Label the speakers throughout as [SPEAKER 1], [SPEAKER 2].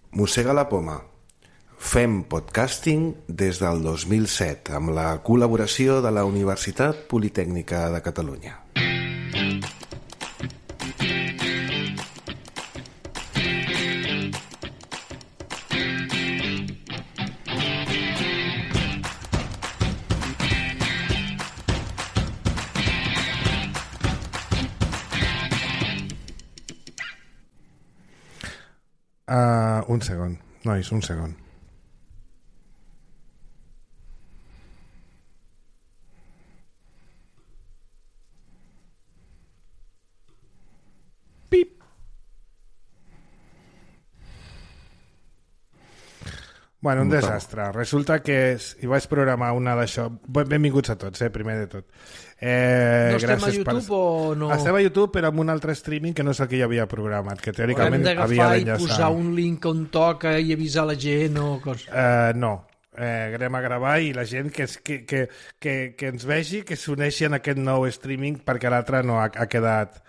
[SPEAKER 1] Mossega la poma. Fem podcasting des del 2007 amb la col·laboració de la Universitat Politècnica de Catalunya.
[SPEAKER 2] Un segon, nois, un segon.
[SPEAKER 3] Pip.
[SPEAKER 2] Bueno, un desastre. Resulta que hi vaig programar una d'això. Benvinguts a tots, primer de tot.
[SPEAKER 3] No estem a YouTube o no?
[SPEAKER 2] Estem a YouTube, però amb un altre streaming que no és el que jo havia programat, que teòricament havia
[SPEAKER 3] d'agafar i
[SPEAKER 2] d'enllaçar.
[SPEAKER 3] posar un link on toca i avisar la gent o cosa.
[SPEAKER 2] No. Anem a gravar i la gent que ens vegi, que s'uneixi en aquest nou streaming, perquè l'altre no ha quedat...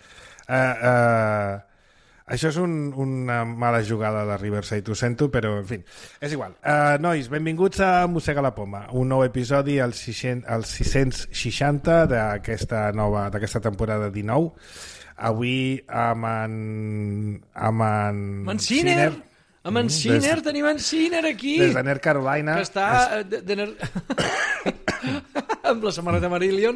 [SPEAKER 2] Això és una mala jugada de Riverside, ho sento, però, en fi, és igual. Nois, benvinguts a Mossega la poma, un nou episodi, el 660 d'aquesta temporada 19. Avui amb en
[SPEAKER 3] Sinner! Amb en Sinner, tenim en Sinner aquí!
[SPEAKER 2] Des de North Carolina.
[SPEAKER 3] Que està amb la samarreta Marillion.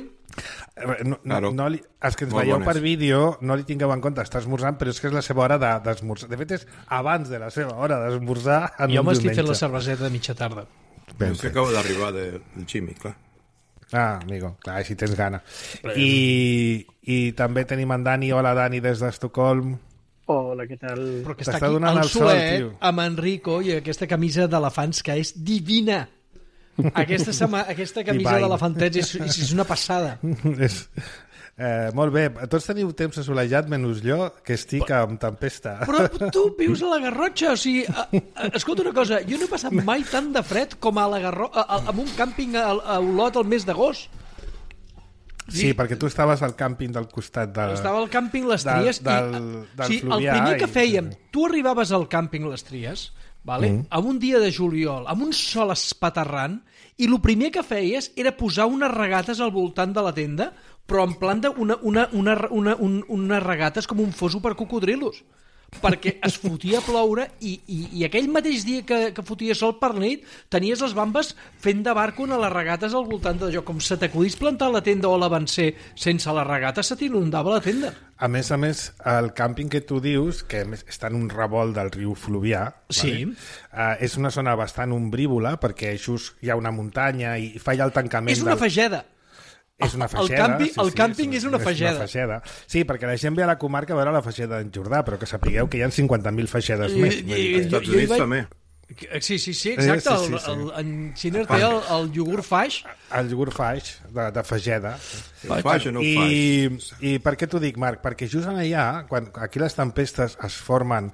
[SPEAKER 2] Els que ens veieu per vídeo no li tingueu en compte, està esmorzant, però és que és la seva hora d'esmorzar. De fet, és abans de la seva hora d'esmorzar en un diumenge.
[SPEAKER 3] Jo m'estic fent la cerveseta de mitja tarda.
[SPEAKER 4] És que acabo d'arribar del Ximi, clar.
[SPEAKER 2] Amigo, clar, així tens gana. I també tenim en Dani. Hola, Dani, des d'Estocolm.
[SPEAKER 5] Hola, què tal?
[SPEAKER 3] Però que està aquí al solet amb Enrico i aquesta camisa d'elefants que és divina. Aquesta camisa d'elefantets és una passada.
[SPEAKER 2] Molt bé, tots teniu temps assolellat menys jo, que estic amb tempesta.
[SPEAKER 3] Però tu vius a la Garrotxa, o sigui, escolta una cosa, jo no he passat mai tant de fred com a la Garrotxa, amb un càmping a Olot el mes d'agost.
[SPEAKER 2] Sí, perquè tu estaves al càmping del costat
[SPEAKER 3] Estava al càmping Les Tries
[SPEAKER 2] del Fluvià.
[SPEAKER 3] El primer que fèiem, tu arribaves al càmping Les Tries, amb un dia de juliol, amb un sol espaterrant, i el primer que feies era posar unes regates al voltant de la tenda, però en plan unes regates com un foso per cocodrilos, perquè es fotia a ploure i aquell mateix dia que fotia sol per nit tenies les bambes fent de barco a les regates al voltant d'allò. Com se t'acudís plantar la tenda o l'avancer sense la regata, se t'inundava la tenda.
[SPEAKER 2] A més, el càmping que tu dius, que està en un revolt del riu Fluvià,
[SPEAKER 3] sí.
[SPEAKER 2] És una zona bastant ombrívola, perquè just hi ha una muntanya i fa ja el tancament...
[SPEAKER 3] És una fageda.
[SPEAKER 2] És una fageda.
[SPEAKER 3] El càmping és una fageda.
[SPEAKER 2] Sí, perquè la gent ve a la comarca a veure la fageda d'en Jordà, però que sapigueu que hi ha 50.000 fagedes més.
[SPEAKER 4] Als Estats Units també.
[SPEAKER 3] Sí, exacte. En Sinner té el iogurt faix.
[SPEAKER 2] El iogurt faix, de fageda.
[SPEAKER 4] Faix o no faix?
[SPEAKER 2] I per què t'ho dic, Marc? Perquè just allà, quan aquí les tempestes es formen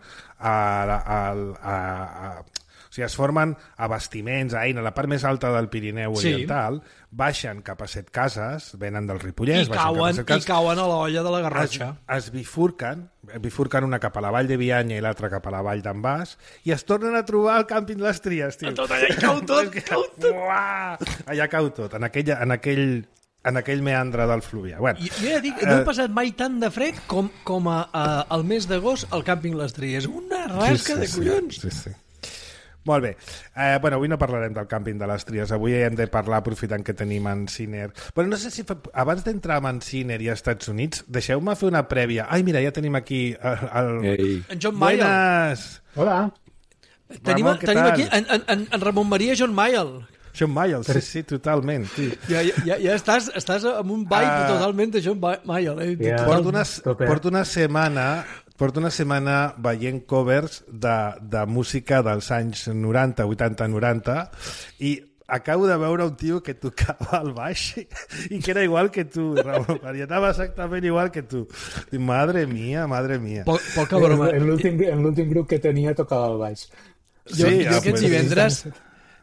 [SPEAKER 2] o sigui, es formen a bastiments, a la part més alta del Pirineu Oriental, baixen cap a Setcases, venen del Ripollès,
[SPEAKER 3] i cauen a l'olla de la Garrotxa.
[SPEAKER 2] Es bifurquen una cap a la vall de Bianya i l'altra cap a la vall d'en Bas, i es tornen a trobar al càmping Les Tries, tio.
[SPEAKER 3] Tot allà cau tot,
[SPEAKER 2] allà cau tot, en aquell meandre del Fluvià. Bueno,
[SPEAKER 3] jo ja dic, no he passat mai tant de fred com al mes d'agost al càmping Les Tries. Una rasca de collons.
[SPEAKER 2] Sí. Molt bé. Avui no parlarem del càmping de Les Tries. Avui hem de parlar, aprofitant que tenim en Sinner. Però no sé si abans d'entrar amb en Sinner i als Estats Units, deixeu-me fer una prèvia. Ai, mira, ja tenim aquí
[SPEAKER 3] en John Mayall.
[SPEAKER 5] Buenas. Hola.
[SPEAKER 3] Tenim aquí en Ramon Maria John Mayall.
[SPEAKER 2] John Mayall, sí, totalment. Sí.
[SPEAKER 3] Ja estàs amb un vibe totalment de John Mayall.
[SPEAKER 2] Porto una setmana veient covers de música dels anys 90, 80, 90 i acabo de veure un tio que tocava el baix i que era igual que tu, Ramon Maria. Estava exactament igual que tu. Madre mía.
[SPEAKER 3] Poca broma.
[SPEAKER 5] En l'últim grup que tenia tocava el baix.
[SPEAKER 3] Jo aquests divendres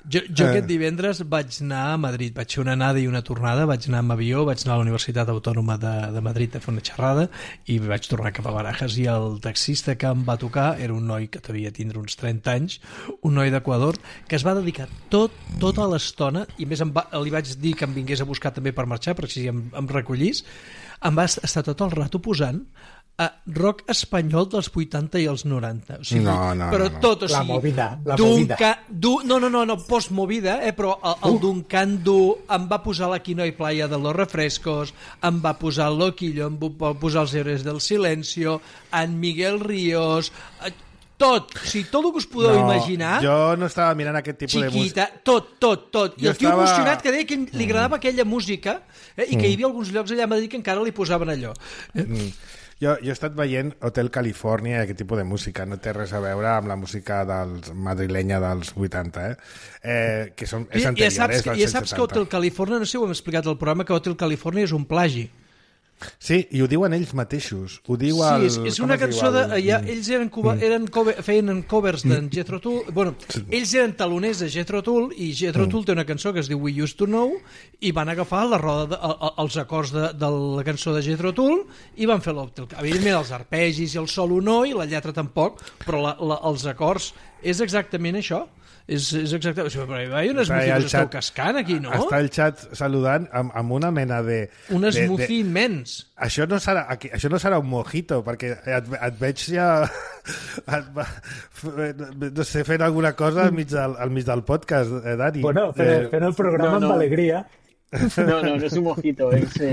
[SPEAKER 3] Jo aquest divendres vaig anar a Madrid, vaig fer una anada i una tornada, vaig anar amb avió, vaig anar a la Universitat Autònoma de Madrid a fer una xerrada i vaig tornar cap a Barajas i el taxista que em va tocar era un noi que devia tindre uns 30 anys, un noi d'Equador, que es va dedicar tota l'estona, i a més li vaig dir que em vingués a buscar també per marxar, perquè si em recollís, em va estar tot el rato posant a rock espanyol dels 80 i els 90. O sigui, però tot, o sigui...
[SPEAKER 6] La movida.
[SPEAKER 3] No, post-movida, però el Duncan Du em va posar la Quino y Playa de los Refrescos, em va posar el Loquillo, em va posar els Héroes del Silencio, en Miguel Ríos... Tot, o sigui, tot el que us podeu imaginar...
[SPEAKER 2] Jo no estava mirant aquest tipus de música.
[SPEAKER 3] Tot. I el tio emocionat que deia que li agradava aquella música i que hi havia alguns llocs allà a Madrid que encara li posaven allò.
[SPEAKER 2] Jo he estat veient Hotel California i aquest tipus de música, no té res a veure amb la música madrilenya dels 80, que és anterior,
[SPEAKER 3] ja saps que Hotel California, no sé si ho hem explicat al programa, que Hotel California és un plagi.
[SPEAKER 2] Sí, i ho diuen ells mateixos. Ho diu
[SPEAKER 3] és una cançó de... Ells feien covers d'en Jethro Tull. Bueno, ells eren taloners de Jethro Tull i Jethro Tull té una cançó que es diu We Used to Know i van agafar la roda, els acords de la cançó de Jethro Tull i van fer evidentment els arpegis i el solo no i la lletra tampoc, però els acords és exactament això. És exactament... Però hi ha unes músiques que esteu cascant aquí, no?
[SPEAKER 2] Està el xat saludant amb una mena de...
[SPEAKER 3] Un smoothie immens.
[SPEAKER 2] Això no serà un mojito, perquè et veig ja... no sé, fent alguna cosa al mig del podcast, Dani.
[SPEAKER 6] Bueno, fent el programa amb alegria.
[SPEAKER 5] No es un mojito,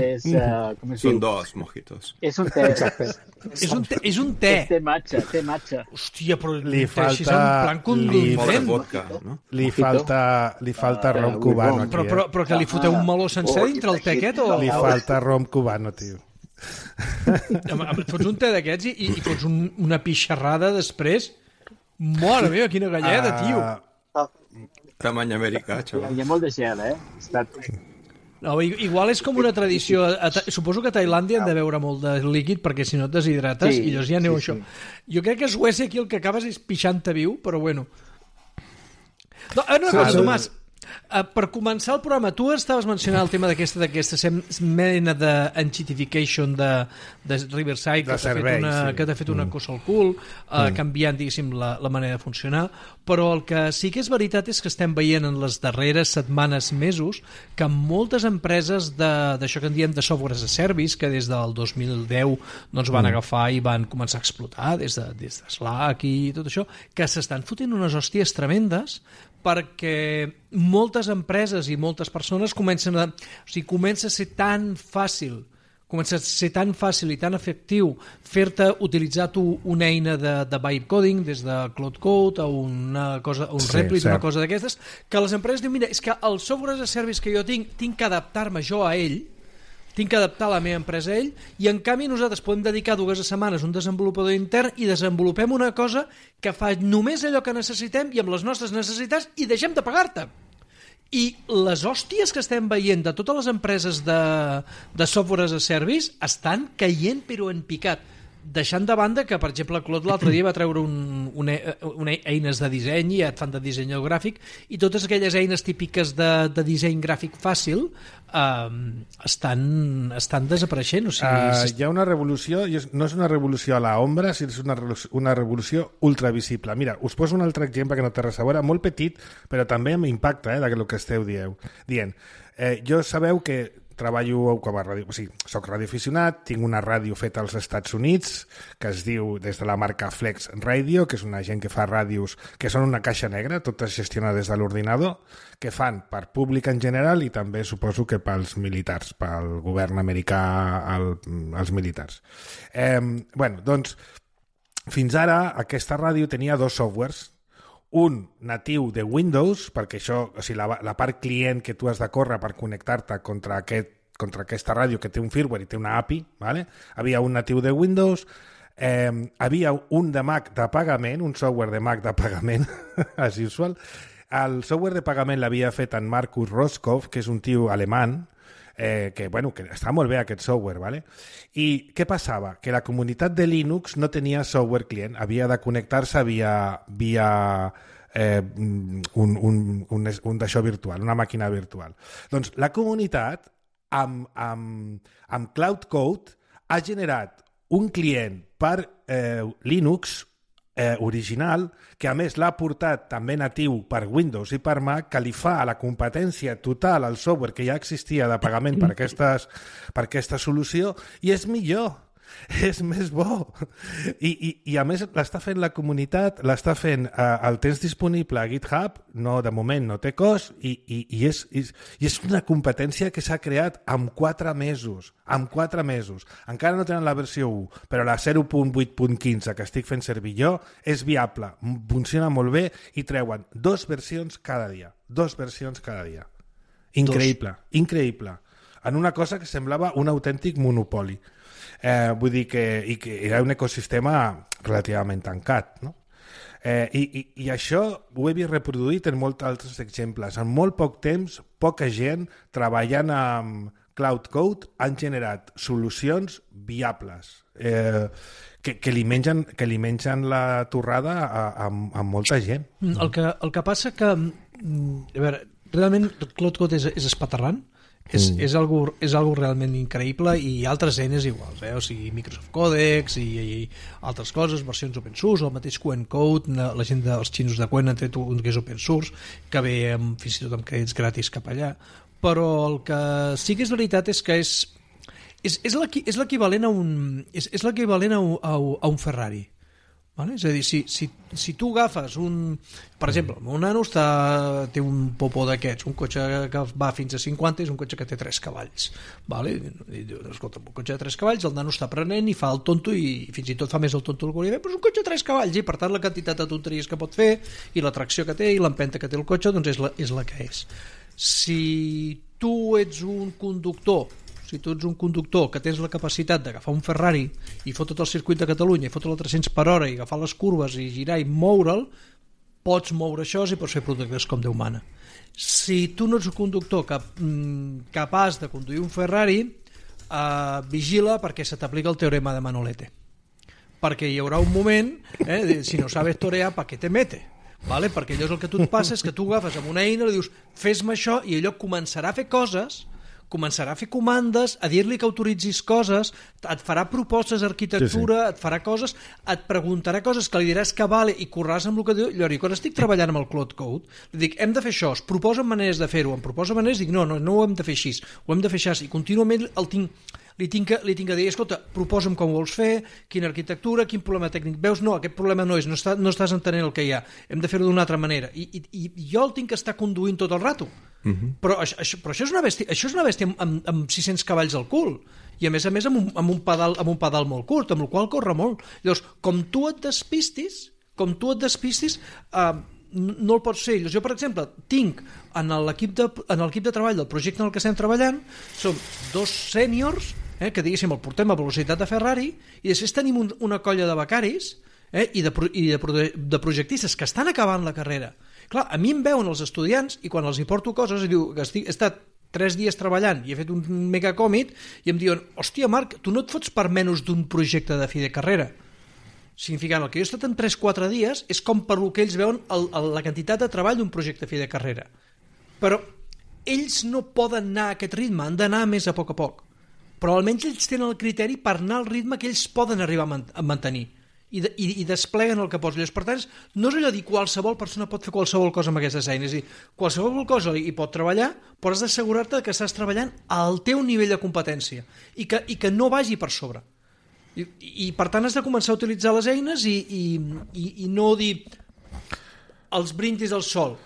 [SPEAKER 4] Son dos mojitos.
[SPEAKER 5] És un té.
[SPEAKER 3] És un té.
[SPEAKER 5] És té matxa.
[SPEAKER 3] Hòstia, però
[SPEAKER 2] li falta
[SPEAKER 3] en plan contundent.
[SPEAKER 2] Li falta rom cubano aquí,
[SPEAKER 3] però que li foteu un meló sencer dintre el té aquest?
[SPEAKER 2] Li falta rom cubano, tio.
[SPEAKER 3] Fots un té d'aquests i fots una pixarrada després. Mare meva, quina galleda, tio.
[SPEAKER 4] Tamany americà, xaval.
[SPEAKER 5] Hi ha molt de gel,
[SPEAKER 3] No, igual és com una tradició. Suposo que a Tailàndia han de beure molt de líquid perquè si no et deshidrates i llavors ja aneu això. Jo crec que a Suècia aquí el que acabes és pixant-te viu, però bueno. Una cosa, Tomàs, per començar el programa, tu estaves mencionant el tema d'aquesta mena d'enchitification de Riverside, que t'ha fet una cosa al cul, canviant, diguéssim, la manera de funcionar, però el que sí que és veritat és que estem veient en les darreres setmanes, mesos, que moltes empreses d'això que en diem de software as a service, que des del 2010 doncs, van agafar i van començar a explotar, des de Slack i tot això, que s'estan fotent unes hòsties tremendes perquè moltes empreses i moltes persones comença a ser tan fàcil i tan efectiu fer-te utilitzar tu una eina de vibe coding des de Cloud Code o un Replit, una cosa d'aquestes, que les empreses diuen, mira, és que el software as a service que jo tinc que adaptar-me jo a ell, tinc que adaptar la meva empresa a ell, i en canvi nosaltres podem dedicar 2 setmanes a un desenvolupador intern i desenvolupem una cosa que fa només allò que necessitem i amb les nostres necessitats i deixem de pagar-te. I les hòsties que estem veient de totes les empreses de software as a service estan caient però en picat. Deixant de banda que, per exemple, Claude l'altre dia va treure eines de disseny i et fan de disseny gràfic i totes aquelles eines típiques de disseny gràfic fàcil estan desapareixent. O sigui,
[SPEAKER 2] hi ha una revolució, i no és una revolució a l'ombra, sinó és una revolució ultravisible. Mira, us poso un altre exemple que no té res a veure, molt petit, però també amb impacte del que esteu dient. Jo sabeu que treballo com a ràdio, o sigui, soc radioaficionat, tinc una ràdio feta als Estats Units que es diu des de la marca Flex Radio, que és una gent que fa ràdios que són una caixa negra, tot es gestiona des de l'ordinador, que fan per públic en general i també suposo que pels militars, pel govern americà, els militars. Doncs, fins ara aquesta ràdio tenia 2 softwares, un natiu de Windows, perquè això, o sigui, la part client que tu has de córrer per connectar-te contra aquesta ràdio que té un firmware i té una API, ¿vale? Havia un natiu de Windows, havia un de Mac de pagament, un software de Mac de pagament, as usual. El software de pagament l'havia fet en Markus Roscoff, que és un tio alemany, que està molt bé aquest software, ¿vale? I què passava? Que la comunitat de Linux no tenia software client, havia de connectar-se via un d'això virtual, una màquina virtual. Doncs la comunitat amb Cloud Code ha generat un client per Linux original, que a més l'ha portat també natiu per Windows i per Mac, que li fa la competència total al software que ja existia de pagament per aquesta solució, i és millor, és més bo. I a més l'està fent la comunitat, l'està fent, el tens disponible a GitHub, no, de moment no té cost, i és una competència que s'ha creat en 4 mesos. Encara no tenen la versió 1, però la 0.8.15 que estic fent servir jo és viable, funciona molt bé i treuen 2 versions cada dia. Increïble. En una cosa que semblava un autèntic monopoli. Vull dir que era un ecosistema relativament tancat, no? I això ho he vist reproduït en molts altres exemples. En molt poc temps, poca gent treballant amb Cloud Code han generat solucions viables que li mengen la torrada a molta gent.
[SPEAKER 3] El que passa que, a veure, realment Cloud Code és espaterrant. És algo realment increïble, i altres eines iguals, o sigui, Microsoft Codex i altres coses, versions open source, el mateix Quen Code, la gent dels xinos de Quen han tret un que és open source, que ve fins i tot amb crèdits gratis cap allà, però el que sí que és veritat és que és l'equivalent a un Ferrari. Vale? És a dir, si tu agafes per exemple, el meu nano té un popó d'aquests, un cotxe que va fins a 50, és un cotxe que té 3 cavalls, vale? I diu, escolta, un cotxe de 3 cavalls, el nano està aprenent i fa el tonto, i fins i tot fa més el tonto el que hauria de fer, però és un cotxe de 3 cavalls, i per tant la quantitat de tonteries que pot fer i la tracció que té i l'empenta que té el cotxe, doncs és la que és. Si tu ets un conductor que tens la capacitat d'agafar un Ferrari i fotre tot el circuit de Catalunya i fotre-lo a 300 per hora i agafar les curves i girar i moure'l, pots moure això i pots fer productes com Déu mana. Si tu no ets un conductor capaç de conduir un Ferrari, vigila perquè se t'aplica el teorema de Manolete, perquè hi haurà un moment, si no sabes torear, ¿pa qué te mete? Vale? Perquè allò el que tu et passa és que tu agafes amb una eina i li dius fes-me això, i allò començarà a fer coses, començarà a fer comandes, a dir-li que autoritzis coses, et farà propostes d'arquitectura, et farà coses, et preguntarà coses que li diràs que vale i correràs amb el que diu. Llavors, quan estic treballant amb el Cloud Code, li dic, hem de fer això, es proposen maneres de fer-ho, em proposa maneres, dic, no ho hem de fer així, ho hem de fer així, i contínuament li tinc a dir, escolta, proposa'm com ho vols fer, quina arquitectura, quin problema tècnic veus, no, aquest problema no estàs entenent el que hi ha, hem de fer-ho d'una altra manera, i jo el tinc que estar conduint tot el rato. Però això és una bèstia amb 600 cavalls al cul, i a més amb un pedal molt curt, amb el qual corre molt. Llavors, com tu et despistis no el pots fer. Jo, per exemple, tinc en l'equip de treball del projecte en el que estem treballant, som 2 sèniors, que diguéssim el portem a velocitat de Ferrari, i després tenim una colla de becaris i de projectistes que estan acabant la carrera. Clar, a mi em veuen els estudiants i quan els hi porto coses i diu que he estat 3 dies treballant i he fet un megacòmit i em diuen, hòstia Marc, tu no et fots per menys d'un projecte de fi de carrera, significant el que jo he estat en 3-4 dies és com per el que ells veuen la quantitat de treball d'un projecte de fi de carrera, però ells no poden anar a aquest ritme, han d'anar més a poc, però almenys ells tenen el criteri per anar al ritme que ells poden arribar a mantenir i despleguen el que pots. Per tant, no és allò de dir qualsevol persona pot fer qualsevol cosa amb aquestes eines, és dir, qualsevol cosa hi pot treballar, però has d'assegurar-te que estàs treballant al teu nivell de competència i que no vagi per sobre. I per tant has de començar a utilitzar les eines i no dir els brindis al sol.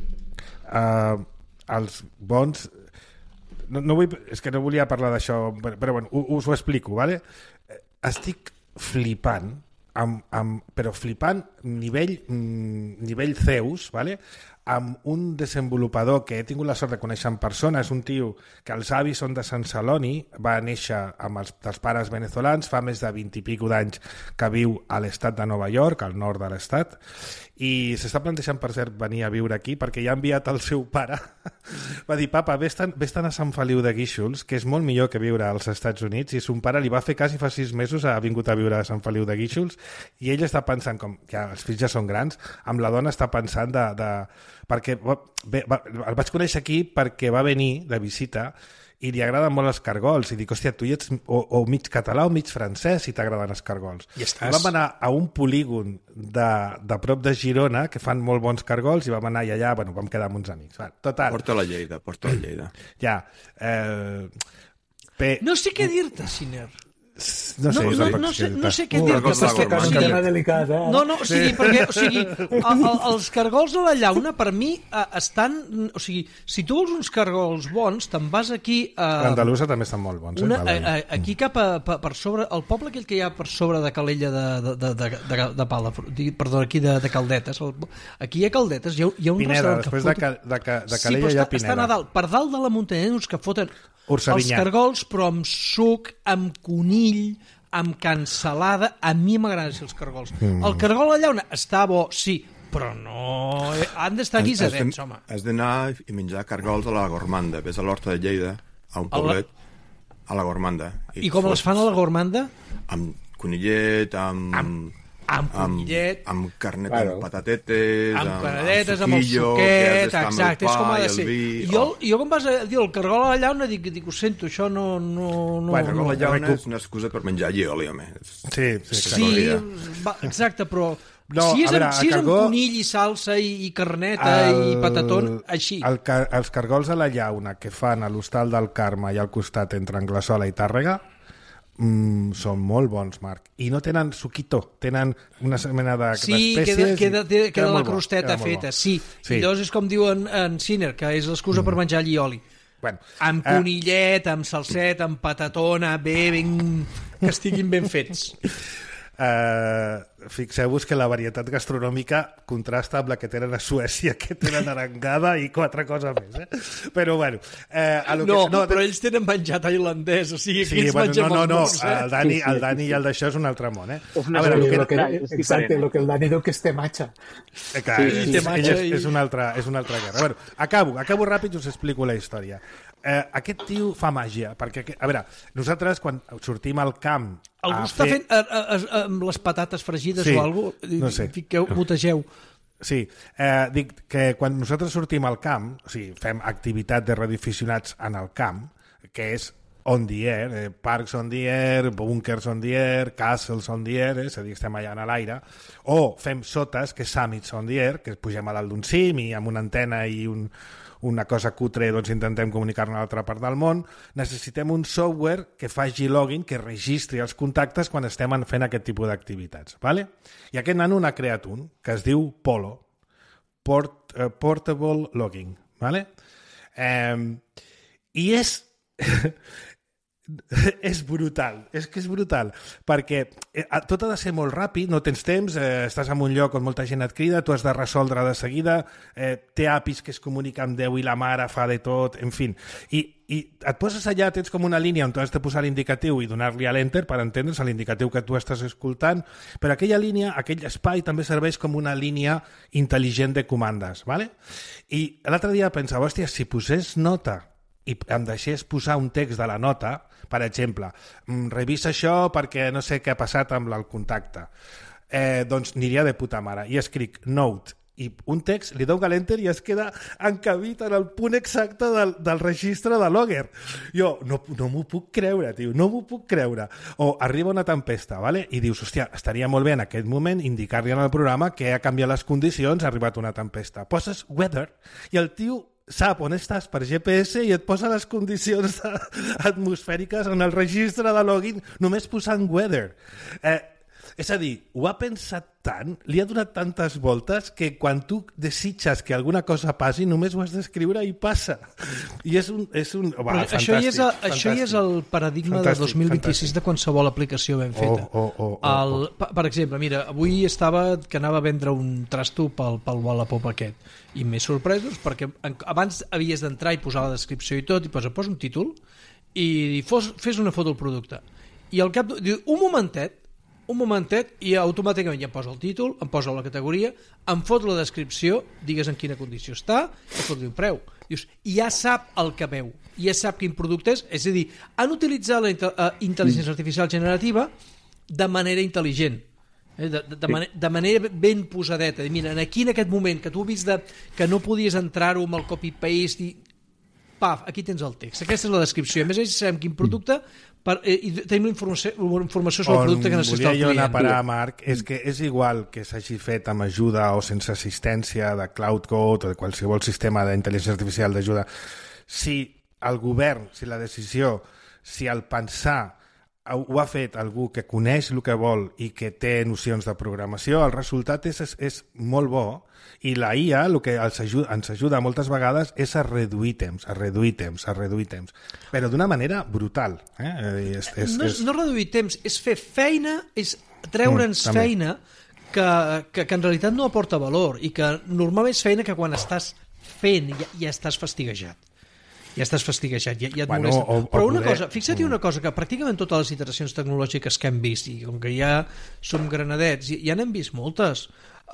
[SPEAKER 2] Els bons... és que no volia parlar d'això, però bueno, us ho explico, ¿vale? Estic flipant, però flipant nivell Zeus, ¿vale? amb un desenvolupador que he tingut la sort de conèixer en persona. És un tio que els avis són de Sant Celoni, va néixer amb dels pares venezolans, fa més de 20 i pico d'anys que viu a l'estat de Nova York, al nord de l'estat, i s'està plantejant, per cert, venir a viure aquí perquè ja ha enviat el seu pare. Va dir, papa, vés-te'n a Sant Feliu de Guíxols, que és molt millor que viure als Estats Units, i son pare li va fer quasi fa 6 mesos, ha vingut a viure a Sant Feliu de Guíxols, i ell està pensant, com que els fills ja són grans, amb la dona està pensant perquè el vaig conèixer aquí perquè va venir de visita i li agraden molt els cargols, i dic, hòstia, tu hi ets o mig català o mig francès si t'agraden els cargols.
[SPEAKER 3] I estàs...
[SPEAKER 2] Vam anar a un polígon de prop de Girona que fan molt bons cargols i vam anar i allà, bueno, vam quedar amb uns amics. Total.
[SPEAKER 4] Porta la Lleida.
[SPEAKER 2] Ja.
[SPEAKER 3] No sé què dir-te, Siner.
[SPEAKER 2] No
[SPEAKER 3] sé què dir-te.
[SPEAKER 6] És un tema delicat, eh?
[SPEAKER 3] No, o sigui, els cargols a la llauna, per mi, estan... O sigui, si tu vols uns cargols bons, te'n vas aquí...
[SPEAKER 2] L'Andalusa també estan molt bons.
[SPEAKER 3] Aquí cap per sobre... El poble aquell que hi ha per sobre de Calella de Palafrugell... Perdó, aquí de Caldetes. Aquí hi ha Caldetes, hi ha un
[SPEAKER 2] Pineda,
[SPEAKER 3] restaurant
[SPEAKER 2] després de Calella hi ha Pineda.
[SPEAKER 3] Estan a dalt, per dalt de la muntanya, uns que foten
[SPEAKER 2] Ursavinyà.
[SPEAKER 3] Els cargols, però amb suc, amb conill, amb cansalada. A mi m'agraden els cargols. El cargol a la llauna està bo, sí, però no... Han d'estar guisadets, home.
[SPEAKER 4] Has d'anar i menjar cargols a la Gormanda. Ves a l'Horta de Lleida, a un poblet, a la Gormanda.
[SPEAKER 3] I com les fan a la Gormanda?
[SPEAKER 4] Amb conillet, amb
[SPEAKER 3] conillet,
[SPEAKER 4] amb carnet, amb patatetes,
[SPEAKER 3] amb caradetes, amb el suquet, exacte, és com ha de ser. Jo quan vas a dir el cargol a la llauna, dic, ho sento, això no...
[SPEAKER 4] El cargol a la llauna és una excusa per menjar allioli, home.
[SPEAKER 3] Sí, exacte, però... Si és amb conill i salsa i carneta i patatón, així.
[SPEAKER 2] Els cargols a la llauna que fan a l'Hostal del Carme i al costat entre Anglesola i Tàrrega són molt bons, Marc. I no tenen suquito, tenen una mena d'espècies...
[SPEAKER 3] Sí, queda la crosteta feta, sí. I llavors és com diuen en Siner, que és l'excusa per menjar allioli. Amb conillet, amb salset, amb patatona, que estiguin ben fets.
[SPEAKER 2] Fixeu-vos que la varietat gastronòmica contrasta amb la que tenen a Suècia, que tenen arengada i 4 coses més, però bueno
[SPEAKER 3] però ells tenen menjar tailandès, o sigui, aquí ens mengem
[SPEAKER 2] el Dani i el d'això és un altre món,
[SPEAKER 6] Exacte, el que el Dani diu que és temacha.
[SPEAKER 2] És una altra guerra. Acabo ràpid i us explico la història. Aquest tio fa màgia, perquè, a veure, nosaltres quan sortim al camp
[SPEAKER 3] algú està fent amb les patates fregides o alguna cosa,
[SPEAKER 2] no sé.
[SPEAKER 3] Mutegeu.
[SPEAKER 2] Sí, dic que quan nosaltres sortim al camp, o sigui, fem activitat de radioaficionats en el camp, que és on the air, parks on the air, bunkers on the air, castles on the air, és a dir, estem allà a l'aire, o fem sotes, que és summits on the air, que pugem a dalt d'un cim i amb una antena i una cosa cutre, doncs intentem comunicar-ne a l'altra part del món. Necessitem un software que faci login, que registri els contactes quan estem fent aquest tipus d'activitats. ¿Vale? I aquest nano n'ha creat un, que es diu Polo, Portable Logging. ¿Vale? I és brutal, és que és brutal, perquè tot ha de ser molt ràpid, no tens temps, estàs en un lloc on molta gent et crida, tu has de resoldre de seguida, té APIs que es comunica amb Déu i la mare, fa de tot, en fi, i et poses allà, tens com una línia on tu has de posar l'indicatiu i donar-li a l'enter per entendre's l'indicatiu que tu estàs escoltant, però aquella línia, aquell espai també serveix com una línia intel·ligent de comandes, ¿vale? I l'altre dia pensava, hòstia, si posés nota i em deixés posar un text de la nota, per exemple, revisa això perquè no sé què ha passat amb el contacte, doncs aniria de puta mare. I escric note i un text, li dono a l'enter i es queda encabit en el punt exacte del registre de logger. Jo no m'ho puc creure, tio, no m'ho puc creure. O arriba una tempesta, ¿vale? I dius, hòstia, estaria molt bé en aquest moment indicar-li en el programa que ha canviat les condicions, ha arribat una tempesta. Poses weather i el tio sap on estàs per GPS i et posa les condicions atmosfèriques en el registre de login només posant weather. És a dir, ho ha pensat tant, li ha donat tantes voltes que quan tu desitges que alguna cosa passi només ho has d'escriure i passa. I és un fantàstic.
[SPEAKER 3] Això ja és el paradigma de 2026 de qualsevol aplicació ben feta. Per exemple, mira, avui que anava a vendre un trasto pel Wallapop aquest i m'he sorprès perquè abans havies d'entrar i posar la descripció i tot i posa un títol i fes una foto del producte i al cap diu un momentet i automàticament ja em posa el títol, em posa la categoria, em fot la descripció, digues en quina condició està, i fot un preu. Dius, i ja sap el que veu, ja sap quin producte és a dir, han utilitzat la intel·ligència artificial generativa de manera intel·ligent, de manera ben posadeta. Mira, aquí en aquest moment que tu has vist que no podies entrar-ho amb el copy-paste i paf, aquí tens el text, aquesta és la descripció, a més ells sabem quin producte i tenim la informació sobre el producte que necessita el client.
[SPEAKER 2] On volia jo anar a parar, Marc, és que és igual que s'hagi fet amb ajuda o sense assistència de Cloud Code o de qualsevol sistema d'intel·ligència artificial d'ajuda. Si el govern, si la decisió, si el pensar ho ha fet algú que coneix el que vol i que té nocions de programació, el resultat és molt bo i la IA el que ens ajuda moltes vegades és a reduir temps, però d'una manera brutal.
[SPEAKER 3] No reduir temps, és fer feina, és treure'ns feina que en realitat no aporta valor i que normalment és feina que quan estàs fent ja estàs fastiguejat. Ja et molesta. Però una cosa, fixa't una cosa, que pràcticament totes les iteracions tecnològiques que hem vist, i com que ja som granadets, ja n'hem vist moltes,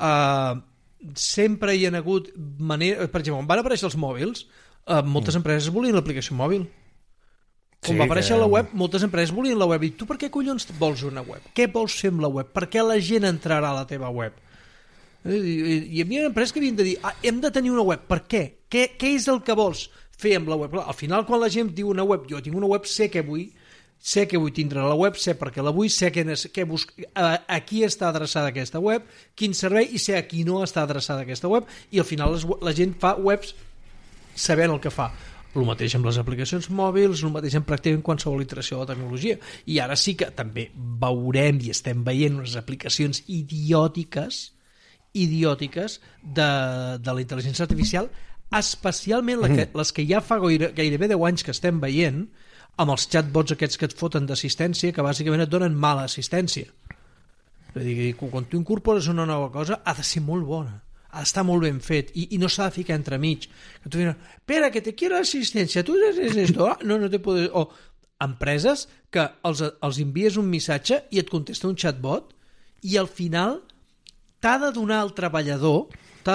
[SPEAKER 3] sempre hi ha hagut manera... Per exemple, quan van aparèixer els mòbils, moltes empreses volien l'aplicació mòbil. Quan va aparèixer la web, moltes empreses volien la web. I tu per què collons vols una web? Què vols fer amb la web? Per què la gent entrarà a la teva web? Hi havia empreses que havien de dir hem de tenir una web. Per què? Què és el que vols fer amb la web? Al final, quan la gent diu una web, jo tinc una web, sé que vull tindre la web, sé per què la vull, sé a qui està adreçada aquesta web, quin servei, i sé a qui no està adreçada aquesta web, i al final la gent fa webs sabent el que fa. El mateix amb les aplicacions mòbils, el mateix amb pràcticament qualsevol iteració de la tecnologia. I ara sí que també veurem i estem veient unes aplicacions idiòtiques de la intel·ligència artificial, especialment les que ja fa gairebé 10 anys que estem veient, amb els chatbots aquests que et foten d'assistència, que bàsicament et donen mala assistència. Quan tu incorpores una nova cosa, ha de ser molt bona, ha d'estar molt ben fet, i no s'ha de ficar entremig. Que tu dius, espera, que te quiero assistència, tu eres esto, no te puedes... O empreses que els envies un missatge i et contesta un chatbot, i al final t'ha de donar al treballador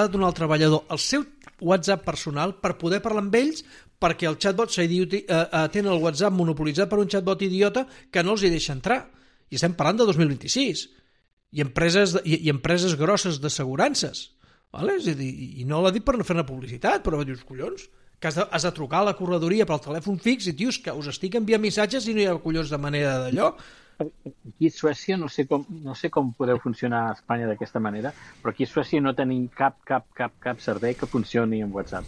[SPEAKER 3] el seu WhatsApp personal per poder parlar amb ells, perquè el chatbot tenen el WhatsApp monopolitzat per un chatbot idiota que no els hi deixa entrar. I estem parlant de 2026. I empreses grosses d'assegurances. Vale? És a dir, i no l'ha dit per no fer una publicitat, però dius, collons, que has de trucar a la corredoria pel telèfon fix i dius que us estic enviant missatges i no hi ha collons de manera d'allò.
[SPEAKER 5] Aquí a Suècia, no sé com podeu funcionar a Espanya d'aquesta manera, però aquí a Suècia no tenim cap servei que funcioni amb WhatsApp.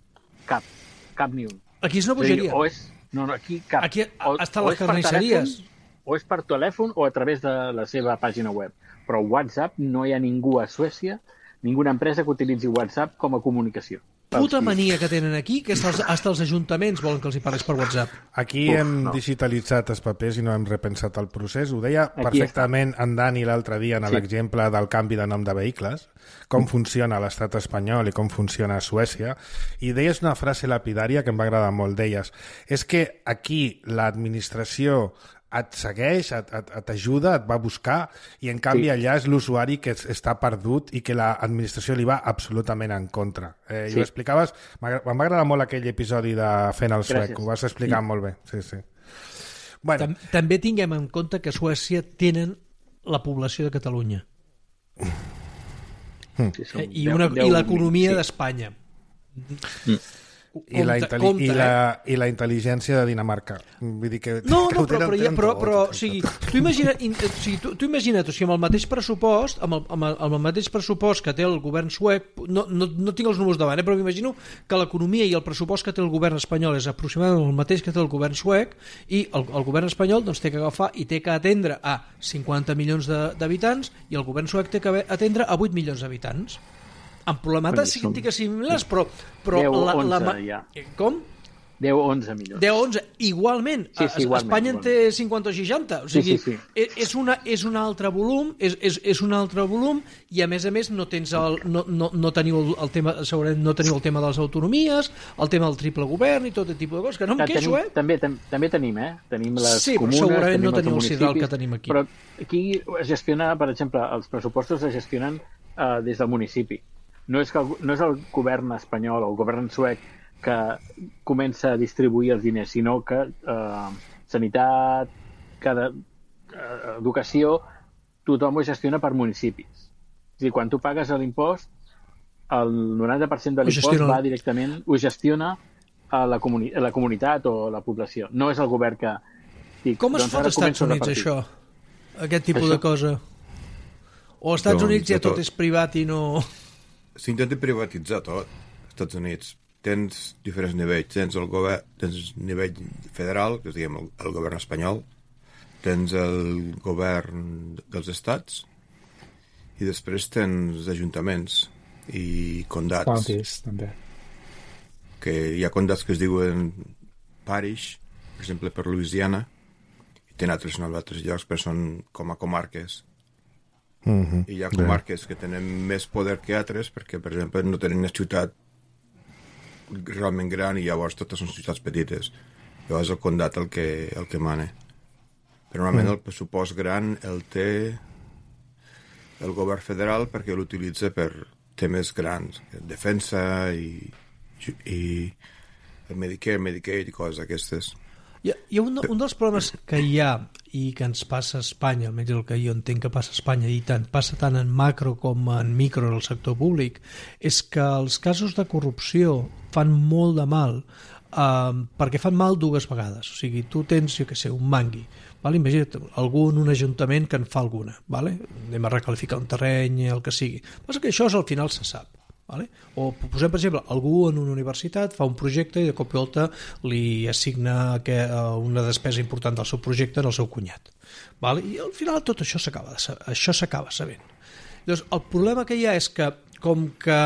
[SPEAKER 5] Cap ni un.
[SPEAKER 3] Aquí és una bogeria.
[SPEAKER 5] Aquí cap.
[SPEAKER 3] Aquí estan les carnisseries.
[SPEAKER 5] O és per telèfon o a través de la seva pàgina web. Però WhatsApp no hi ha ningú a Suècia, ninguna empresa que utilitzi WhatsApp com a comunicació.
[SPEAKER 3] Puta mania que tenen aquí, que hasta els ajuntaments volen que els hi parlis per WhatsApp.
[SPEAKER 2] Aquí hem digitalitzat els papers i no hem repensat el procés. Ho deia perfectament en Dani l'altre dia en l'exemple del canvi de nom de vehicles, com funciona l'estat espanyol i com funciona a Suècia, i deies una frase lapidària que em va agradar molt. Deies, és que aquí l'administració et segueix, t'ajuda, et va buscar, i en canvi allà és l'usuari que està perdut i que l'administració li va absolutament en contra. I ho explicaves, em va agradar molt aquell episodi de Fent el suec, ho vas explicar molt bé. Sí. Bueno.
[SPEAKER 3] També tinguem en compte que a Suècia tenen la població de Catalunya. I l'economia d'Espanya.
[SPEAKER 2] I la intel·ligència de Dinamarca. Vull dir que...
[SPEAKER 3] No, però o sigui, tu imagina't, o sigui, amb el mateix pressupost, amb el mateix pressupost que té el govern suec, no tinc els números davant, però m'imagino que l'economia i el pressupost que té el govern espanyol és aproximadament el mateix que té el govern suec, i el govern espanyol doncs, té que agafar i té que atendre a 50 milions d'habitants, i el govern suec té que atendre a 8 milions d'habitants. Amb problemàtiques similars, però
[SPEAKER 5] 10-11 ja.
[SPEAKER 3] Com?
[SPEAKER 5] 10-11 milions.
[SPEAKER 3] 10-11, igualment.
[SPEAKER 5] Sí,
[SPEAKER 3] Espanya en té 50 o 60. O sigui,
[SPEAKER 5] sí.
[SPEAKER 3] És un altre volum, és un altre volum, i a més no tens no teniu el tema, segurament no teniu el tema de les autonomies, el tema del triple govern i tot el tipus de coses, que no em queixo,
[SPEAKER 5] També tenim, Tenim les
[SPEAKER 3] sí,
[SPEAKER 5] comunes,
[SPEAKER 3] segurament
[SPEAKER 5] tenim
[SPEAKER 3] no teniu el sidral que
[SPEAKER 5] municipis,
[SPEAKER 3] tenim aquí.
[SPEAKER 5] Però aquí es gestiona, per exemple, els pressupostos es gestionen des del municipi. No és el govern espanyol o el govern suec que comença a distribuir els diners, sinó que sanitat, educació, tothom ho gestiona per municipis. És a dir, quan tu pagues l'impost, el 90% de l'impost va directament, ho gestiona a la comunitat o la població. No és el govern que...
[SPEAKER 3] Com es fa als Estats Units, això? Aquest tipus de cosa? O als Estats Units ja tot és privat i no...
[SPEAKER 4] S'intenta privatitzar tot, als Estats Units. Tens diferents nivells. Tens nivell federal, que és, diguem, el govern espanyol, tens el govern dels estats, i després tens ajuntaments i condats.
[SPEAKER 6] Counties, també.
[SPEAKER 4] Que hi ha condats que es diuen parish, per exemple, per Louisiana, i tenen altres llocs, però són com a comarques. I hi ha comarques que tenen més poder que altres perquè, per exemple, no tenen una ciutat realment gran i llavors totes són ciutats petites. Llavors el condat el que mana. Però normalment el pressupost gran el té el govern federal perquè l'utilitza per temes grans, defensa i el Medicare, Medicaid i coses d'aquestes.
[SPEAKER 3] Hi ha un dels problemes que hi ha i que ens passa a Espanya, almenys el que jo entenc que passa a Espanya, i passa tant en macro com en micro en el sector públic, és que els casos de corrupció fan molt de mal, perquè fan mal dues vegades. O sigui, tu tens, jo què sé, un mangui, vale? Imagina't algú en un ajuntament que en fa alguna, vale? Anem a recalificar un terreny, el que sigui. Passa que això al final se sap. Vale? O posem, per exemple, algú en una universitat fa un projecte i de cop i volta li assigna una despesa important del seu projecte en el seu cunyat. Vale? I al final tot això s'acaba sabent. Llavors, el problema que hi ha és que, com que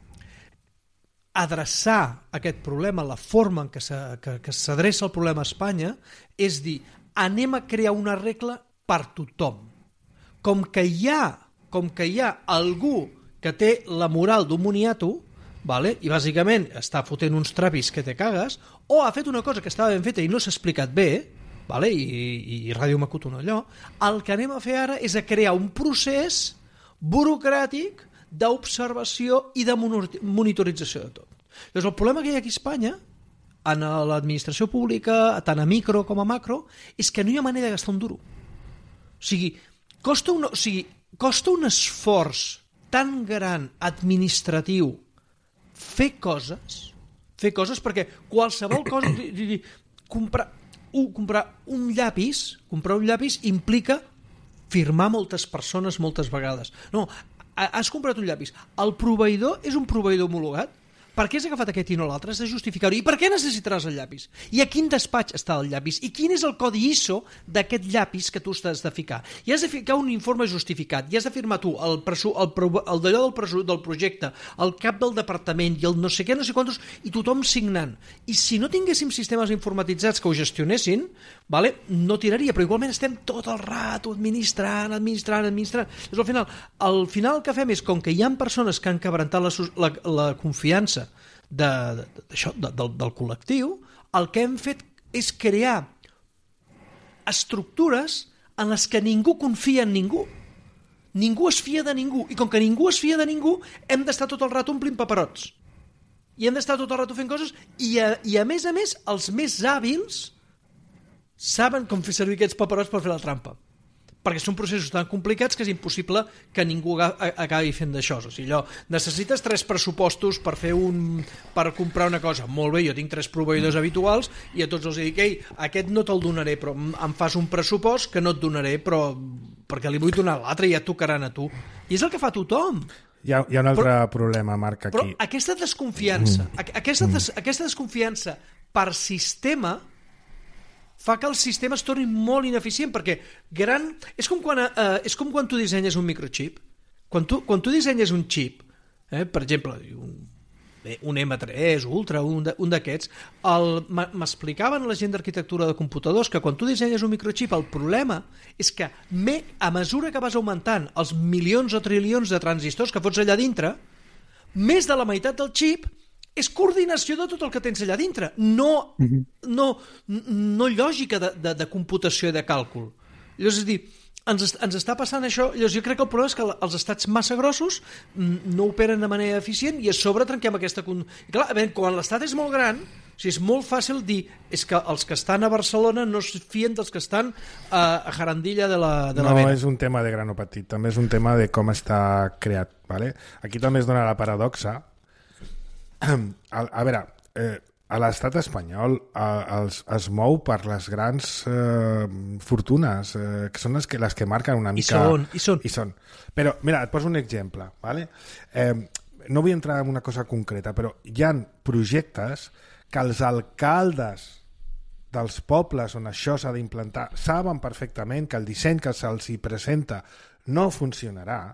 [SPEAKER 3] adreçar aquest problema, la forma en què s'adreça el problema a Espanya, és dir, anem a crear una regla per tothom. Com que hi ha algú que té la moral d'un moniato, vale? I bàsicament està fotent uns trapis que te cagues, o ha fet una cosa que estava ben feta i no s'ha explicat bé, vale? I Ràdio Macuto no allò, el que anem a fer ara és a crear un procés burocràtic d'observació i de monitorització de tot. Llavors, el problema que hi ha aquí a Espanya, en l'administració pública, tant a micro com a macro, és que no hi ha manera de gastar un duro. O sigui, costa un esforç tan gran administratiu fer coses perquè qualsevol cosa comprar un llapis implica firmar moltes persones moltes vegades. No, has comprat un llapis, el proveïdor és un proveïdor homologat. Per què has agafat aquest i no l'altre? Has de justificar-ho. I per què necessitaràs el llapis? I a quin despatx està el llapis? I quin és el codi ISO d'aquest llapis que tu has de ficar? I has de ficar un informe justificat. I has de firmar tu el d'allò del projecte, el cap del departament i el no sé què, no sé quantos, i tothom signant. I si no tinguéssim sistemes informatitzats que ho gestionessin, vale, no tiraria, però igualment estem tot el rato administrant. Llavors, al final el que fem és, com que hi ha persones que han quebrantat la confiança del col·lectiu, el que hem fet és crear estructures en les que ningú confia en ningú. Ningú es fia de ningú. I com que ningú es fia de ningú, hem d'estar tot el rato omplint paperots. I hem d'estar tot el rato fent coses i a més, els més hàbils saben com fer servir aquests paperots per fer la trampa. perquè són processos tan complicats que és impossible que ningú acabi fent d'això. O sigui, allò, necessites 3 pressupostos per comprar una cosa. Molt bé, jo tinc 3 proveïdors habituals i a tots els dic, ei, aquest no te'l donaré, però em fas un pressupost que no et donaré, però perquè li vull donar a l'altre i ja et tocaran a tu. I és el que fa tothom.
[SPEAKER 2] Hi ha un altre problema, Marc, aquí.
[SPEAKER 3] Però aquesta desconfiança, aquesta desconfiança per sistema fa que el sistema es torni molt ineficient, perquè és com quan tu dissenyes un microchip. Quan tu dissenyes un xip, per exemple, un M3 Ultra, un d'aquests, m'explicaven la gent d'arquitectura de computadors que quan tu dissenyes un microchip el problema és que a mesura que vas augmentant els milions o trilions de transistors que fots allà dintre, més de la meitat del xip és coordinació de tot el que tens allà dintre, no lògica de computació i de càlcul. Llavors, és a dir, ens està passant això. Llavors, jo crec que el problema és que els estats massa grossos no operen de manera eficient i a sobre trenquem aquesta... I clar, quan l'estat és molt gran, o sigui, és molt fàcil dir és que els que estan a Barcelona no es fien dels que estan a Jarandilla de la Vena.
[SPEAKER 2] No és un tema de gran o petit, també és un tema de com està creat. ¿Vale? Aquí també es dona la paradoxa. A veure, a l'estat espanyol es mou per les grans fortunes, que són les que marquen una mica...
[SPEAKER 3] I són.
[SPEAKER 2] Però, mira, et poso un exemple. ¿Vale? No vull entrar en una cosa concreta, però hi ha projectes que els alcaldes dels pobles on això s'ha d'implantar saben perfectament que el disseny que se'ls hi presenta no funcionarà,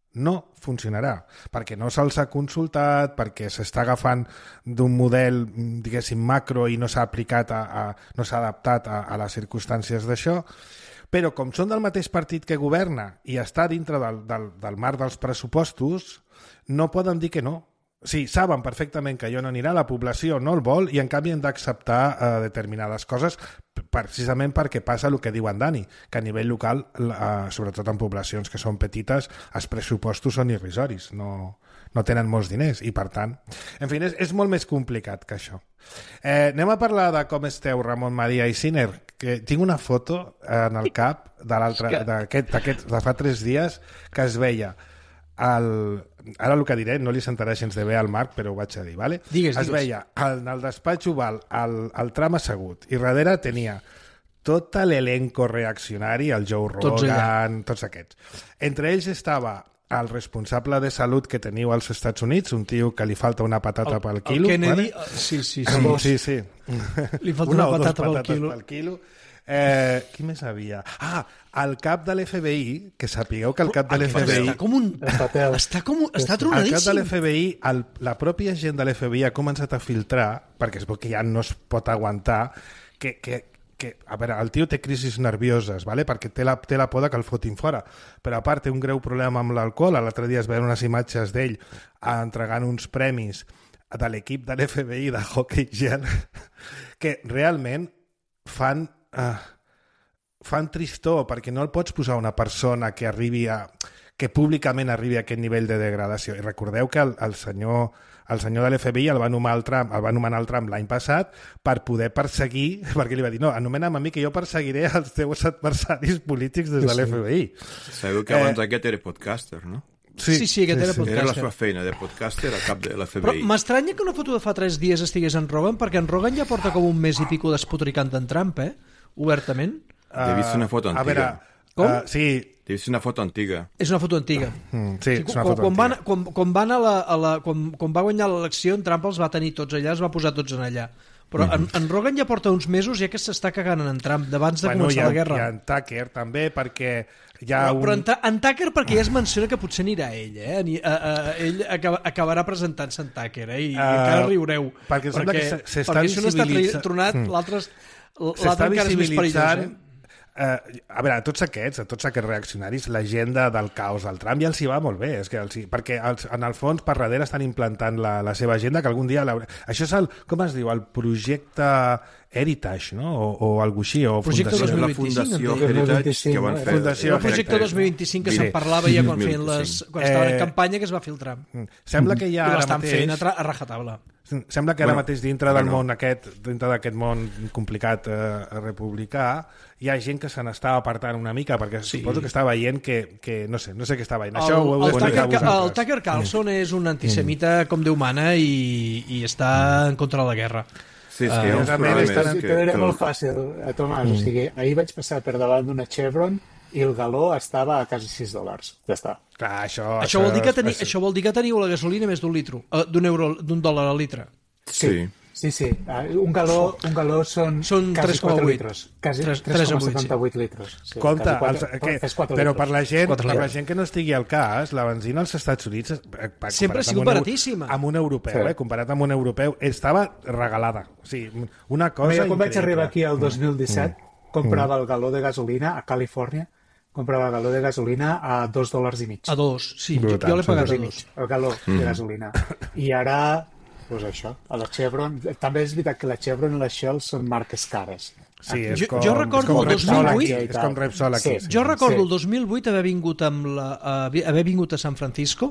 [SPEAKER 2] perquè no se'ls ha consultat, perquè s'està agafant d'un model, diguéssim, macro i no s'ha aplicat, no s'ha adaptat a les circumstàncies d'això, però com són del mateix partit que governa i està dintre del marc dels pressupostos, no poden dir que no. O sigui, saben perfectament que allò no anirà, la població no el vol i en canvi han d'acceptar determinades coses precisament perquè passa el que diu en Dani, que a nivell local, sobretot en poblacions que són petites, els pressupostos són irrisoris, no tenen molts diners i per tant, en fi, és molt més complicat que això. Anem a parlar de com esteu, Ramon Maria i Siner, que tinc una foto en el cap de fa 3 dies que es veia ara el que diré no li sentarà gens de bé al Marc, però ho vaig a dir, ¿vale?
[SPEAKER 3] Digues.
[SPEAKER 2] Es veia en el despatx oval el tram assegut i darrere tenia tot l'elenco reaccionari, el Joe Rogan, tots aquests. Entre ells estava el responsable de salut que teniu als Estats Units, un tio que li falta una patata pel quilo.
[SPEAKER 3] El Kennedy,
[SPEAKER 2] ¿vale? Sí.
[SPEAKER 3] Li falta una patata pel quilo.
[SPEAKER 2] Qui més havia? El cap de l'FBI, que sapigueu que el cap de l'FBI...
[SPEAKER 3] Està tronadíssim.
[SPEAKER 2] El cap de l'FBI, la pròpia gent de l'FBI ha començat a filtrar, perquè és que ja no es pot aguantar, que a veure, el tio té crisis nervioses, ¿vale? Perquè té la por que el fotin fora, però a part té un greu problema amb l'alcohol. L'altre dia es veuen unes imatges d'ell entregant uns premis de l'equip de l'FBI de hockey gel que realment fan tristor, perquè no el pots posar una persona que públicament arribi a aquest nivell de degradació. I recordeu que el senyor de l'FBI el va anomenar el Trump l'any passat per poder perseguir, perquè li va dir, no, anomena'm a mi que jo perseguiré els teus adversaris polítics des de l'FBI.
[SPEAKER 4] Sabeu que abans aquest era podcaster, no?
[SPEAKER 3] Sí, aquest era podcaster.
[SPEAKER 4] Era la seva feina de podcaster a cap de l'FBI.
[SPEAKER 3] Però m'estranya que una foto de fa 3 dies estigués en Rogan, perquè en Rogan ja porta com un mes i pico despotricant en Trump, obertament.
[SPEAKER 4] He vist una foto antiga.
[SPEAKER 2] A veure,
[SPEAKER 3] com?
[SPEAKER 2] Sí.
[SPEAKER 4] He vist una foto antiga.
[SPEAKER 3] És una foto antiga.
[SPEAKER 2] Sí, és una foto antiga.
[SPEAKER 3] Quan va guanyar l'elecció, en Trump els va tenir tots allà, els va posar tots en allà. Però en Rogan ja porta uns mesos ja que s'està cagant en Trump d'abans de començar la guerra.
[SPEAKER 2] I en Tucker també, perquè hi ha
[SPEAKER 3] però en Tucker perquè ja es menciona que potser anirà ell, ell acabarà presentant-se en Tucker, i encara riureu.
[SPEAKER 2] Perquè sembla que s'està visibilitzant...
[SPEAKER 3] Perquè si un està tronat, l'altre encara és més perillós,
[SPEAKER 2] A veure, a tots aquests reaccionaris, l'agenda del caos del Trump ja els hi va molt bé, perquè en el fons per darrere estan implantant la seva agenda, que algun dia... Això és com es diu? El projecte Heritage, no? O alguna així, o
[SPEAKER 3] projecte
[SPEAKER 2] Fundació.
[SPEAKER 3] 2025,
[SPEAKER 4] la Fundació Heritage que van fer.
[SPEAKER 3] El projecte 2025 que se'n parlava ja quan estaven en campanya, que es va filtrar.
[SPEAKER 2] Sembla que ja
[SPEAKER 3] i l'estan fent a rajatabla.
[SPEAKER 2] Sembla que ara mateix dintre del món dintre d'aquest món complicat republicà, hi ha gent que se n'està apartant una mica, perquè suposo que està veient que no sé què està veient. Això ho heu d'explicar vosaltres.
[SPEAKER 3] El Tucker Carlson és un antisemita com Déu mana i està en contra de la guerra.
[SPEAKER 4] Sí, és que hi ha uns problemes
[SPEAKER 6] era molt fàcil, Tomàs. O sigui, ahir vaig passar per davant d'una Chevron i el galó estava a quasi $6. Ja està.
[SPEAKER 2] Clar,
[SPEAKER 3] això vol dir que teniu la gasolina més d'un $1 al litre.
[SPEAKER 6] Sí. Un galó són 3,8 litres. Quasi 3,78 litres. Sí,
[SPEAKER 2] compte, però per la gent que no estigui al cas, la benzina als Estats Units
[SPEAKER 3] sempre ha sigut baratíssima.
[SPEAKER 2] Amb un europeu, comparat amb un europeu, estava regalada. O sigui, una cosa
[SPEAKER 6] increïble. Quan vaig arribar aquí el 2017, comprava el galó de gasolina a Califòrnia, comprava el galó de gasolina a $2.50.
[SPEAKER 3] A $2, sí. Jo l'he pagat a $2.
[SPEAKER 6] El galó de gasolina. I ara, doncs això, a la Chevron... També és veritat que la Chevron i la Shell són marques cares.
[SPEAKER 2] Sí,
[SPEAKER 3] jo recordo el 2008...
[SPEAKER 2] És com Repsol aquí.
[SPEAKER 3] Jo recordo el 2008 haver vingut a San Francisco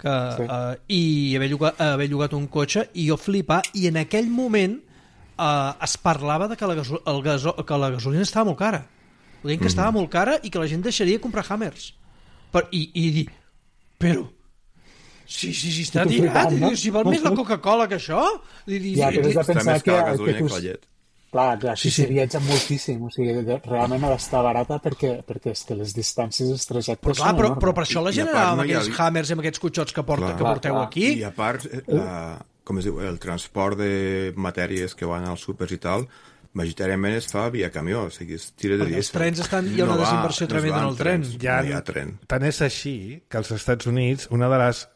[SPEAKER 3] i haver llogat un cotxe i jo flipar, i en aquell moment es parlava de que la gasolina estava molt cara. Ho deien que estava molt cara i que la gent deixaria comprar Hammers. I dir, però... Sí, està tirat. Si val més la Coca-Cola que això...
[SPEAKER 6] Ja, però has de pensar que tu... Clar,
[SPEAKER 3] sí.
[SPEAKER 6] viatja moltíssim. O sigui, realment ha d'estar barata perquè és que les distàncies dels trajectes són enormes.
[SPEAKER 3] Però per això la gent anava amb aquells Hammers i amb aquests cotxots que porteu aquí.
[SPEAKER 4] I a part, com es diu, el transport de matèries que van als súpers i tal, majoritàriament es fa via camió, o sigui, es tira de
[SPEAKER 3] els trens hi ha una desinversió tremenda en el tren.
[SPEAKER 4] No hi ha tren.
[SPEAKER 2] Tant és així que als Estats Units una de les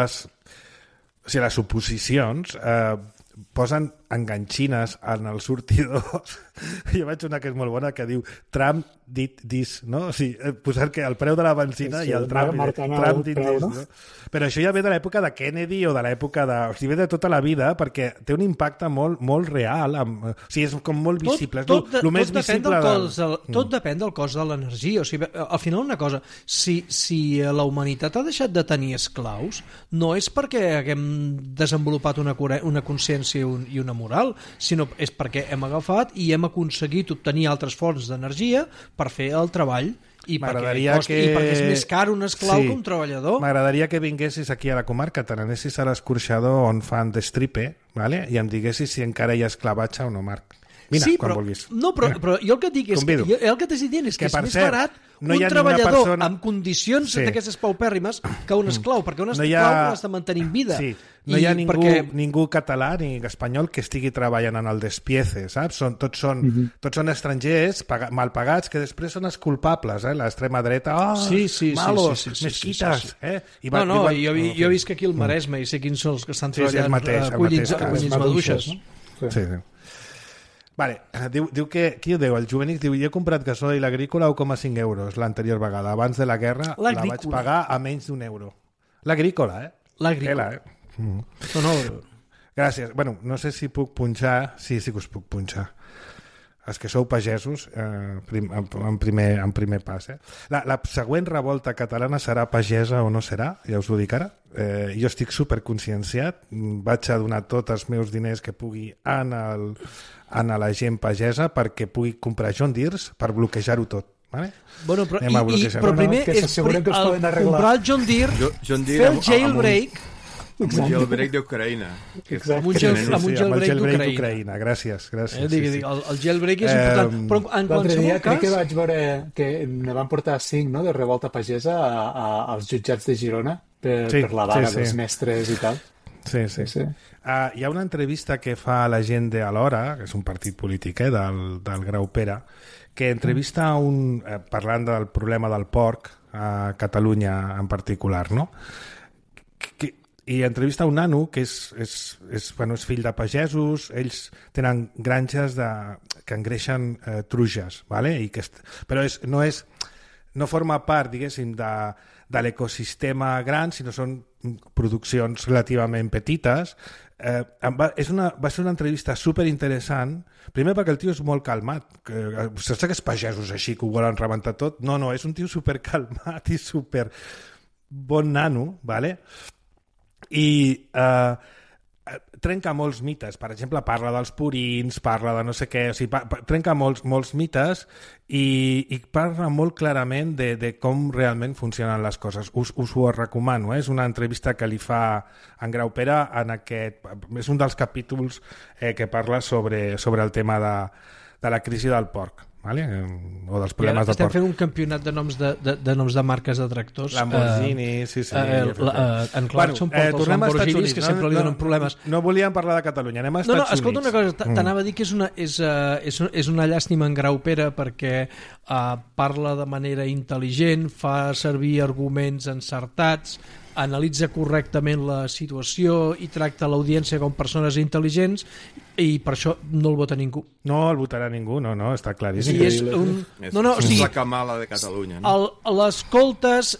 [SPEAKER 2] o sigui, les oposicions posen enganxines en els sortidors. Jo vaig una que és molt bona que diu Trump did this, no? O sigui, posar que el preu de la benzina i el Trump did this, no? Però això ja ve de l'època de Kennedy o de l'època de... O sigui, ve de tota la vida perquè té un impacte molt, molt real. O sigui, és com molt visible. Tot
[SPEAKER 3] depèn del cost de l'energia. O sigui, al final una cosa, si la humanitat ha deixat de tenir esclaus, no és perquè haguem desenvolupat una consciència i una moral, sinó és perquè hem agafat i hem aconseguit obtenir altres fonts d'energia per fer el treball i perquè és més car un esclau que un treballador.
[SPEAKER 2] M'agradaria que vinguessis aquí a la comarca, te n'anessis a l'escorxador on fan destripe, vale? I em diguessis si encara hi ha esclavatge o no, Marc. Vine, quan vulguis.
[SPEAKER 3] No, però jo el que et dic és que el que t'estic dient és que és més barat un treballador amb condicions d'aquestes paupèrrimes que un esclau, perquè un esclau has de mantenir en vida.
[SPEAKER 2] Sí, no hi ha ningú català ni espanyol que estigui treballant en el despiece, saps? Tots són estrangers mal pagats que després són els culpables, l'extrema dreta, malos, mesquites.
[SPEAKER 3] Jo he vist que aquí al Maresme i sé quins són els que estan treballant collins maduixes.
[SPEAKER 2] Sí. Vale, diu que, qui ho diu? El Juvenix diu, jo he comprat gasoil agrícola a 1,5 euros l'anterior vegada. Abans de la guerra la vaig pagar a menys d'€1. L'agrícola,
[SPEAKER 3] L'agrícola.
[SPEAKER 2] No. Gràcies. Bueno, no sé si puc punxar. Sí que us puc punxar. Els que sou pagesos, en primer pas. La següent revolta catalana serà pagesa o no serà? Ja us ho dic ara. Jo estic superconscienciat. Vaig a donar tots els meus diners que pugui a la gent pagesa perquè pugui comprar John Deeres per bloquejar-ho tot. Vale?
[SPEAKER 3] Bueno, però primer és comprar el John Deere, fer el jailbreak.
[SPEAKER 4] Amb un jailbreak d'Ucraïna.
[SPEAKER 3] Amb un jailbreak
[SPEAKER 2] d'Ucraïna. Gràcies.
[SPEAKER 3] El jailbreak és important. Però en
[SPEAKER 6] l'altre dia
[SPEAKER 3] qualsevol cas...
[SPEAKER 6] crec que vaig veure que ne van portar 5 de revolta pagesa als jutjats de Girona per la vaga dels mestres i tal.
[SPEAKER 2] Sí. Hi ha una entrevista que fa la gent de Alhora, que és un partit polític del Grau Pere, que entrevista parlant del problema del porc a Catalunya en particular, no? I entrevista un nano que és fill de pagesos, ells tenen granges que engreixen truges, ¿vale? Però no forma part, diguéssim, de l'ecosistema gran, sinó són produccions relativament petites. Va ser una entrevista superinteressant, primer perquè el tio és molt calmat, saps aquests pagesos així que ho volen rebentar tot? No, és un tio supercalmat i super bon nano, ¿vale? I trenca molts mites. Per exemple, parla dels purins, parla de no sé què, o sigui, trenca molts mites i parla molt clarament de com realment funcionen les coses. Us ho recomano, és una entrevista que li fa en Grau Pere en aquest... És un dels capítols que parla sobre el tema de la crisi del porc. Vale? O dels problemes de porc.
[SPEAKER 3] Estem fent un campionat de noms de marques de tractors.
[SPEAKER 2] Lamborghini, sí.
[SPEAKER 3] En Clarkson porta els Lamborghinis que sempre li donen problemes.
[SPEAKER 2] No volíem parlar de Catalunya, anem a Estats Units.
[SPEAKER 3] Escolta una cosa, t'anava a dir que és una llàstima en Grau Pere perquè parla de manera intel·ligent, fa servir arguments encertats, analitza correctament la situació i tracta l'audiència com persones intel·ligents i per això no el vota ningú.
[SPEAKER 2] No el votarà ningú, no, està claríssim.
[SPEAKER 3] És
[SPEAKER 4] la camala de Catalunya. No?
[SPEAKER 3] L'escoltes,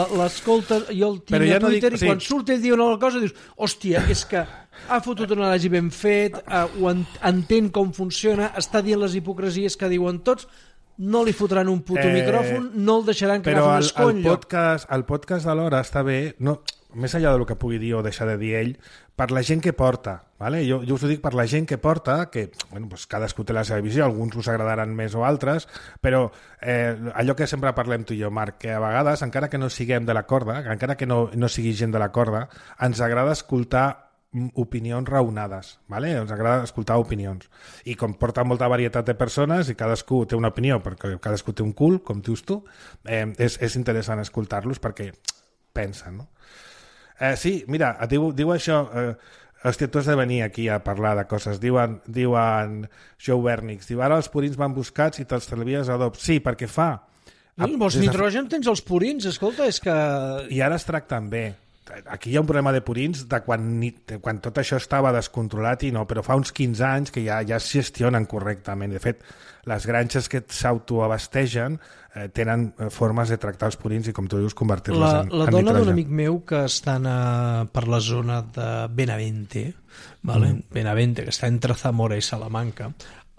[SPEAKER 3] jo el tinc a Twitter i quan surt ell diu una cosa dius, hòstia, és que ha fotut un elegi ben fet, entén com funciona, està dient les hipocresies que diuen tots, no li fotran un puto micròfon, no el deixaran que agafi un escó enlloc.
[SPEAKER 2] El podcast de l'Hora està bé, no, més enllà del que pugui dir o deixar de dir ell, per la gent que porta. Vale? Jo us ho dic per la gent que porta, que pues cadascú té la seva visió, alguns us agradaran més o altres, però allò que sempre parlem tu i jo, Marc, que a vegades, encara que no siguem de la corda, encara que no sigui gent de la corda, ens agrada escoltar opinions raonades, ¿vale? Ens agrada escoltar opinions. I com porta molta varietat de persones i cadascú té una opinió, perquè cadascú té un cul, com dius tu, és interessant escoltar-los perquè pensen, no? Sí, mira, diu això... Hòstia, tu has de venir aquí a parlar de coses. Diuen Joe Bernix, diu, ara els purins van buscats i te'ls travies a adob. Sí, perquè fa...
[SPEAKER 3] Vols nitrogen, tens els purins, escolta, és que...
[SPEAKER 2] I ara es tracten bé. Aquí hi ha un problema de purins de quan tot això estava descontrolat i no, però fa uns 15 anys que ja es gestionen correctament. De fet, les granges que s'autoabastegen tenen formes de tractar els purins i, com tu dius, convertir-los en nitrogen.
[SPEAKER 3] La dona d'un amic meu que està per la zona de Benavente, Benavente, que està entre Zamora i Salamanca,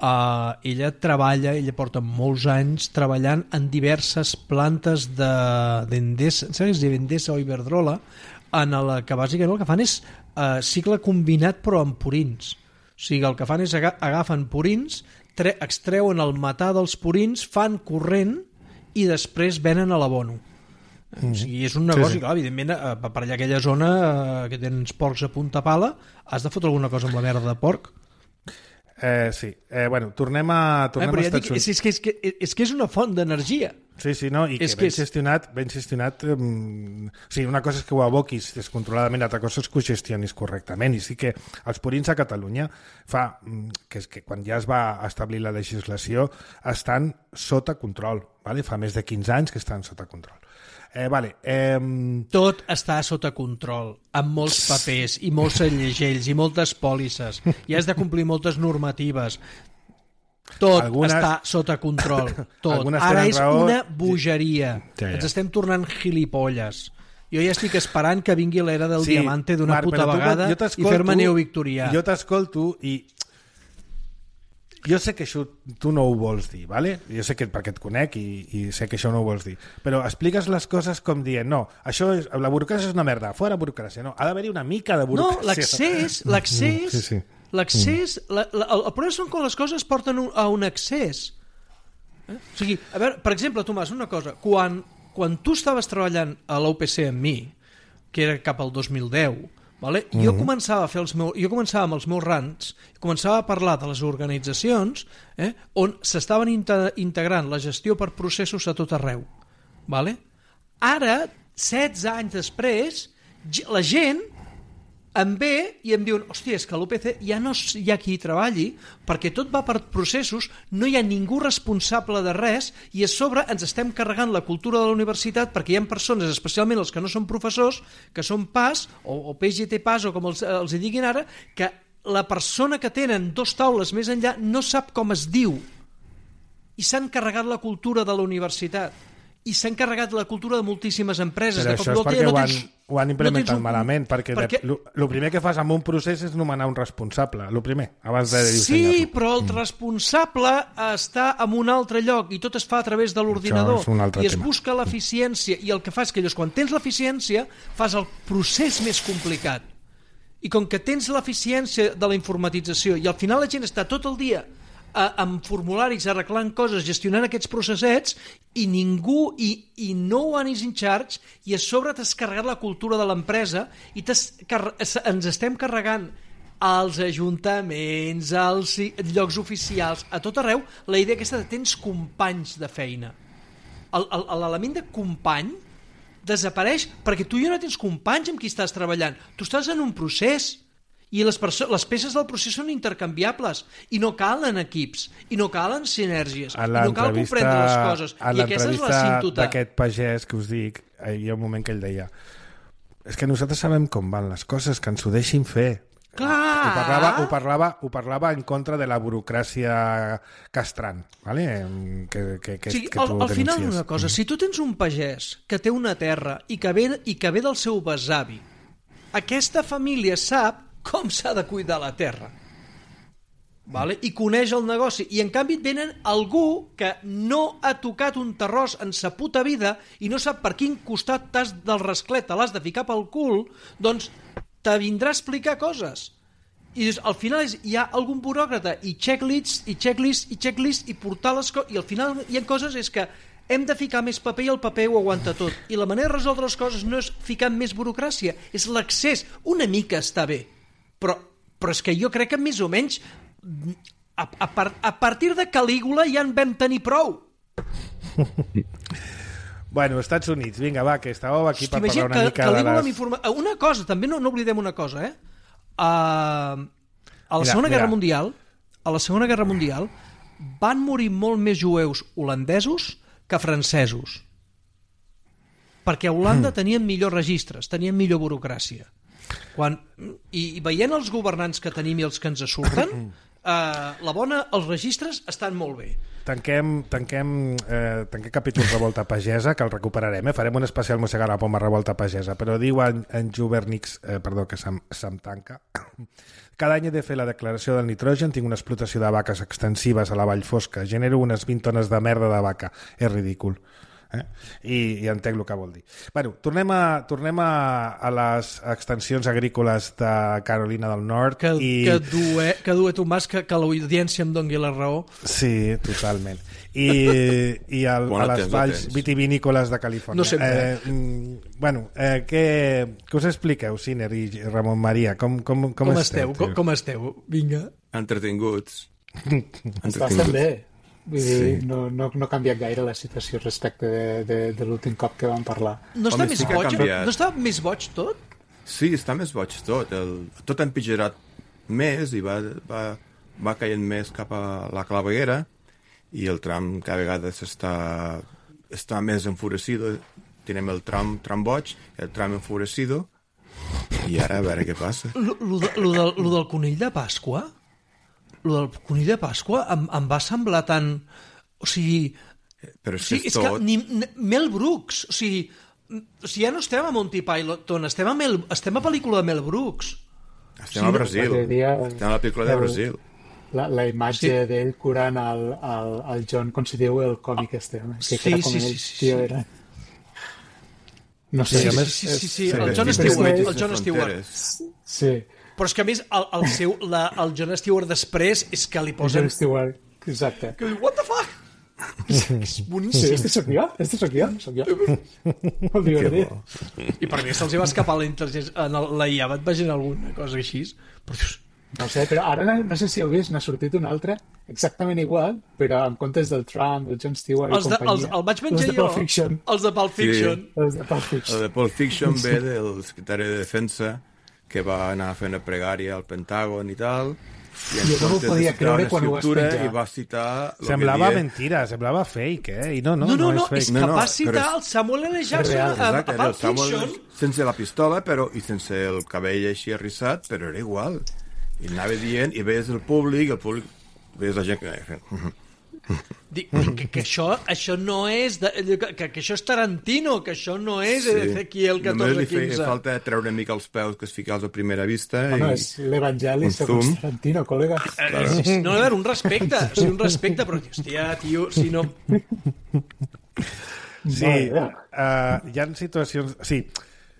[SPEAKER 3] ella porta molts anys treballant en diverses plantes d'Endesa o Iberdrola, en la que bàsicament el que fan és cicle combinat però amb purins. O sigui, el que fan és agafen purins, extreuen el metà dels purins, fan corrent i després venen a l'abono. O sigui, és un negoci, clar, evidentment, per allà aquella zona que tens porcs a punta pala, has de fotre alguna cosa amb la merda de porc.
[SPEAKER 2] Sí. Bueno, tornem als Estats Units.
[SPEAKER 3] És que és una font d'energia.
[SPEAKER 2] Sí, no, i que ben gestionat... O sigui, una cosa és que ho aboquis descontroladament, l'altra cosa és que ho gestionis correctament. I sí que els purins a Catalunya que quan ja es va establir la legislació estan sota control. Vale? Fa més de 15 anys que estan sota control.
[SPEAKER 3] Tot està sota control, amb molts papers i molts segells i moltes pòlisses, i has de complir moltes normatives. Tot està sota control, tot. Ara és una bogeria. Ens estem tornant gilipolles. Jo ja estic esperant que vingui l'era del diamante d'una puta vegada i fer-me neovictorià.
[SPEAKER 2] Jo t'escolto i jo sé que això tu no ho vols dir, ¿vale? Jo sé que perquè et conec i sé que això no ho vols dir, però expliques les coses com dient, no, la burocràcia és una merda, fora burocràcia, no, ha d'haver-hi una mica de burocràcia.
[SPEAKER 3] No, l'accés, el problema són quan les coses porten a un accés. O sigui, a veure, per exemple, Tomàs, una cosa, quan tu estaves treballant a l'OPC amb mi, que era cap al 2010, vale? Jo començava amb els meus rants, començava a parlar de les organitzacions on s'estaven integrant la gestió per processos a tot arreu. Vale? Ara, 16 anys després, la gent em ve i em diuen, hòstia, és que a l'OPC ja no hi ha qui hi treballi perquè tot va per processos, no hi ha ningú responsable de res i a sobre ens estem carregant la cultura de la universitat perquè hi ha persones, especialment els que no són professors, que són PAS o PGT PAS o com els diguin ara, que la persona que tenen 2 taules més enllà no sap com es diu i s'han carregat la cultura de la universitat i s'han carregat la cultura de moltíssimes empreses.
[SPEAKER 2] Però això és perquè ho han implementat malament, perquè el primer que fas amb un procés és nomenar un responsable, el primer, abans de dissenyar-lo.
[SPEAKER 3] Sí, però el responsable està en un altre lloc i tot es fa a través de l'ordinador i es busca l'eficiència i el que fa és que quan tens l'eficiència fas el procés més complicat. i com que tens l'eficiència de la informatització i al final la gent està tot el dia amb formularis arreglant coses, gestionant aquests processets i ningú, i no one is in charge, i a sobre t'has carregat la cultura de l'empresa i ens estem carregant als ajuntaments, als llocs oficials, a tot arreu, la idea aquesta de tens companys de feina. L'element de company desapareix perquè tu ja no tens companys amb qui estàs treballant. Tu estàs en un procés i les peces del procés són intercanviables i no calen equips, i no calen sinergies, i no cal comprendre les coses. I aquesta és la símptota.
[SPEAKER 2] D'aquest pagès que us dic, hi ha un moment que ell deia és que nosaltres sabem com van les coses, que ens ho deixin fer.
[SPEAKER 3] Clar!
[SPEAKER 2] Ho parlava en contra de la burocràcia castrant, ¿vale?
[SPEAKER 3] Al final una cosa, si tu tens un pagès que té una terra i que ve del seu besavi, aquesta família sap com s'ha de cuidar la terra, vale? I coneix el negoci, i en canvi et venen algú que no ha tocat un terròs en sa puta vida i no sap per quin costat del rasclet te l'has de ficar pel cul, doncs te vindrà a explicar coses. I al final hi ha algun buròcrata i checklist i portar les coses, i al final hi ha coses és que hem de ficar més paper i el paper ho aguanta tot, i la manera de resoldre les coses no és ficar més burocràcia, és l'accés. Una mica està bé, però és que jo crec que més o menys a partir de Calígula ja en vam tenir prou.
[SPEAKER 2] Bueno, Estats Units, vinga, va, que estàveu aquí per parlar una mica
[SPEAKER 3] de les... Una cosa, també no oblidem una cosa, a la Segona Guerra Mundial van morir molt més jueus holandesos que francesos, perquè a Holanda tenien millors registres, tenien millor burocràcia. I veient els governants que tenim i els que ens surten, els registres estan molt bé.
[SPEAKER 2] Tanquem capítol Revolta Pagesa, que el recuperarem, farem un especial Mossegar la Poma Revolta Pagesa, però diu en Juvernix, que se'm tanca: cada any he de fer la declaració del nitrogen, tinc una explotació de vaques extensives a la Vall Fosca, genero unes 20 tones de merda de vaca, és ridícul. I entenc el que vol dir. Bueno, tornem a les extensions agrícoles de Carolina del Nord.
[SPEAKER 3] Que du Tomàs, que l'audiència em doni la raó.
[SPEAKER 2] Sí, totalment. I a les valls vitivinícoles de Califòrnia.
[SPEAKER 3] No sempre.
[SPEAKER 2] Què us expliqueu, Siner i Ramon Maria? Com esteu?
[SPEAKER 3] Com esteu? Vinga.
[SPEAKER 4] Entretinguts.
[SPEAKER 6] Estàs bé. Vull dir, no ha canviat gaire la situació respecte de l'últim cop que vam parlar.
[SPEAKER 3] No està més boig? No està més boig tot?
[SPEAKER 4] Sí, està més boig tot. Tot ha empitjorat més i va caient més cap a la claveguera, i el tram cada vegada està més enfurecido. Tenim el tram boig, el tram enfurecido, i ara a veure què passa.
[SPEAKER 3] Lo del conill de Pasqua? Lo del conill de Pasqua em va semblar tan... O sigui...
[SPEAKER 4] Però és tot...
[SPEAKER 3] que Mel Brooks, o sigui, ja no estem a Monty Python, estem a pel·lícula de Mel Brooks.
[SPEAKER 4] Estem a Brasil, estem a la pel·lícula de Brasil.
[SPEAKER 6] La imatge d'ell curant el John, com si diu el còmic este, que era com el tio era... No sé.
[SPEAKER 3] Sí, el John Stewart.
[SPEAKER 6] Sí.
[SPEAKER 3] Però és que a més el John Stewart després és que li posen...
[SPEAKER 6] John Stewart, exacte.
[SPEAKER 3] Que diu, what the fuck? És boníssim.
[SPEAKER 6] Sí, este soc jo. Molt divertit.
[SPEAKER 3] I per mi se'ls va escapar la intel·ligència. La IA et vagin alguna cosa així. Però dius...
[SPEAKER 6] No sé, però ara no sé si heu vist, n'ha sortit un altre exactament igual, però en comptes del Trump, del John Stewart i companyia.
[SPEAKER 3] El vaig menjar jo. Els de Pulp Fiction.
[SPEAKER 6] Els de Pulp Fiction.
[SPEAKER 4] El de Pulp Fiction ve del secretari de Defensa, que va anar a fer una pregària al Pentàgon i tal, i en
[SPEAKER 6] jo no ho podia creure quan ho vas penjar.
[SPEAKER 4] I va citar...
[SPEAKER 2] Semblava mentira, semblava fake, I no,
[SPEAKER 3] és
[SPEAKER 2] fake.
[SPEAKER 3] És que va citar el Samuel L. Jackson a Pulp Fiction.
[SPEAKER 4] Sense la pistola, però, i sense el cabell així arrissat, però era igual. I anava dient, i veies el públic, veies la gent que...
[SPEAKER 3] Dic, que això no és que això és Tarantino, que això no és Ezequiel 14-15.
[SPEAKER 4] Només li feia falta treure una mica els peus que es ficava a primera vista.
[SPEAKER 6] És l'Evangeli segons Tarantino, col·lega.
[SPEAKER 3] No, a veure, un respecte, però hòstia, tio, si no...
[SPEAKER 2] Sí, hi ha situacions... Sí,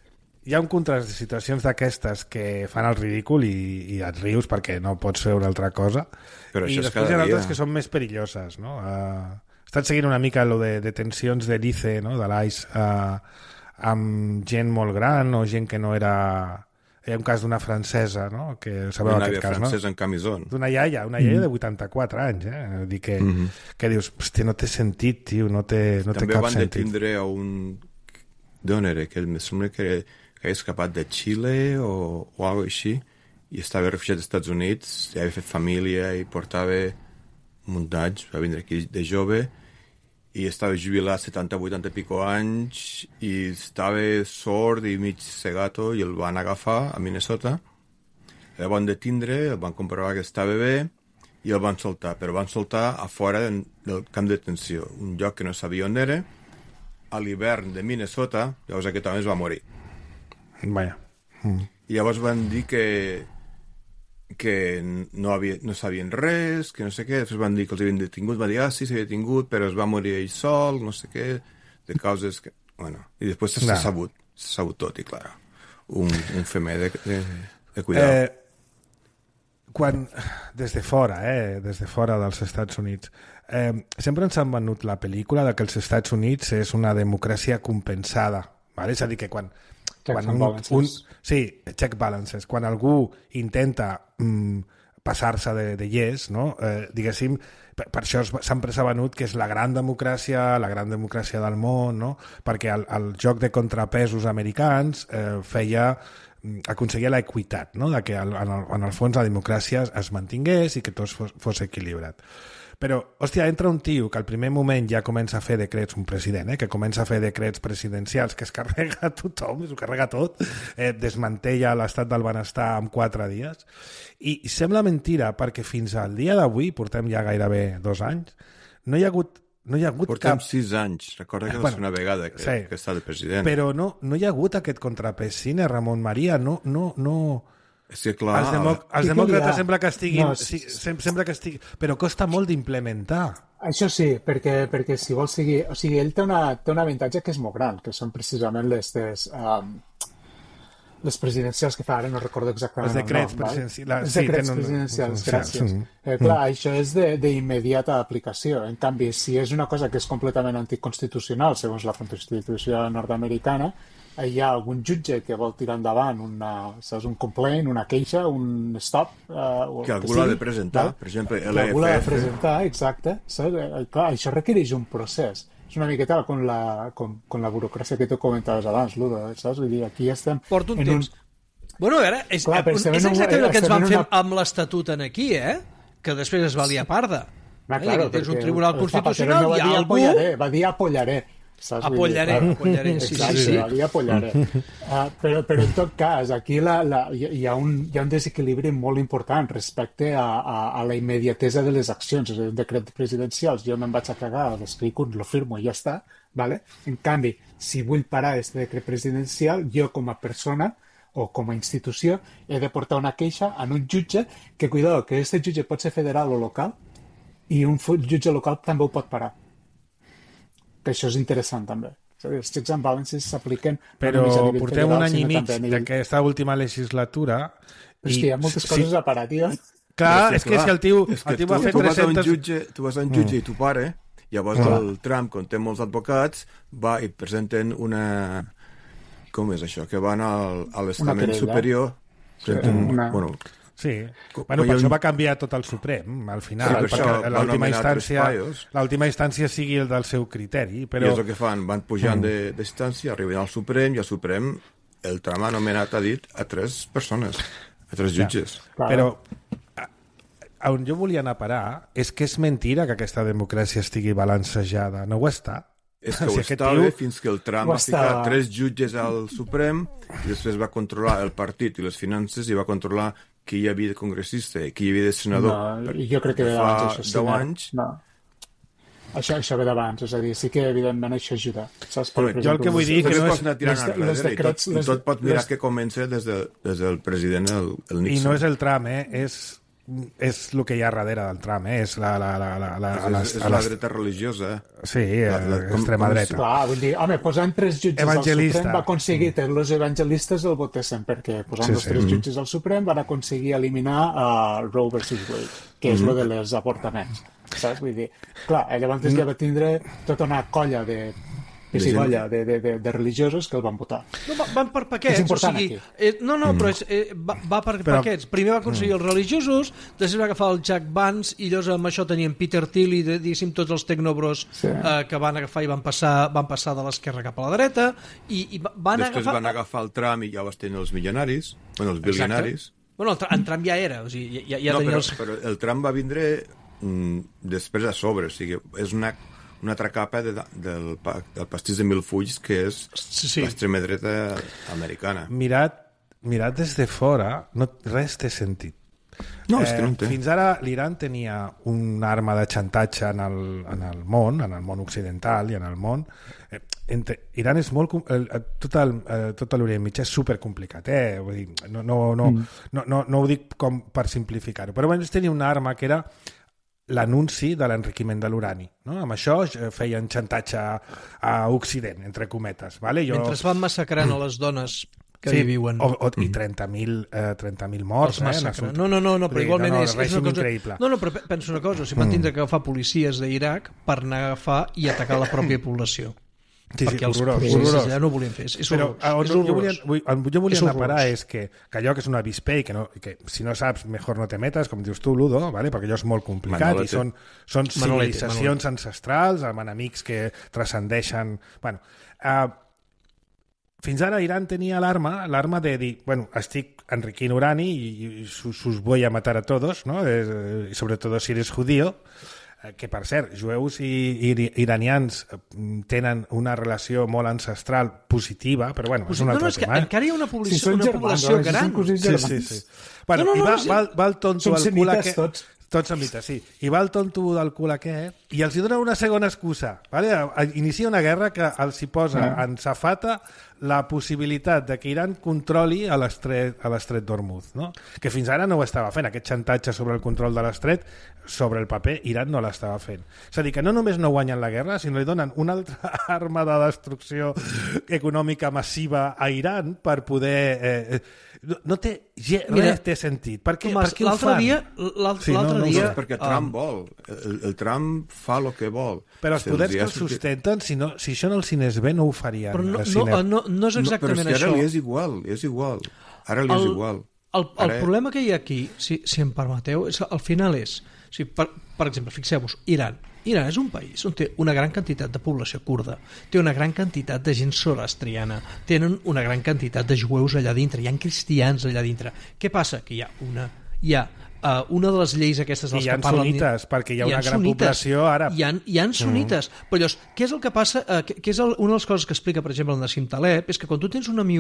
[SPEAKER 2] hi ha un contrast de situacions d'aquestes que fan el ridícul i et rius perquè no pots fer una altra cosa.
[SPEAKER 4] Però
[SPEAKER 2] I
[SPEAKER 4] això és
[SPEAKER 2] després hi ha
[SPEAKER 4] cada
[SPEAKER 2] altres
[SPEAKER 4] dia.
[SPEAKER 2] que són més perilloses, no? Estan seguint una mica lo de detencions de l'ICE, no? De l'ICE, amb gent molt gran o gent que no era... Hi ha un cas d'una francesa, no? Que sabeu
[SPEAKER 4] Una
[SPEAKER 2] aquest
[SPEAKER 4] àvia
[SPEAKER 2] cas, no?
[SPEAKER 4] francesa en camisón.
[SPEAKER 2] D'una iaia de 84 anys, Vull dir que dius, hòstia, no té sentit, tio, no té
[SPEAKER 4] També
[SPEAKER 2] cap
[SPEAKER 4] van
[SPEAKER 2] sentit.
[SPEAKER 4] detindre a un... D'on era? Que em sembla que havia escapat de Xile o alguna així, i estava refugiat als Estats Units, i havia fet família i portava un munt d'anys, va vindre aquí de jove, i estava jubilat 70-80 i pico anys, i estava sord i mig cegato, i el van agafar a Minnesota, el van detindre, el van comprovar que estava bé, i el van soltar, però el van soltar a fora del camp de detenció, un lloc que no sabia on era, a l'hivern de Minnesota. Llavors aquest home es va morir.
[SPEAKER 2] Vaja.
[SPEAKER 4] I llavors van dir que no sabien res, que no sé què, després van dir que els havien detingut, va dir, sí, s'havia detingut, però es va morir ell sol, no sé què, de causes que... Bueno, i després s'ha sabut tot, i clar, un femer de cuidar.
[SPEAKER 2] Quan, des de fora dels Estats Units, sempre ens han venut la pel·lícula de que els Estats Units és una democràcia compensada, vale? És a dir, que quan check balances, quan algú intenta passar-se de llest, no? Diguéssim, per això sempre s'ha venut que és la gran democràcia del món, no? Perquè el joc de contrapesos americans aconseguia l'equitat, no? De que en el fons la democràcia es mantingués i que tot fos equilibrat. Però, hòstia, entra un tio que al primer moment ja comença a fer decrets, un president, que comença a fer decrets presidencials, que es carrega tothom, s'ho carrega tot, desmantella l'estat del benestar en 4 dies, i sembla mentira, perquè fins al dia d'avui, portem ja gairebé 2 anys, no hi ha hagut
[SPEAKER 4] Portem 6 anys, recorda que és una vegada que està de president.
[SPEAKER 2] Però no hi ha hagut aquest contrapès cine, Ramon Maria, no...
[SPEAKER 4] És que clar...
[SPEAKER 2] Els demòcrates sempre que estiguin... Però costa molt d'implementar.
[SPEAKER 6] Això sí, perquè si vols seguir... O sigui, ell té un avantatge que és molt gran, que són precisament les presidencials que fa, ara no recordo exactament
[SPEAKER 2] els decrets
[SPEAKER 6] el nom.
[SPEAKER 2] presidencials.
[SPEAKER 6] Els decrets presidencials, gràcies. Clar, això és d'immediata aplicació. En canvi, si és una cosa que és completament anticonstitucional, segons la Constitució nord-americana, hi ha algun jutge que vol tirar endavant un complaint, una queixa, un stop...
[SPEAKER 4] que algú l'ha de presentar, per exemple, l'EFF.
[SPEAKER 6] Algú l'ha de presentar, exacte. Clar, això requereix un procés. És una miqueta com la burocràcia que tu comentaves abans, Ludo, saps? Vull dir, aquí estem...
[SPEAKER 3] Porta un temps. Bueno, a veure, és exactament el que ens van fer amb l'Estatut aquí, que després es va liar parda. Tens un tribunal constitucional i algú...
[SPEAKER 6] Va dir apoyaré.
[SPEAKER 3] Apoyaré, sí.
[SPEAKER 6] Apoyaré. Però en tot cas, aquí hi ha un desequilibri molt important respecte a la immediatesa de les accions. És a dir, un decret presidencial, jo me'n vaig a cagar, l'escric, lo firmo i ja està. ¿Vale? En canvi, si vull parar aquest decret presidencial, jo com a persona o com a institució he de portar una queixa en un jutge que, cuidado, que aquest jutge pot ser federal o local i un jutge local també ho pot parar. Que això és interessant també. Els checks and balances s'apliquen...
[SPEAKER 2] Però portem un any i mig d'aquesta última legislatura...
[SPEAKER 6] És que hi ha moltes coses a parar, tio.
[SPEAKER 2] Clar, és que si el tio va fer 300...
[SPEAKER 4] Tu vas a un jutge i tu pare, llavors el Trump, quan té molts advocats, va i presenten una... Com és això? Que van a l'estament superior... Bueno...
[SPEAKER 2] Sí, per això va canviar tot el Suprem al final, perquè l'última instància sigui el del seu criteri.
[SPEAKER 4] I és el que fan, van pujant d'instància, arriben al Suprem, i al Suprem el Trump ha nomenat, ha dit, a 3 persones, a 3 jutges.
[SPEAKER 2] Però on jo volia anar a parar és que és mentira que aquesta democràcia estigui balancejada, no ho està.
[SPEAKER 4] És que ho estava fins que el Trump va ficar 3 jutges al Suprem i després va controlar el partit i les finances i va controlar qui hi havia de congressista i qui hi havia de senador.
[SPEAKER 6] No, jo crec que ve d'abans, això.
[SPEAKER 4] 10 anys.
[SPEAKER 6] No. Això ve d'abans, és a dir, sí que evidentment això ajuda. Saps?
[SPEAKER 2] Jo el que vull dir que no és...
[SPEAKER 4] anar tirant enrere i tot pot mirar que comença des del president el Nixon.
[SPEAKER 2] I no és el Trump, és és el que hi ha darrere del Trump, és la
[SPEAKER 4] dreta religiosa.
[SPEAKER 2] Sí, l'extrema dreta.
[SPEAKER 6] Clar, vull dir, home, posant 3 jutges al Suprem va aconseguir que els evangelistes el votessin, perquè posant els 3 jutges al Suprem van aconseguir eliminar Roe versus Wade, que és lo de les avortaments. Saps? Vull dir, clar, llavors ja va tindre tota una colla de religiosos que el van votar.
[SPEAKER 3] No, van per paquets.
[SPEAKER 6] És important, aquí.
[SPEAKER 3] Però va per paquets. Primer va aconseguir els religiosos, després va agafar el Jack Vance, i llavors amb això tenien Peter Thiel i, diguéssim, tots els tecnobros que van agafar i van passar de l'esquerra cap a la dreta, i
[SPEAKER 4] després van agafar el Trump i ja vas tenir els milionaris, els bilionaris.
[SPEAKER 3] Bueno, en Trump ja era, o sigui, ja tenia els...
[SPEAKER 4] Però el Trump va vindre després a sobre, o sigui, és una altra capa del pastís de 1000 fulls, que és l'extrema dreta americana.
[SPEAKER 2] Mirat des de fora, res té sentit.
[SPEAKER 4] No, és que no en té.
[SPEAKER 2] Fins ara l'Iran tenia una arma de xantatge en el món occidental i en el món. Iran és molt... Tot l'Orient Mitjà és supercomplicat, vull dir, no ho dic com per simplificar-ho, però ells tenien una arma que era l'anunci de l'enriquiment de l'urani. No? Amb això feien xantatge a Occident, entre cometes. Vale?
[SPEAKER 3] Mentre es van massacrant a les dones que hi viuen.
[SPEAKER 2] I 30.000 morts.
[SPEAKER 3] No, però igualment és una cosa...
[SPEAKER 2] Increïble.
[SPEAKER 3] No, però penso una cosa, van tindre que agafar policies d'Iraq per anar a agafar i atacar la pròpia població.
[SPEAKER 2] Sí,
[SPEAKER 3] perquè els policies allà no ho volien fer.
[SPEAKER 2] Però jo volia anar a parar és que allò que és un avispé i que si no saps, mejor no te metes, com dius tu, Ludo, ¿vale? Perquè allò és molt complicat i són civilitzacions ancestrals amb enemics que transcendeixen... Bueno, fins ara Iran tenia l'arma de dir, bueno, estic enriquint urani y sus voy a matar a todos, ¿no? Sobre todo si eres judío, que per cert, jueus i iranians tenen una relació molt ancestral positiva, però bueno, és un altre tema.
[SPEAKER 3] Encara hi ha una població gran.
[SPEAKER 2] Sí. Bueno, i va el tonto al cul aquest... Tots semites, sí. I va el tonto del cul aquest i els hi dona una segona excusa. Vale? Inicia una guerra que els hi posa en safata la possibilitat de que Iran controli a l'estret d'Hormuz, no? Que fins ara no ho estava fent. Aquest xantatge sobre el control de l'estret, sobre el paper, Iran no l'estava fent. És a dir, que no només no guanyen la guerra, sinó li donen una altra arma de destrucció econòmica massiva a Iran per poder... No té res té sentit. Per què ho fan?
[SPEAKER 3] L'altre dia...
[SPEAKER 4] Perquè Trump vol. El Trump fa el que vol.
[SPEAKER 2] Però els poders que el sustenten, si això no els cines bé, no ho farien.
[SPEAKER 3] Però no és exactament això.
[SPEAKER 4] Però és que ara li és igual. Ara li és igual.
[SPEAKER 3] El problema que hi ha aquí, si em permeteu, al final és... Per exemple, fixeu-vos, Iran és un país on té una gran quantitat de població kurda, té una gran quantitat de gent zoroastriana, tenen una gran quantitat de jueus allà dintre, hi ha cristians allà dintre. Què passa? Que hi ha una de les lleis aquestes dels que parlen...
[SPEAKER 2] I hi ha sunites, perquè hi ha una gran població àrab.
[SPEAKER 3] Hi ha sunites. Però llavors, què és el que passa? Que és una de les coses que explica, per exemple, el Nassim Taleb, és que quan tu tens una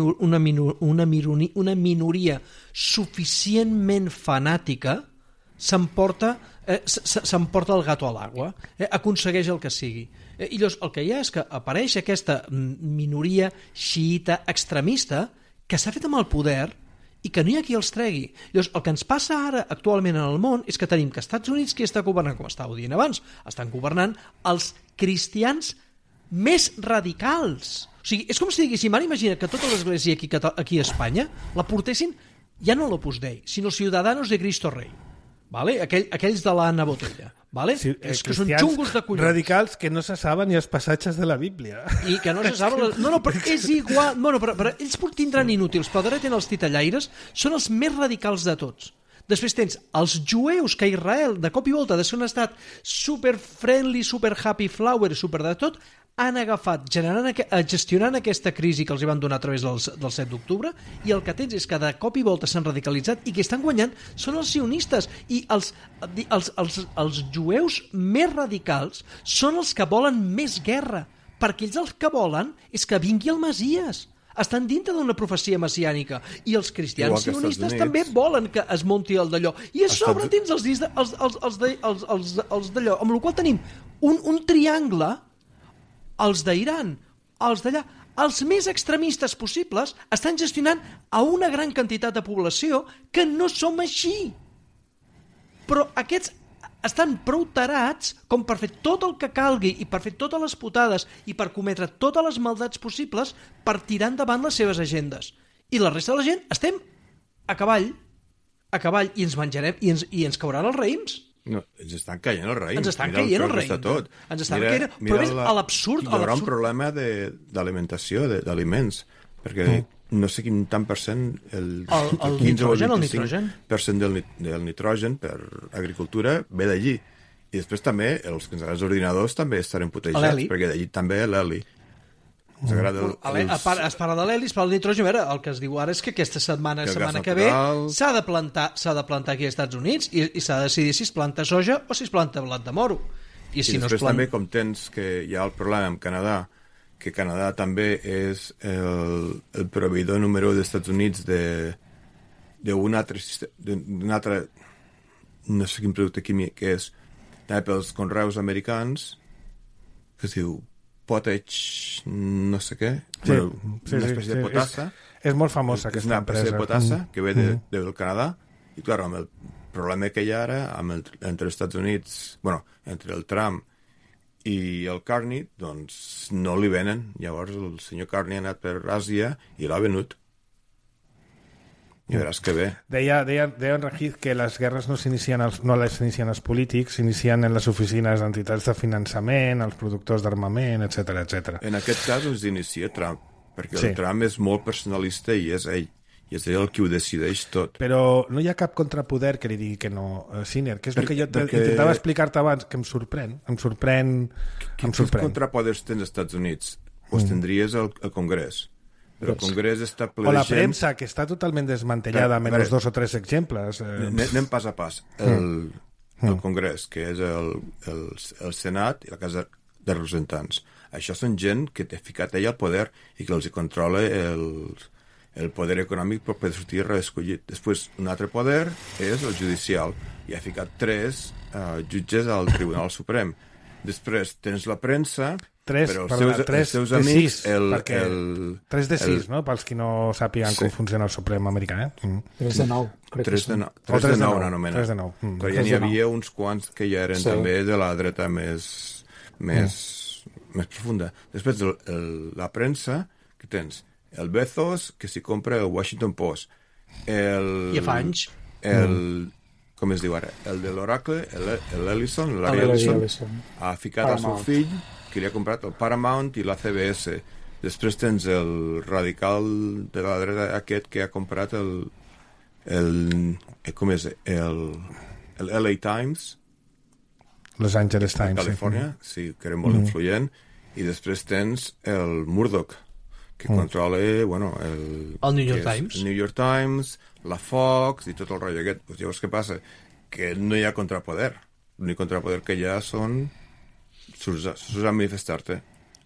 [SPEAKER 3] minoria suficientment fanàtica, s'emporta el gato a l'aigua, aconsegueix el que sigui. I llavors el que hi ha és que apareix aquesta minoria xiita extremista que s'ha fet amb el poder i que no hi ha qui els tregui. Llavors, el que ens passa ara actualment en el món és que tenim que Estats Units, qui està governant, com estàveu dient abans, estan governant els cristians més radicals. O sigui, és com si diguéssim, ara imagina que tota l'església aquí a Espanya la portessin ja no l'Opus Dei, sinó Ciudadanos de Cristo Rey. Vale? Aquells de l'Anna Botella. Vale?
[SPEAKER 2] Sí,
[SPEAKER 3] és que són xungos de collons.
[SPEAKER 2] Radicals que no se saben ni els passatges de la Bíblia.
[SPEAKER 3] I que no se saben... No, però és igual... Bueno, però ells tindran inútils, però darrere tenen els titellaires, són els més radicals de tots. Després tens els jueus, que Israel, de cop i volta, de ser un estat super friendly, super happy flower, super de tot, han agafat, gestionant aquesta crisi que els van donar a través del 7 d'octubre, i el que tens és que de cop i volta s'han radicalitzat i que estan guanyant són els sionistes, i els jueus més radicals són els que volen més guerra, perquè ells el que volen és que vingui el Messies. Estan dintre d'una profecia messiànica, i els cristians sionistes també volen que es munti el d'allò, i a sobre tens els d'allò, amb la qual tenim un triangle. Els d'Iran, els d'allà, els més extremistes possibles, estan gestionant a una gran quantitat de població que no som així. però aquests estan prou tarats com per fer tot el que calgui i per fer totes les putades i per cometre totes les maldats possibles per tirar endavant les seves agendes. I la resta de la gent estem a cavall i ens menjarem i ens cauran els raïms.
[SPEAKER 4] No, ens estan caient els raïms.
[SPEAKER 3] Ens estan caient els raïms. Però és a l'absurd.
[SPEAKER 4] Hi haurà un problema d'alimentació, d'aliments, perquè no sé quin tant per cent, el 15 o el 25% del nitrogen per agricultura ve d'allí. I després també els ordinadors també estaran putejats, perquè d'allí també l'heli.
[SPEAKER 3] Es parla de l'heli, es parla del nitrogen. El que es diu ara és que aquesta setmana que ve s'ha de plantar aquí als Estats Units i s'ha de decidir si es planta soja o si es planta blat de moro.
[SPEAKER 4] I després també, com tens que hi ha el problema amb Canadà, que Canadà també és el proveïdor número 1 dels Estats Units d'un altre no sé quin producte químic que és també pels conreus americans, que es diu Potage, no sé què, una espècie de potassa.
[SPEAKER 2] És molt famosa aquesta empresa.
[SPEAKER 4] És una espècie de potassa que ve del Canadà, i clar, amb el problema que hi ha ara entre els Estats Units, entre el Trump i el Carney, doncs no li venen. Llavors el senyor Carney ha anat per Àsia i l'ha venut. I veràs que bé.
[SPEAKER 2] Deia en Rajiv que les guerres no les inicien els polítics, s'inicien en les oficines d'entitats de finançament, els productors d'armament, etc.
[SPEAKER 4] En aquest cas els inicia Trump, perquè el Trump és molt personalista i és ell. I és ell el qui ho decideix tot.
[SPEAKER 2] Però no hi ha cap contrapoder que li digui que no, Siner, que és el que jo intentava explicar-te abans, que em sorprèn. Quins
[SPEAKER 4] contrapoders tens als Estats Units? Os tindries el Congrés. Però el Congrés està ple de gent...
[SPEAKER 2] O la premsa, que està totalment desmantellada, menys 2 o 3 exemples.
[SPEAKER 4] Anem pas a pas. El Congrés, que és el Senat i la Casa de Representants. Això són gent que té ficat ell al poder i que els hi controla el poder econòmic per poder sortir reescollit. Després, un altre poder és el judicial. I ha ficat 3 jutges al Tribunal Suprem. Després tens la premsa...
[SPEAKER 2] 3
[SPEAKER 4] els seus amics...
[SPEAKER 2] 3 de 6, no? Pels qui no sàpiguen com funciona el Suprem americà.
[SPEAKER 6] 3 de 9.
[SPEAKER 4] 3 de 9 n'anomena. Però ja n'hi havia uns quants que ja eren també de la dreta més profunda. Després, la premsa, que tens el Bezos, que s'hi compra el Washington Post.
[SPEAKER 3] I fa anys.
[SPEAKER 4] Com es diu ara? El de l'Oracle, l'Ellison, Larry Ellison, ha ficat el seu fill, que li ha comprat el Paramount i la CBS. Després tens el radical de la dreta aquest que ha comprat el LA Times,
[SPEAKER 2] Los Angeles Times,
[SPEAKER 4] Califòrnia, sí, que era molt influent. I després tens el Murdoch, que controla el
[SPEAKER 3] New York Times.
[SPEAKER 4] El New York Times, la Fox i tot el rotllo aquest. Llavors què passa? Que no hi ha contrapoder. L'únic contrapoder que hi ha són surts a manifestar-te.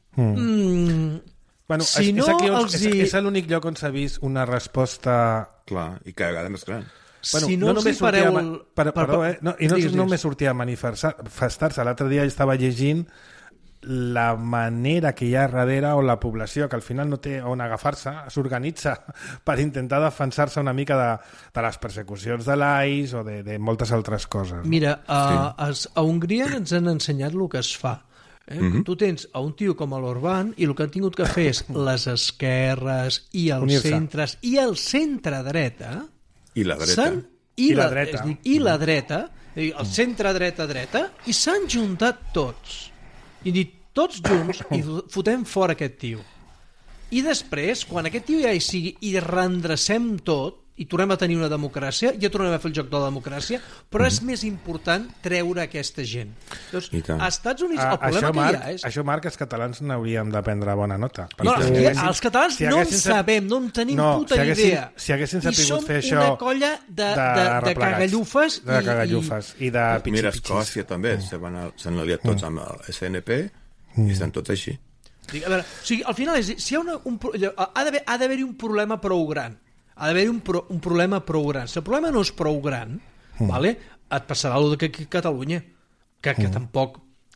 [SPEAKER 2] És l'únic lloc on s'ha vist una resposta...
[SPEAKER 4] Clar, i cada vegada més gran.
[SPEAKER 3] Si no els fareu...
[SPEAKER 2] No només sortia a manifestar-se. L'altre dia estava llegint la manera que hi ha darrere on la població, que al final no té on agafar-se, s'organitza per intentar defensar-se una mica de les persecucions de l'AIS o de moltes altres coses.
[SPEAKER 3] Mira, a Hongria ens han ensenyat el que es fa. Tu tens a un tio com l'Orbán i el que han tingut que fer és les esquerres i els centres i el centre-dreta
[SPEAKER 4] i la dreta
[SPEAKER 3] la dreta, el centre-dreta i s'han juntat tots i dit tots junts i fotem fora aquest tio. I després, quan aquest tio ja hi sigui i reendrecem tot i tornem a tenir una democràcia, ja tornem a fer el joc de la democràcia, però és més important treure aquesta gent. Doncs, als Estats Units el problema que hi ha és...
[SPEAKER 2] Això, Marc, els catalans n'hauríem de prendre bona nota.
[SPEAKER 3] No, els catalans no en sabem, no en tenim puta idea.
[SPEAKER 2] Si haguessin sapigut fer això...
[SPEAKER 3] I som una colla de cagallufes
[SPEAKER 2] i de pitxi-pitxis.
[SPEAKER 4] Mira, Escòcia també, s'han aliat tots amb el SNP i estan tots així.
[SPEAKER 3] A veure, o sigui, al final és, si hi ha ha d'haver-hi un problema prou gran. Ha d'haver-hi un problema prou gran. Si el problema no és prou gran, et passarà el que aquí a Catalunya, que tampoc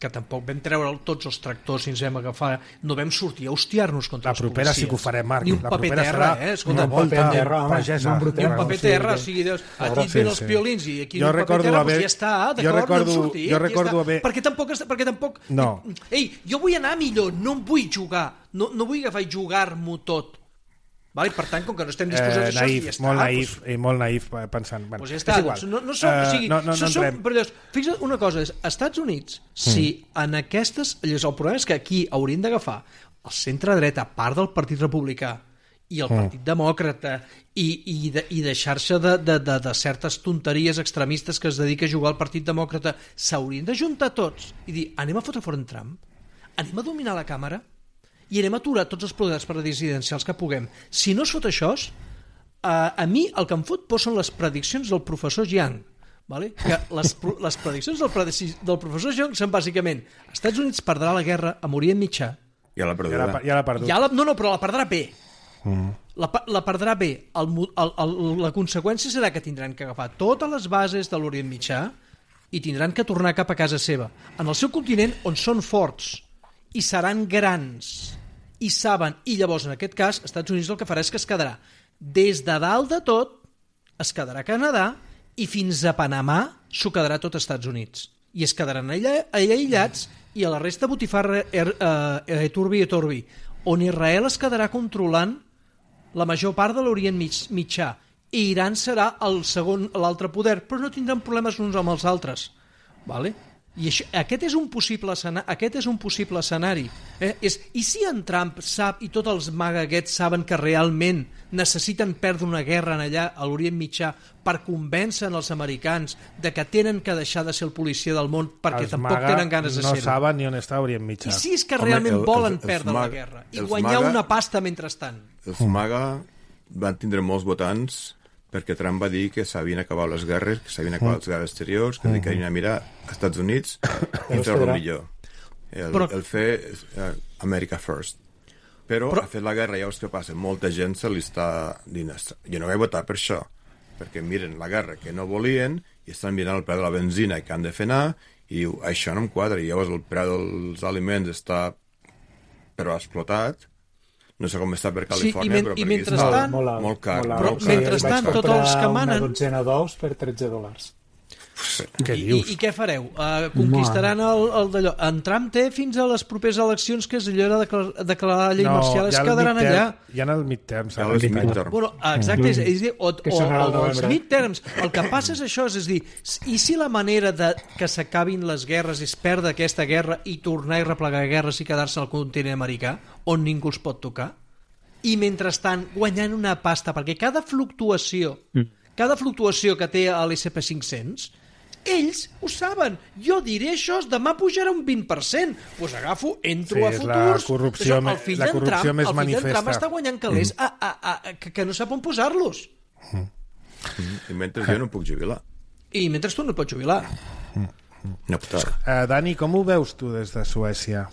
[SPEAKER 3] que tampoc vam treure tots els tractors i ens vam agafar, no vam sortir a hostiar-nos contra els policies.
[SPEAKER 2] La propera sí que ho farem, Marc.
[SPEAKER 3] Ni un paper terra,
[SPEAKER 2] Escolta,
[SPEAKER 6] un paper terra,
[SPEAKER 2] pagesa.
[SPEAKER 3] Ni un paper terra, o sigui, a ti et ven els piolins i aquí
[SPEAKER 2] jo
[SPEAKER 3] un paper terra, doncs ja està, d'acord, no em sortir.
[SPEAKER 2] Jo recordo haver...
[SPEAKER 3] Perquè tampoc...
[SPEAKER 2] No.
[SPEAKER 3] Ei, jo vull anar millor, no em vull jugar, no vull agafar i jugar-m'ho tot. Vale? Per tant, com que no estem disposats a això,
[SPEAKER 2] naïf,
[SPEAKER 3] ja està.
[SPEAKER 2] Molt naïf pensant. Bueno,
[SPEAKER 3] ja està,
[SPEAKER 2] és igual.
[SPEAKER 3] no som... Però fixa't una cosa, als Estats Units, si en aquestes... El problema és que aquí haurien d'agafar el centre-dreta, part del Partit Republicà i el Partit Demòcrata i deixar-se de certes tonteries extremistes que es dedica a jugar al Partit Demòcrata, s'haurien de juntar tots i dir, anem a fotre fora en Trump? Anem a dominar la càmera? I anem a aturar tots els poders presidencials que puguem. Si no es fot això, a mi el que em fot por són les prediccions del professor Jiang. Vale? Que les prediccions del professor Jiang són bàsicament els Estats Units perdrà la guerra a Orient Mitjà.
[SPEAKER 4] Ja l'ha perdut.
[SPEAKER 2] Ja l'ha perdut.
[SPEAKER 3] No, però la perdrà bé. La perdrà bé. La conseqüència serà que tindran que agafar totes les bases de l'Orient Mitjà i tindran que tornar cap a casa seva. En el seu continent on són forts i seran grans i saben, i llavors en aquest cas Estats Units el que farà és que es quedarà des de dalt de tot, es quedarà a Canadà i fins a Panamà s'ho quedarà tot Estats Units i es quedaran allà aïllats i a la resta botifarra turbi i torbi, on Israel es quedarà controlant la major part de l'Orient Mitjà i Iran serà l'altre poder, però no tindran problemes uns amb els altres, vale? I aquest és un possible escenari. I si en Trump sap i tots els magaguets saben que realment necessiten perdre una guerra allà a l'Orient Mitjà per convèncer els americans de que tenen que deixar de ser el policia del món perquè tampoc tenen ganes de ser-ho.
[SPEAKER 2] No saben ni on està Orient Mitjà.
[SPEAKER 3] I si és que realment volen perdre la guerra i guanyar una pasta mentrestant.
[SPEAKER 4] Els MAGA van tindre molts votants perquè Trump va dir que s'havien acabat les guerres, que s'havien acabat les guerres exteriors, que havien a mirar als Estats Units i fer-ho millor. El fer America First. Però ha fet la guerra, ja veus què passa, molta gent se li està dient, jo no vaig votar per això, perquè miren la guerra que no volien i estan mirant el preu de la benzina que han de fer anar i diu, això no em quadra, i llavors el preu dels aliments està però explotat. No sé com està per Califòrnia, però per aquí està molt car.
[SPEAKER 3] Però mentrestant, tots els que manen...
[SPEAKER 6] Una dotzena d'ous per $13.
[SPEAKER 2] Què dius?
[SPEAKER 3] I què fareu? Conquistaran el d'allò? En Trump té fins a les properes eleccions, que és allò de declarar la llei marcial, es quedaran allà.
[SPEAKER 2] Hi ha el midterms.
[SPEAKER 3] Bueno, exacte, és a dir, o els midterms. El que passa és això, és a dir, i si la manera de que s'acabin les guerres és perdre aquesta guerra i tornar i replegar guerres i quedar-se al continent americà, on ningú els pot tocar? I mentrestant guanyant una pasta, perquè cada fluctuació que té a l'SP500, ells ho saben. Jo diré això, demà pujarà un 20%. Doncs agafo, entro a futurs...
[SPEAKER 2] La corrupció més manifesta.
[SPEAKER 3] El fill d'en Trump està guanyant calés que no sap on posar-los.
[SPEAKER 4] I mentre jo no puc jubilar.
[SPEAKER 3] I mentre tu no pots jubilar.
[SPEAKER 4] No puc.
[SPEAKER 2] Dani, com ho veus tu des de Suècia?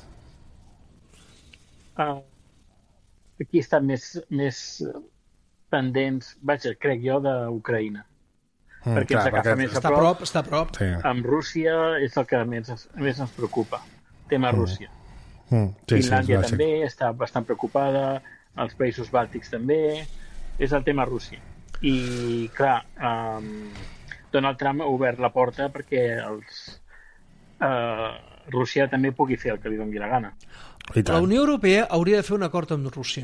[SPEAKER 5] Aquí estan més pendents, vaja, crec jo, d'Ucraïna. Perquè ens agafa més a prop.
[SPEAKER 3] Està a prop.
[SPEAKER 2] Sí.
[SPEAKER 5] Amb Rússia és el que més ens preocupa. Tema Rússia.
[SPEAKER 2] Finlàndia
[SPEAKER 5] també està bastant preocupada, els països bàltics també, és el tema Rússia. I, clar, Donald Trump ha obert la porta perquè Rússia també pugui fer el que li doni la gana.
[SPEAKER 3] La Unió Europea hauria de fer un acord amb Rússia.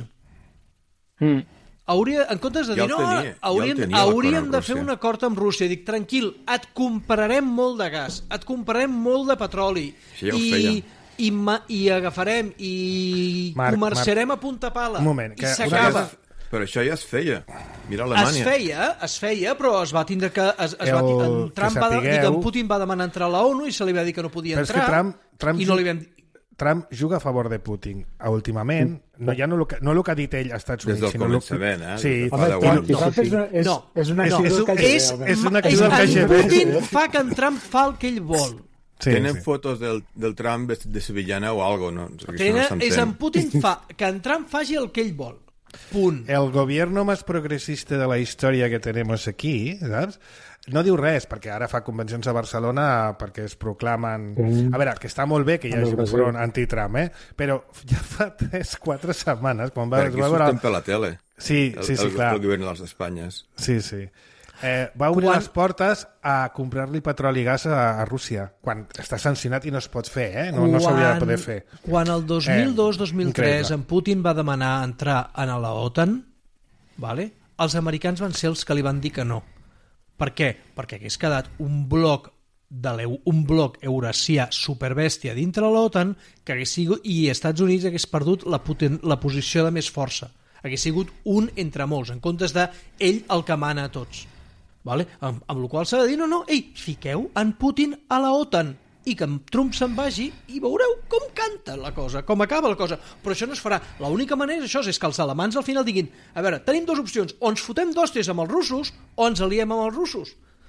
[SPEAKER 3] En comptes de dir, hauríem de fer un acord amb Rússia. Dic, tranquil, et comprarem molt de gas, et comprarem molt de petroli, i agafarem i comerciarem a punta pala.
[SPEAKER 2] Un moment,
[SPEAKER 3] i s'acaba.
[SPEAKER 4] Però això ja es feia. Mira Alemanya. Es feia, però es va tindre que... Trump va dir que Putin va demanar entrar a la ONU i se li va dir que no podia entrar. I no li vam dir...
[SPEAKER 2] Trump juga a favor de Putin. Últimament, no el que ha dit ell als Estats Units,
[SPEAKER 4] des del començament,
[SPEAKER 2] Sí.
[SPEAKER 6] És una actitud del KGB.
[SPEAKER 3] Putin fa que en Trump fa el que ell vol.
[SPEAKER 4] Tenen fotos del Trump de sevillana o algo, no?
[SPEAKER 3] És en Putin fa que en Trump faci el que ell vol. Punt.
[SPEAKER 2] El gobierno más progresista de la història que tenemos aquí, saps? No diu res, perquè ara fa convencions a Barcelona perquè es proclamen... A veure, que està molt bé que hi hagi un front anti-Trump, però ja fa 3-4 setmanes, quan va...
[SPEAKER 4] Per aquí surten per la tele.
[SPEAKER 2] Sí, clar.
[SPEAKER 4] El govern de les Espanyes.
[SPEAKER 2] Sí. Va obrir les portes a comprar-li petroli i gas a Rússia, quan està sancionat i no es pot fer, no s'hauria de poder fer.
[SPEAKER 3] Quan el 2002-2003 en Putin va demanar entrar en la OTAN, els americans van ser els que li van dir que no. Per què? Perquè hagués quedat un bloc eurasià superbèstia dintre l'OTAN que hagués sigut, i Estats Units hagués perdut la posició de més força. Hagués sigut un entre molts, en comptes de ell el que mana a tots. Amb la qual s'ha de dir, fiqueu en Putin a la OTAN i que Trump se'n vagi i veureu com canta la cosa, com acaba la cosa. Però això no es farà. L'única manera és que els alemans al final diguin, a veure, tenim dues opcions, o ens fotem d'hòsties amb els russos o ens aliem amb els russos.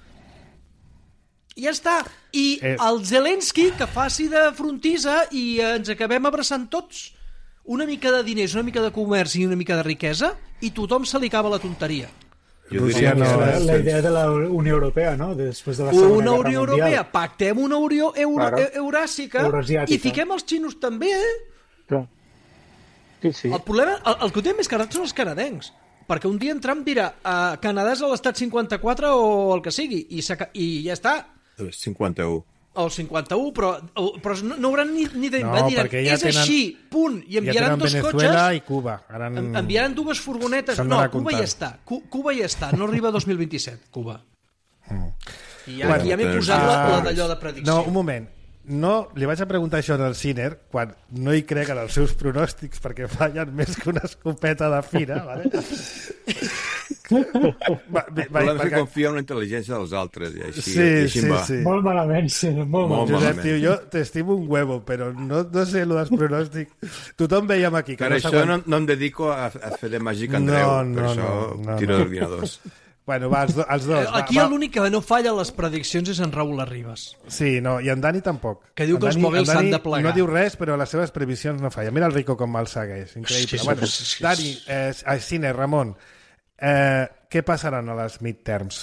[SPEAKER 3] I ja està. I el Zelensky que faci de frontissa i ens acabem abraçant tots. Una mica de diners, una mica de comerç i una mica de riquesa i tothom se li acaba la tonteria.
[SPEAKER 6] Rússia no és la idea de la Unió Europea, no? Després de la Segona Guerra Mundial.
[SPEAKER 3] Una Unió Europea, pactem una Unió euràsica i fiquem els xinos també,
[SPEAKER 5] Sí.
[SPEAKER 3] El problema, el que ho té més carat són els canadencs, perquè un dia en Trump dirà Canadà és a l'estat 54 o el que sigui, i ja està.
[SPEAKER 4] 51.
[SPEAKER 3] O 51, però no hauran ni de...
[SPEAKER 2] No, perquè ja
[SPEAKER 3] és així, punt. I enviaran dos
[SPEAKER 2] Venezuela
[SPEAKER 3] cotxes...
[SPEAKER 2] i Cuba.
[SPEAKER 3] Enviaran dues furgonetes. No, Cuba ja està. Cuba ja està. No arriba a 2027, Cuba. I ja m'he posat la d'allò de predicció.
[SPEAKER 2] No, un moment. No, li vaig a preguntar això al Sinner quan no hi crec en els seus pronòstics perquè fallen més que una escopeta de fira, vale?
[SPEAKER 4] Perquè confia en la intel·ligència dels altres i així,
[SPEAKER 2] sí.
[SPEAKER 4] va.
[SPEAKER 6] Molt malament, molt malament.
[SPEAKER 2] Josep, tio, jo t'estimo un huevo, però no sé el dels pronòstics. Tothom veiem aquí.
[SPEAKER 4] Per això no em dedico a fer de màgic Andreu, per això tiro d'ordinadors.
[SPEAKER 2] Bueno, va, els dos.
[SPEAKER 3] Aquí l'únic que no falla les prediccions és en Raúl Arribas.
[SPEAKER 2] Sí, no, i en Dani tampoc.
[SPEAKER 3] Que diu que els mòbils s'han de plegar.
[SPEAKER 2] No diu res, però les seves previsions no fallen. Mira el Rico com el segueix. Increïble. Bueno, Dani, Cine, Ramon, què passaran a les midterms?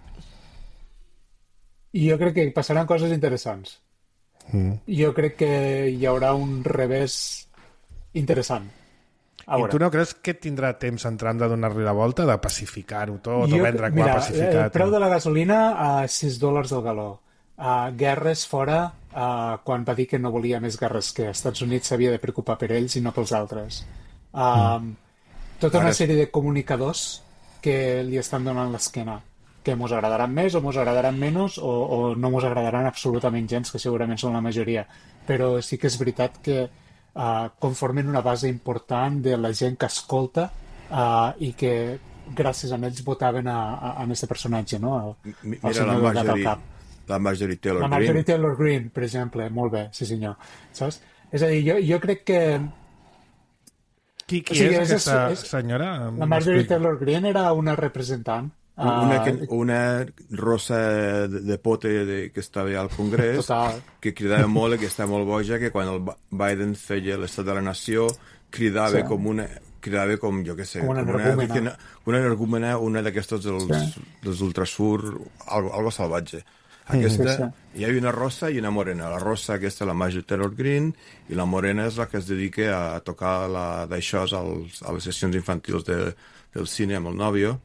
[SPEAKER 6] Jo crec que passaran coses interessants. Jo crec que hi haurà un revés interessant.
[SPEAKER 2] I tu no creus que tindrà temps en Trump de donar-li la volta, de pacificar-ho tot, o vendre quan pacificat?
[SPEAKER 6] El preu de la gasolina a $6 el galó. Guerres fora, quan va dir que no volia més guerres, que als Estats Units s'havia de preocupar per ells i no pels altres. Tota una sèrie de comunicadors que li estan donant l'esquena, que mos agradaran més o mos agradaran menys o no mos agradaran absolutament gens, que segurament són la majoria. Però sí que és veritat que conformen una base important de la gent que escolta i que gràcies a ells votaven a aquest personatge, no?
[SPEAKER 4] Mira la Marjorie Taylor Greene.
[SPEAKER 6] La Marjorie Taylor Greene, per exemple, molt bé, sí senyor. Saps? És a dir, jo crec que...
[SPEAKER 2] Qui és aquesta senyora?
[SPEAKER 6] La Marjorie Taylor Greene era una representant.
[SPEAKER 4] Una rosa de pote que estava al Congrés,
[SPEAKER 6] total,
[SPEAKER 4] que cridava molt i que estava molt boja, que quan el Biden feia l'estat de la nació cridava com jo què sé,
[SPEAKER 6] una
[SPEAKER 4] energúmena, una d'aquestos dels ultrasur, algo salvatge. Aquesta, hi havia una rosa i una morena. La rosa, aquesta, la Marjorie Taylor Greene, i la morena és la que es dedica a tocar d'això a les sessions infantils del cine amb el nòvio.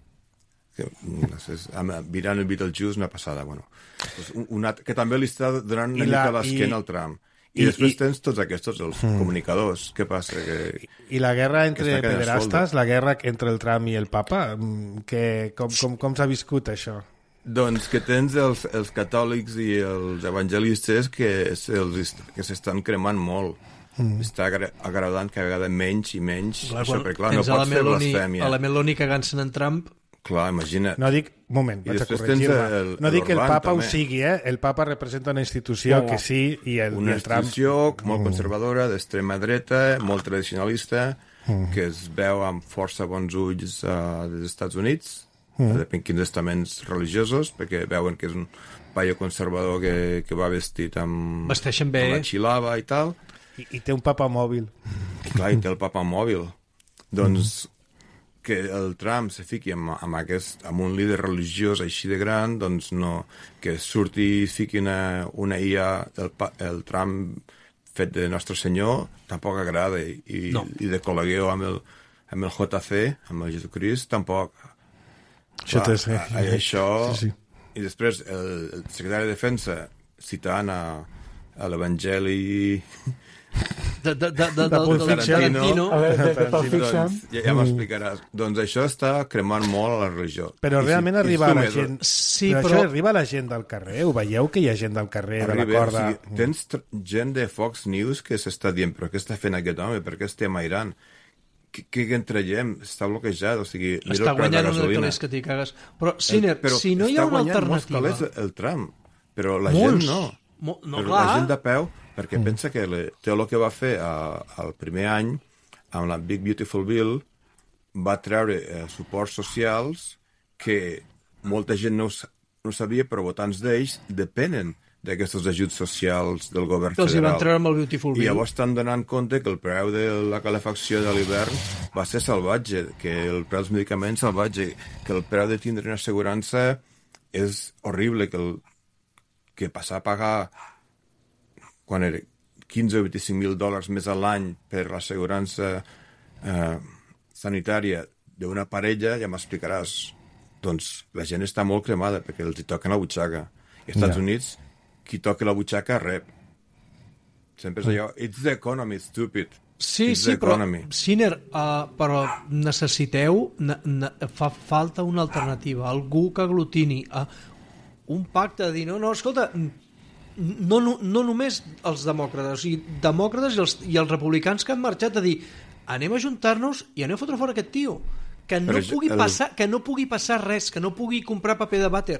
[SPEAKER 4] Mirant el Beetlejuice, una passada. Bueno, que també li està donant una mica l'esquena al Trump. I després tens tots aquests, els comunicadors. Què passa?
[SPEAKER 2] I la guerra entre pederastes, la guerra entre el Trump i el Papa, com s'ha viscut això?
[SPEAKER 4] Doncs que tens els catòlics i els evangelistes que s'estan cremant molt. Està agradant cada vegada menys i menys. Això, perquè clar, no pots fer blasfèmia.
[SPEAKER 3] A la Meloni cagant-se'n en Trump.
[SPEAKER 4] Clar, imagina't.
[SPEAKER 2] No dic, moment, vaig a corregir-me. No dic que el Papa ho sigui, El Papa representa una institució que sí, i el Trump...
[SPEAKER 4] Una institució molt conservadora, d'extrema dreta, molt tradicionalista, que es veu amb força bons ulls dels Estats Units, depèn quins estaments religiosos, perquè veuen que és un paio conservador que va vestit amb la xilava i tal.
[SPEAKER 2] I té un papa mòbil.
[SPEAKER 4] I clar, i té el papa mòbil. Doncs que el Trump se fiqui amb un líder religiós així de gran, doncs no, que surti i fiqui una IA el Trump fet de Nostre Senyor, tampoc agrada, i de col·legueu amb el JC, amb el Jesucrist, tampoc. Això... Sí. I després el secretari de Defensa citant a l'Evangeli...
[SPEAKER 3] de Tarantino.
[SPEAKER 4] Ja m'explicaràs. Doncs això està cremant molt a la religió.
[SPEAKER 2] Però realment arriba a la gent... Sí, però això arriba a la gent del carrer? Ho veieu que hi ha gent del carrer, de la corda?
[SPEAKER 4] O sigui, tens gent de Fox News que s'està dient però què està fent aquest home? Per què estem a Iran? Què en traiem? Està bloquejat, o sigui...
[SPEAKER 3] Està guanyant una calés que t'hi cagues. Però, Siner, si no hi ha una alternativa...
[SPEAKER 4] Està guanyant molts calés el Trump, però la gent no. Però la gent de peu, perquè pensa que té el que va fer el primer any amb la Big Beautiful Bill, va treure suports socials que molta gent no sabia, però votants d'ells depenen d'aquests ajuts socials del govern federal.
[SPEAKER 3] Els hi van treure amb el Beautiful Bill.
[SPEAKER 4] I llavors estan donant compte que el preu de la calefacció de l'hivern va ser salvatge, que el preu dels medicaments salvatge, que el preu de tindre una assegurança és horrible, que passar a pagar quan era 15 o 25.000 dòlars més a l'any per l'assegurança sanitària d'una parella, ja m'explicaràs. Doncs la gent està molt cremada perquè els hi toquen la butxaca. Als Estats Units, qui toca la butxaca rep. Sempre és allò, it's the economy, stupid.
[SPEAKER 3] Sí, però, Siner, però necessiteu, fa falta una alternativa, algú que aglutini un pacte de dir, no, escolta, no només els demòcrates, o sigui, demòcrates i els republicans que han marxat a dir, anem a ajuntar-nos i anem a fotre fora aquest tio, que no pugui passar res, que no pugui comprar paper de vàter.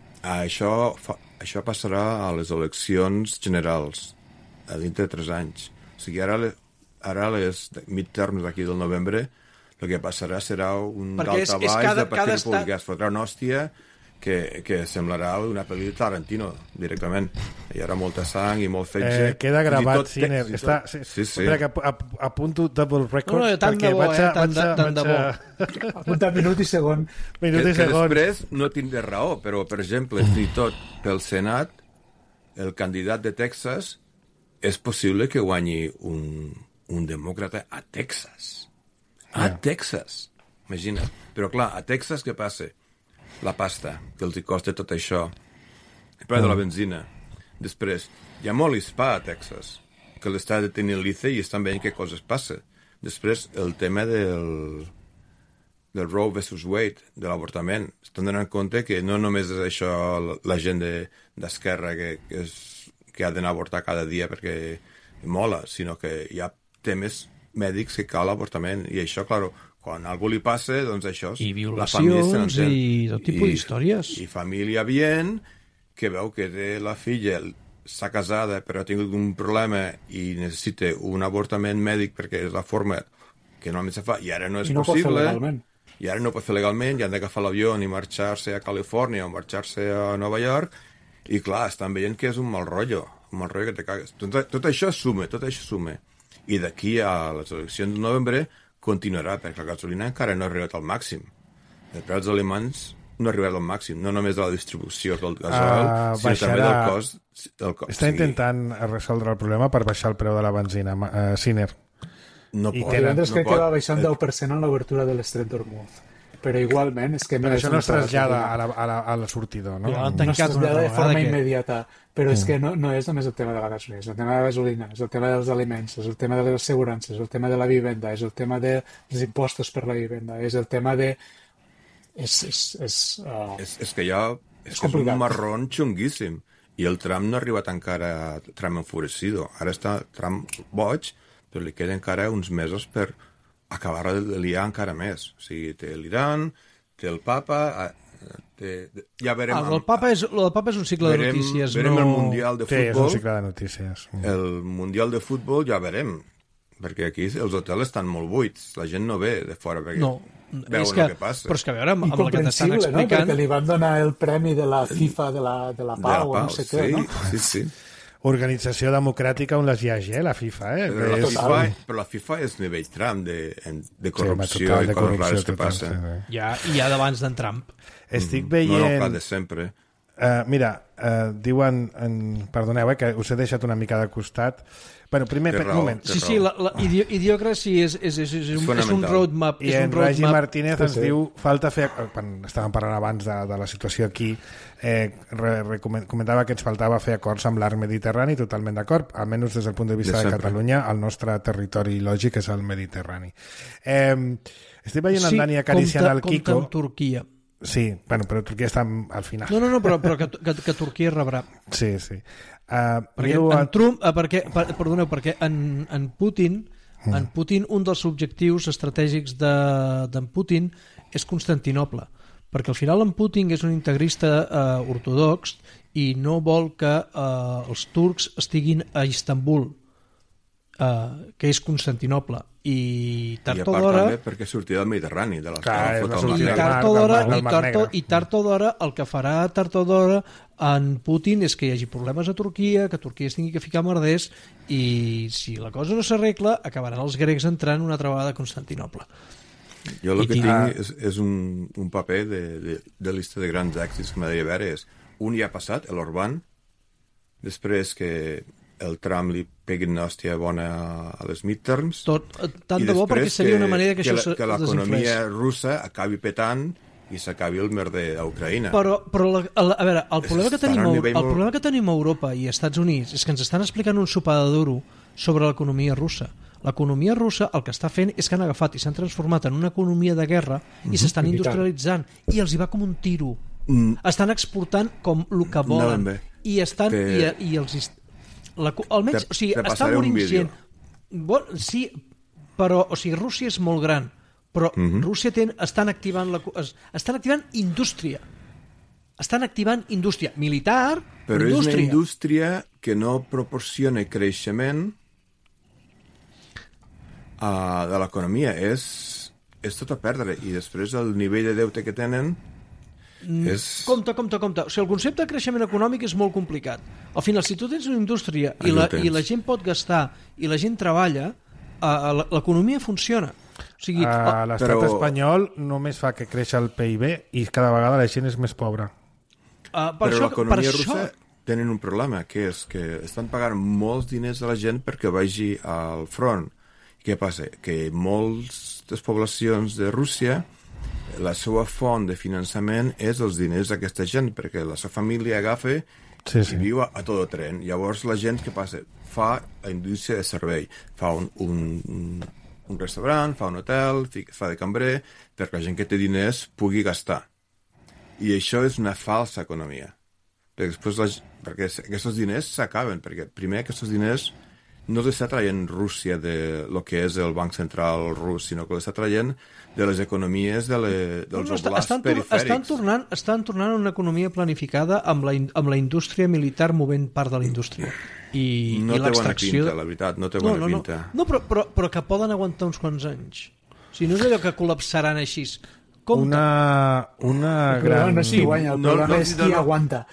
[SPEAKER 4] Això passarà a les eleccions generals dintre de 3 anys. O sigui, ara les midterms d'aquí del novembre, el que passarà serà un daltabaix de partit republicà. Es fotrà una hòstia que semblarà una pel·li de Tarantino, directament. Hi haurà molta sang i molt fetge.
[SPEAKER 2] Queda gravat, Siner. Sí. Espera, que apunto double record.
[SPEAKER 3] Tant de bo, tant de bo.
[SPEAKER 6] Apunta minut i segon.
[SPEAKER 4] Que després no tindré raó, però, per exemple, fins i tot pel Senat, el candidat de Texas és possible que guanyi un demòcrata a Texas. A Texas. Imagina't. Però, clar, a Texas què passa? La pasta, que els hi costa tot això. El preu de la benzina. Després, hi ha molt hispà a Texas, que l'està detenint l'ICE i estan veient què coses passa. Després, el tema del Roe versus Wade, de l'avortament. Estan donant compte que no només és això la gent d'esquerra que ha d'anar a avortar cada dia perquè mola, sinó que hi ha temes mèdics que cal l'avortament. I això, clar, quan algú li passa, doncs això...
[SPEAKER 3] I violacions i tot tipus d'històries.
[SPEAKER 4] I família bien, que veu que té la filla, s'ha casada però ha tingut un problema i necessita un avortament mèdic perquè és la forma que normalment se fa, i ara no és possible. I ara no pot fer legalment, i han d'agafar l'avió i marxar-se a Califòrnia o marxar-se a Nova York, i clar, estan veient que és un mal rotllo que te cagues. Tot això suma. I d'aquí a les eleccions de novembre continuarà, perquè la gasolina encara no ha arribat al màxim. El preu dels aliments no ha arribat al màxim, no només de la distribució del gasoil, sinó també del cost.
[SPEAKER 2] Està intentant resoldre el problema per baixar el preu de la benzina, Siner.
[SPEAKER 6] No pot. Crec que va baixar un 10% en l'obertura de l'estret d'Hormuz. Però igualment és que
[SPEAKER 2] però això no es trasllada a la sortidor, no?
[SPEAKER 6] No es trasllada de forma immediata, però és que no és només el tema de la gasolina, és el tema de la gasolina, és el tema dels aliments, és el tema de les assegurances, és el tema de la vivenda, és el tema dels impostos per la vivenda, és el tema de...
[SPEAKER 4] És que ja és un marrón xunguíssim, i el Trump no ha arribat encara a Trump enfurecido. Ara està Trump boig, però li queden encara uns mesos per acabar de liar encara més. O sigui, té l'Iran, té el Papa... ja verem...
[SPEAKER 3] El Papa és un cicle de notícies.
[SPEAKER 4] Verem el Mundial de Futbol.
[SPEAKER 2] Sí, és un cicle de notícies.
[SPEAKER 4] El Mundial de Futbol ja verem, perquè aquí els hotels estan molt buits. La gent no ve de fora perquè veuen el que passa.
[SPEAKER 3] Però és que a veure, amb el que t'estan explicant...
[SPEAKER 6] No? Perquè li van donar el premi de la FIFA de la Pau, no sé què, no?
[SPEAKER 4] Sí.
[SPEAKER 2] organització democràtica on les hi hagi, la FIFA,
[SPEAKER 4] Però la FIFA és nivell Trump de corrupció i coses rares que passen.
[SPEAKER 3] Sí. Ja d'abans d'en Trump.
[SPEAKER 2] Estic veient...
[SPEAKER 4] No, clar, de sempre.
[SPEAKER 2] Mira, diuen... Perdoneu, que us he deixat una mica de costat. Bueno, primer, un moment.
[SPEAKER 3] Sí, la Idiocracy és un roadmap.
[SPEAKER 2] I en Regi Martínez ens diu falta fer... Estàvem parlant abans de la situació aquí. Comentava que ens faltava fer acords amb l'arc mediterrani, totalment d'acord, almenys des del punt de vista de Catalunya, el nostre territori lògic és el Mediterrani. Estic veient en Dani acariciant el Kiko.
[SPEAKER 3] Compte amb Turquia.
[SPEAKER 2] Sí, bueno, però Turquia està al final.
[SPEAKER 3] No, però que Turquia rebrà.
[SPEAKER 2] Sí.
[SPEAKER 3] Perquè en Putin, un dels objectius estratègics d'en Putin és Constantinople, perquè al final en Putin és un integrista ortodox i no vol que els turcs estiguin a Istanbul, que és Constantinople, i tard o d'hora...
[SPEAKER 4] també perquè sortia del Mediterrani, de
[SPEAKER 3] i tard o d'hora el que farà tard o d'hora en Putin és que hi hagi problemes a Turquia, que Turquia es tingui que ficar merders, i si la cosa no s'arregla acabaran els grecs entrant una altra vegada a Constantinople.
[SPEAKER 4] Jo el que tinc és un paper de lista de grans èxits que m'agradaria veure. Un ja ha passat, l'Orbán, després que el Trump li pegui una hòstia bona a les midterms.
[SPEAKER 3] Tant de bo, perquè seria una manera que això
[SPEAKER 4] que l'economia russa acabi petant i s'acabi el merder a Ucraïna.
[SPEAKER 3] Però a veure, el problema que tenim a Europa i als Estats Units és que ens estan explicant un sopar de duro sobre l'economia russa. L'economia russa el que està fent és que han agafat i s'han transformat en una economia de guerra i s'estan industrialitzant i els hi va com un tiro. Estan exportant com el que volen i estan i els almenys, o sigui, està morint gent. Sí, però, o sigui, Rússia és molt gran, però Rússia estan activant indústria. Estan activant indústria militar,
[SPEAKER 4] però és una indústria que no proporciona creixement de l'economia. És tot a perdre, i després el nivell de deute que tenen
[SPEAKER 3] Compte. O sigui, el concepte de creixement econòmic és molt complicat. Al final, si tu tens una indústria i la gent pot gastar i la gent treballa, l'economia funciona. O sigui,
[SPEAKER 2] l'estat espanyol només fa que creixi el PIB i cada vegada la gent és més pobra.
[SPEAKER 4] Però l'economia russa tenen un problema, que és que estan pagant molts diners a la gent perquè vagi al front. Què passa? Que moltes poblacions de Rússia, la seva font de finançament és els diners d'aquesta gent, perquè la seva família agafa i viu a tot tren. Llavors la gent, què passa? Fa la indústria de servei, fa un restaurant, fa un hotel, fa de cambrer, perquè la gent que té diners pugui gastar. I això és una falsa economia. Perquè aquests diners s'acaben, perquè primer aquests diners no l'està traient Rússia de lo que és el Banc Central rus, sinó que l'està traient de les economies dels oblasts perifèrics.
[SPEAKER 3] Estan tornant a una economia planificada amb la indústria militar movent part de la indústria.
[SPEAKER 4] No té bona pinta, la veritat, no té bona pinta.
[SPEAKER 3] No, però que poden aguantar uns quants anys. O sigui, no és allò que col·lapsaran així.
[SPEAKER 2] Una gran...
[SPEAKER 6] No, sí, guanya, el problema és qui aguanta.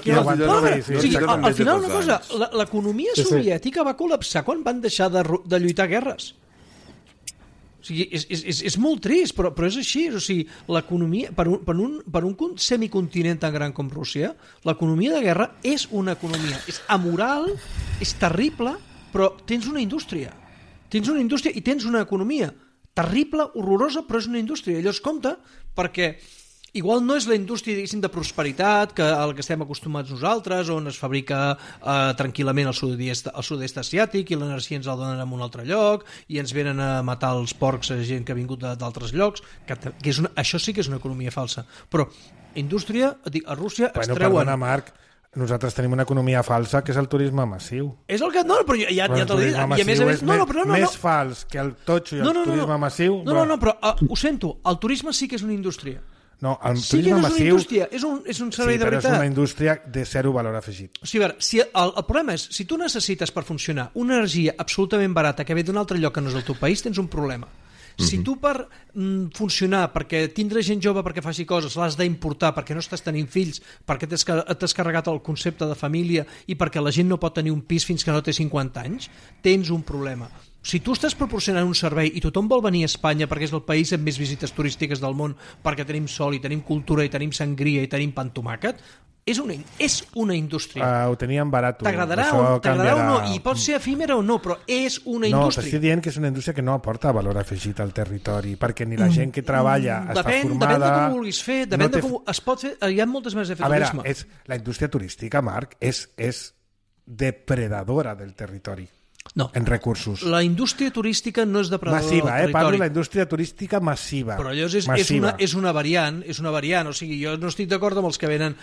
[SPEAKER 3] Al final, una cosa, l'economia soviètica va col·lapsar quan van deixar de lluitar guerres. O sigui, és molt trist, però és així. O sigui, l'economia, per un semicontinent tan gran com Rússia, l'economia de guerra és una economia. És amoral, és terrible, però tens una indústria. Tens una indústria i tens una economia terrible, horrorosa, però és una indústria. Llavors compta, perquè igual no és la indústria, diguéssim, de prosperitat a la que estem acostumats nosaltres, on es fabrica tranquil·lament al sud-est asiàtic i l'energia ens la donen en un altre lloc i ens venen a matar els porcs a gent que ha vingut d'altres llocs, això sí que és una economia falsa. Però indústria, a Rússia extreuen...
[SPEAKER 2] Perdona, Marc, nosaltres tenim una economia falsa que és el turisme massiu.
[SPEAKER 3] És el que... No, però ja t'ho dic. I a més...
[SPEAKER 2] Més fals que el totxo i el turisme massiu...
[SPEAKER 3] No, però ho sento, el turisme sí que és una indústria.
[SPEAKER 2] No, el turisme massiu...
[SPEAKER 3] Sí que és un servei de veritat.
[SPEAKER 2] Sí, però és una indústria de zero valor afegit.
[SPEAKER 3] O sigui, a veure, el problema és, si tu necessites per funcionar una energia absolutament barata que ve d'un altre lloc que no és el teu país, tens un problema. Si tu per funcionar, perquè tindre gent jove perquè faci coses, l'has d'importar perquè no estàs tenint fills, perquè t'has carregat el concepte de família i perquè la gent no pot tenir un pis fins que no té 50 anys, tens un problema. Si tu estàs proporcionant un servei i tothom vol venir a Espanya perquè és el país amb més visites turístiques del món, perquè tenim sol i tenim cultura i tenim sangria i tenim pa amb tomàquet, és una indústria.
[SPEAKER 2] Ho teníem barat.
[SPEAKER 3] T'agradarà o no, i pot ser efímera o no, però és una indústria.
[SPEAKER 2] No, t'estic dient que és una indústria que no aporta valor afegit al territori, perquè ni la gent que treballa està formada...
[SPEAKER 3] Depèn de com ho vulguis fer, depèn de com es pot fer... Hi ha moltes maneres de fer turisme.
[SPEAKER 2] A veure, la indústria turística, Marc, és depredadora del territori.
[SPEAKER 3] No.
[SPEAKER 2] En recursos.
[SPEAKER 3] La indústria turística no és depredadora del territori.
[SPEAKER 2] Parlo de la indústria turística massiva.
[SPEAKER 3] Però allò és una variant, o sigui, jo no estic d'acord amb els que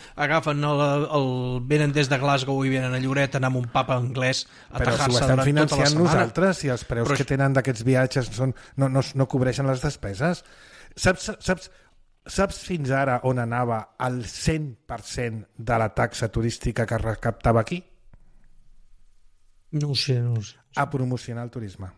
[SPEAKER 3] venen des de Glasgow i venen a Lloret a anar amb un papa anglès a tajar-se durant tota la setmana.
[SPEAKER 2] Però si ho estem financiant nosaltres i els preus que tenen d'aquests viatges no cobreixen les despeses. Saps fins ara on anava el 100% de la taxa turística que recaptava aquí?
[SPEAKER 3] No ho sé.
[SPEAKER 2] A promocionar el turisme.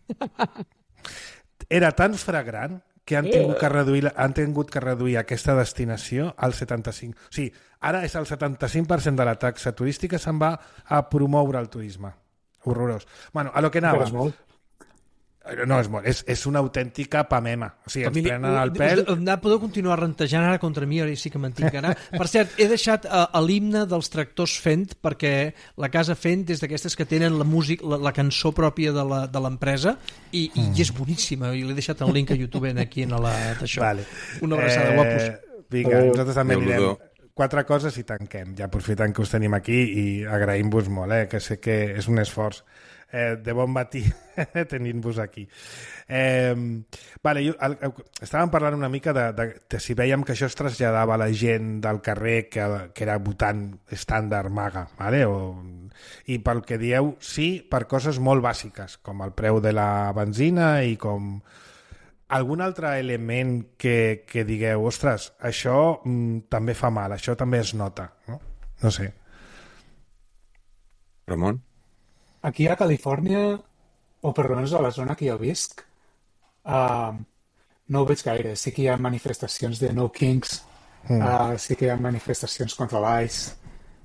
[SPEAKER 2] Era tan fragrant que han tingut que reduir aquesta destinació al 75%. O sigui, ara és el 75% de la taxa turística se'n va a promoure el turisme. Horrorós. Bueno, a lo que anava...
[SPEAKER 6] Però és molt.
[SPEAKER 2] No, és molt. És una autèntica pamema. O sigui, ens prenen el pèl...
[SPEAKER 3] Podeu continuar rentejant ara contra mi, ara sí que mantinc ara. Per cert, he deixat l'himne dels tractors Fent, perquè la casa Fent és d'aquestes que tenen la cançó pròpia de l'empresa i és boníssima, i l'he deixat el link a YouTube aquí d'això.
[SPEAKER 2] Vale.
[SPEAKER 3] Una abraçada, guapos.
[SPEAKER 2] Vinga, nosaltres també anirem 4 coses i tanquem, ja aprofitant que us tenim aquí, i agraïm-vos molt, que sé que és un esforç de bon matí tenint-vos aquí. Estàvem parlant una mica de si veiem que això es traslladava a la gent del carrer que era votant estàndard maga, vale? I pel que dieu, sí, per coses molt bàsiques, com el preu de la benzina i com algun altre element que digueu, ostres, això també fa mal, això també es nota, no? No sé.
[SPEAKER 4] Ramon?
[SPEAKER 6] Aquí a Califòrnia, o per almenys a la zona que jo visc, no ho veig gaire. Sí que hi ha manifestacions de No Kings, sí que hi ha manifestacions contra l'ICE,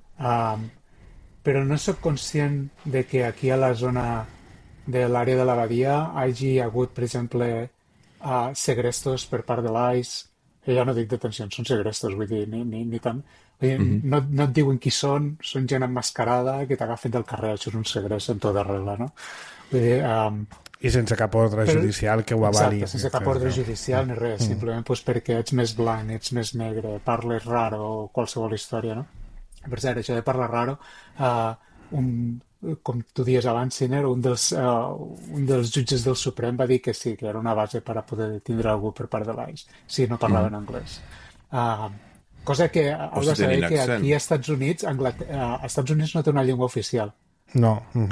[SPEAKER 6] però no soc conscient de que aquí a la zona de l'àrea de la Badia hagi hagut, per exemple, segrestos per part de l'ICE. Ja no dic detencions, són segrestos, vull dir, ni tant. No et diuen qui són gent emmascarada que t'agafen del carrer, això és un segrest en tota regla, no? Vull dir,
[SPEAKER 2] i sense cap ordre judicial que ho avali.
[SPEAKER 6] Exacte, sense cap ordre judicial ni res, simplement perquè ets més blanc, ets més negre, parles raro o qualsevol història, no? Per cert, això de parlar raro, com tu dies abans, Siner, un dels jutges del Suprem va dir que sí, que era una base per a poder detindre algú per part de l'ICE, si no parlaven anglès. Cosa que heu de saber que aquí als Estats Units, Estats Units no té una llengua oficial.
[SPEAKER 2] No.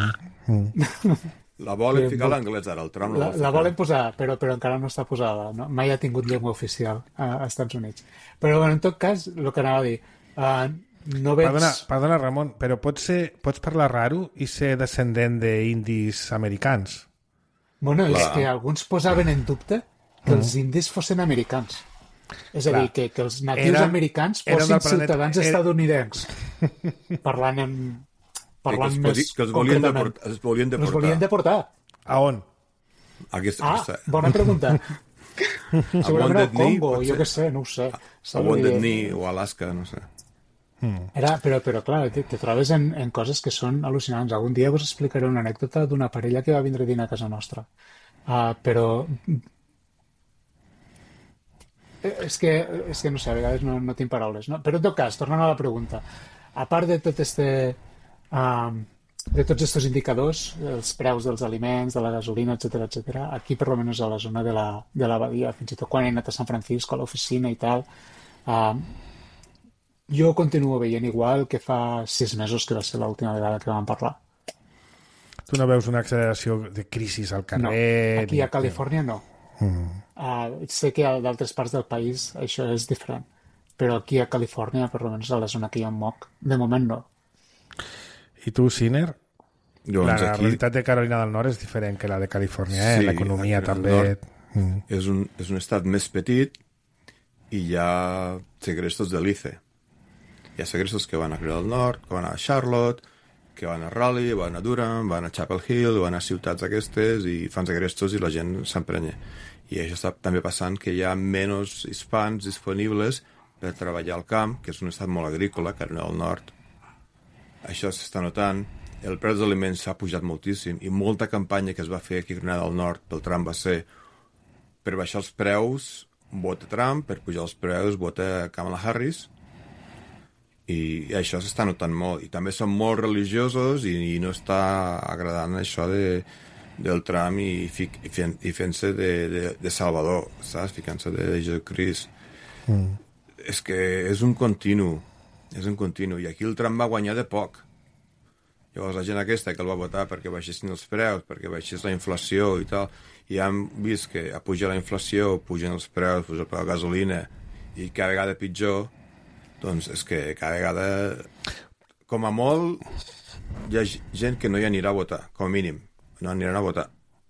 [SPEAKER 4] La volen ficar l'anglès ara, el Trump no
[SPEAKER 6] la volen posar, però encara no està posada. No? Mai ha tingut llengua oficial als Estats Units. Però en tot cas, el que anava a dir, no veig...
[SPEAKER 2] Perdona, Ramon, però pots parlar raro i ser descendent d'indis americans?
[SPEAKER 6] Bueno, és que alguns posaven en dubte que els indis fossin americans. És a dir, que els natius americans fossin ciutadans estatunidencs. Parlant més
[SPEAKER 4] que els volien deportar.
[SPEAKER 6] A on? Bona pregunta. Segurament al Congo, jo què sé, no ho sé.
[SPEAKER 4] A Wounded Knee o Alaska, no sé.
[SPEAKER 6] Però clar, te trobes en coses que són al·lucinants. Algun dia us explicaré una anècdota d'una parella que va vindre a dinar a casa nostra. Però és que no sé, a vegades no tinc paraules, no? Però en tot cas, tornant a la pregunta, a part de tots estos indicadors, els preus dels aliments, de la gasolina, etc, aquí per almenys a la zona de la Badia, fins i tot quan he anat a San Francisco a l'oficina i tal, jo continuo veient igual que fa 6 mesos que va ser l'última vegada que vam parlar.
[SPEAKER 2] Tu no veus una acceleració de crisi al carrer?
[SPEAKER 6] No, aquí a Califòrnia no. Sé que a d'altres parts del país això és diferent, però aquí a Califòrnia, per almenys a la zona que jo em moc, de moment no.
[SPEAKER 2] I tu, Siner?
[SPEAKER 4] La
[SPEAKER 2] realitat de Carolina del Nord és diferent que la de Califòrnia, l'economia també...
[SPEAKER 4] És un estat més petit i hi ha segrestos de l'ICE. Hi ha segrestos que van a Carolina del Nord, que van a Charlotte, que van a Raleigh, van a Durham, van a Chapel Hill, van a ciutats aquestes i fan segrestos i la gent s'emprenya. I això està també passant que hi ha menys hispans disponibles per treballar al camp, que és un estat molt agrícola, Carolina del Nord. Això s'està notant. El preu dels aliments s'ha pujat moltíssim i molta campanya que es va fer aquí a Carolina del Nord pel Trump va ser per baixar els preus, vota Trump, per pujar els preus, vota Kamala Harris. I això s'està notant molt. I també són molt religiosos i no està agradant això del Trump i fent-se de Salvador, saps? Ficant-se de Jesucrist. És que és un continu. És un continu. I aquí el Trump va guanyar de poc. Llavors la gent aquesta que el va votar perquè baixessin els preus, perquè baixés la inflació i tal, i han vist que a pujar la inflació, pugen els preus, puja el preu de gasolina, i cada vegada pitjor, doncs és que cada vegada, com a molt, hi ha gent que no hi anirà a votar, com a mínim. No aniran a votar.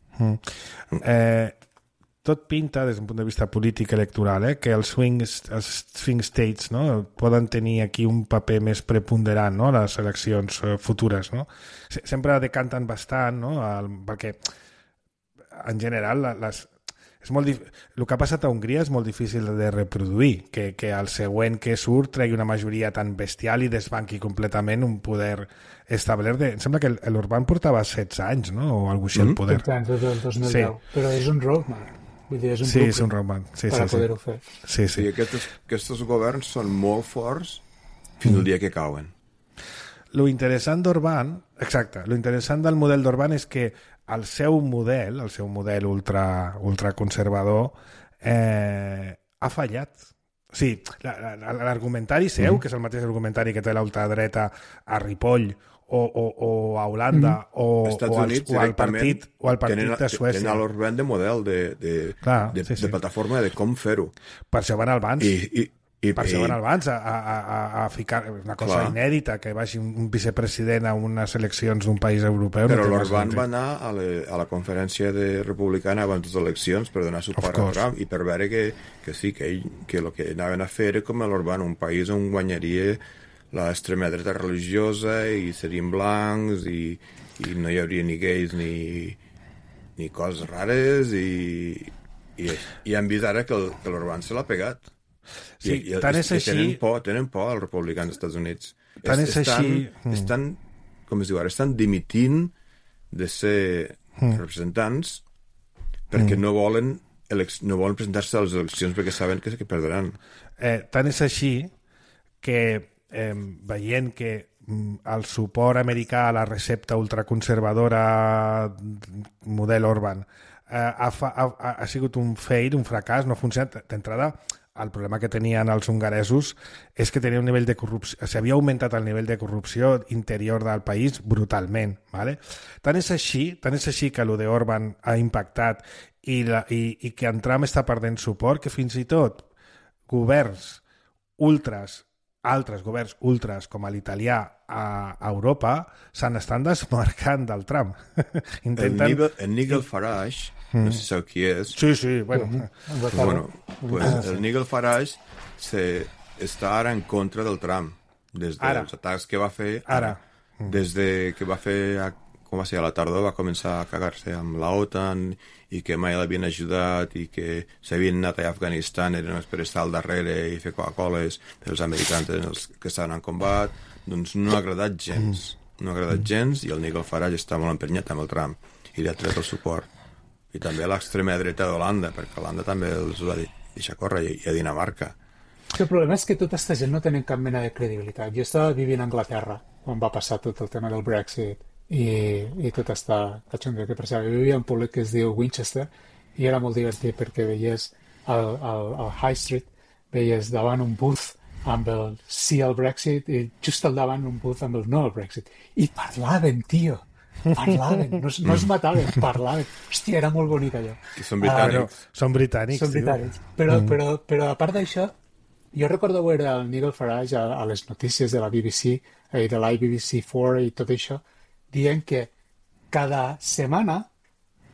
[SPEAKER 2] Tot pinta, des d'un punt de vista polític electoral, que els swing states, no, poden tenir aquí un paper més preponderant, no, a les eleccions futures. No? Sempre decanten bastant, no, perquè en general el que ha passat a Hongria és molt difícil de reproduir, que el següent que surt tregui una majoria tan bestial i desbanqui completament un poder establert. Em sembla que l'Orbán portava 16 anys, no? O alguna cosa així, el poder.
[SPEAKER 6] 16 anys, des del 2010. Sí. Però és un roadmap. Vull dir, és un roadmap per poder-ho fer.
[SPEAKER 2] Sí.
[SPEAKER 4] I aquests governs són molt forts fins al dia que cauen.
[SPEAKER 2] Lo interessant d'Orbán, exacte, lo interessant del model d'Orbán és que el seu model ultraconservador, ha fallat. Sí, l'argumentari seu, que és el mateix argumentari que té l'ultradreta a Ripoll o a Holanda o al partit de Suècia.
[SPEAKER 4] Tenen l'Orbán de model de plataforma de com fer-ho.
[SPEAKER 2] Per això van al Vans. Per això van al Vans a ficar una cosa inèdita, que vagi un vicepresident a unes eleccions d'un país europeu.
[SPEAKER 4] Però l'Orbán va anar a la conferència republicana abans de les eleccions per donar suport a Trump i per veure que sí, que el que anaven a fer era com l'Orbán, un país on guanyaria l'extrema dreta religiosa i serien blancs i no hi hauria ni gais ni coses rares i han vist ara que l'Orbán se l'ha pegat.
[SPEAKER 2] Sí, tant és així...
[SPEAKER 4] Tenen por els republicans dels Estats Units.
[SPEAKER 2] Tant és així...
[SPEAKER 4] Estan, com es diu ara, estan dimitint de ser representants perquè no volen presentar-se a les eleccions perquè saben que perdran.
[SPEAKER 2] Tant és així que veient que el suport americà a la recepta ultraconservadora model Orbán ha sigut un fail, un fracàs, no ha funcionat d'entrada. El problema que tenien els hongaresos és que tenia un nivell de corrupció, s'havia augmentat el nivell de corrupció interior del país brutalment. ¿Vale? Tant és així que el d'Orbán ha impactat i que en Trump està perdent suport, que fins i tot altres governs ultras com l'italià a Europa estan desmarcant del Trump.
[SPEAKER 4] El Nigel Farage, no sé si sabeu qui és.
[SPEAKER 2] Sí, bueno.
[SPEAKER 4] El Nigel Farage està ara en contra del Trump des dels atacs que va fer des de que va fer com va ser a la tardor, va començar a cagar-se amb la OTAN i que mai l'havien ajudat i que s'havien anat a Afganistan era només per estar al darrere i fer Coca-Coles dels americans que estaven en combat. Doncs no ha agradat gens. No ha agradat gens i el Nigel Farage està molt emprenyat amb el Trump i li ha tret el suport. I també a l'extrema dreta d'Holanda, perquè Holanda també els va deixar córrer i a Dinamarca.
[SPEAKER 6] El problema és que tota aquesta gent no tenen cap mena de credibilitat. Jo estava vivint a Anglaterra quan va passar tot el tema del Brexit i tot està cachondeo que passava. Jo vivia en un poble que es diu Winchester i era molt divertit perquè veies al High Street, veies davant un booth amb el sí al Brexit i just al davant un booth amb el no al Brexit. I parlaven, tio. Parlaven, no es mataven, parlaven. Hòstia, era molt bonic allò.
[SPEAKER 4] Són britànics.
[SPEAKER 2] Són britànics.
[SPEAKER 6] Però a part d'això, jo recordo veure el Nigel Farage a les notícies de la BBC, de l'IBBC4 i tot això, dient que cada setmana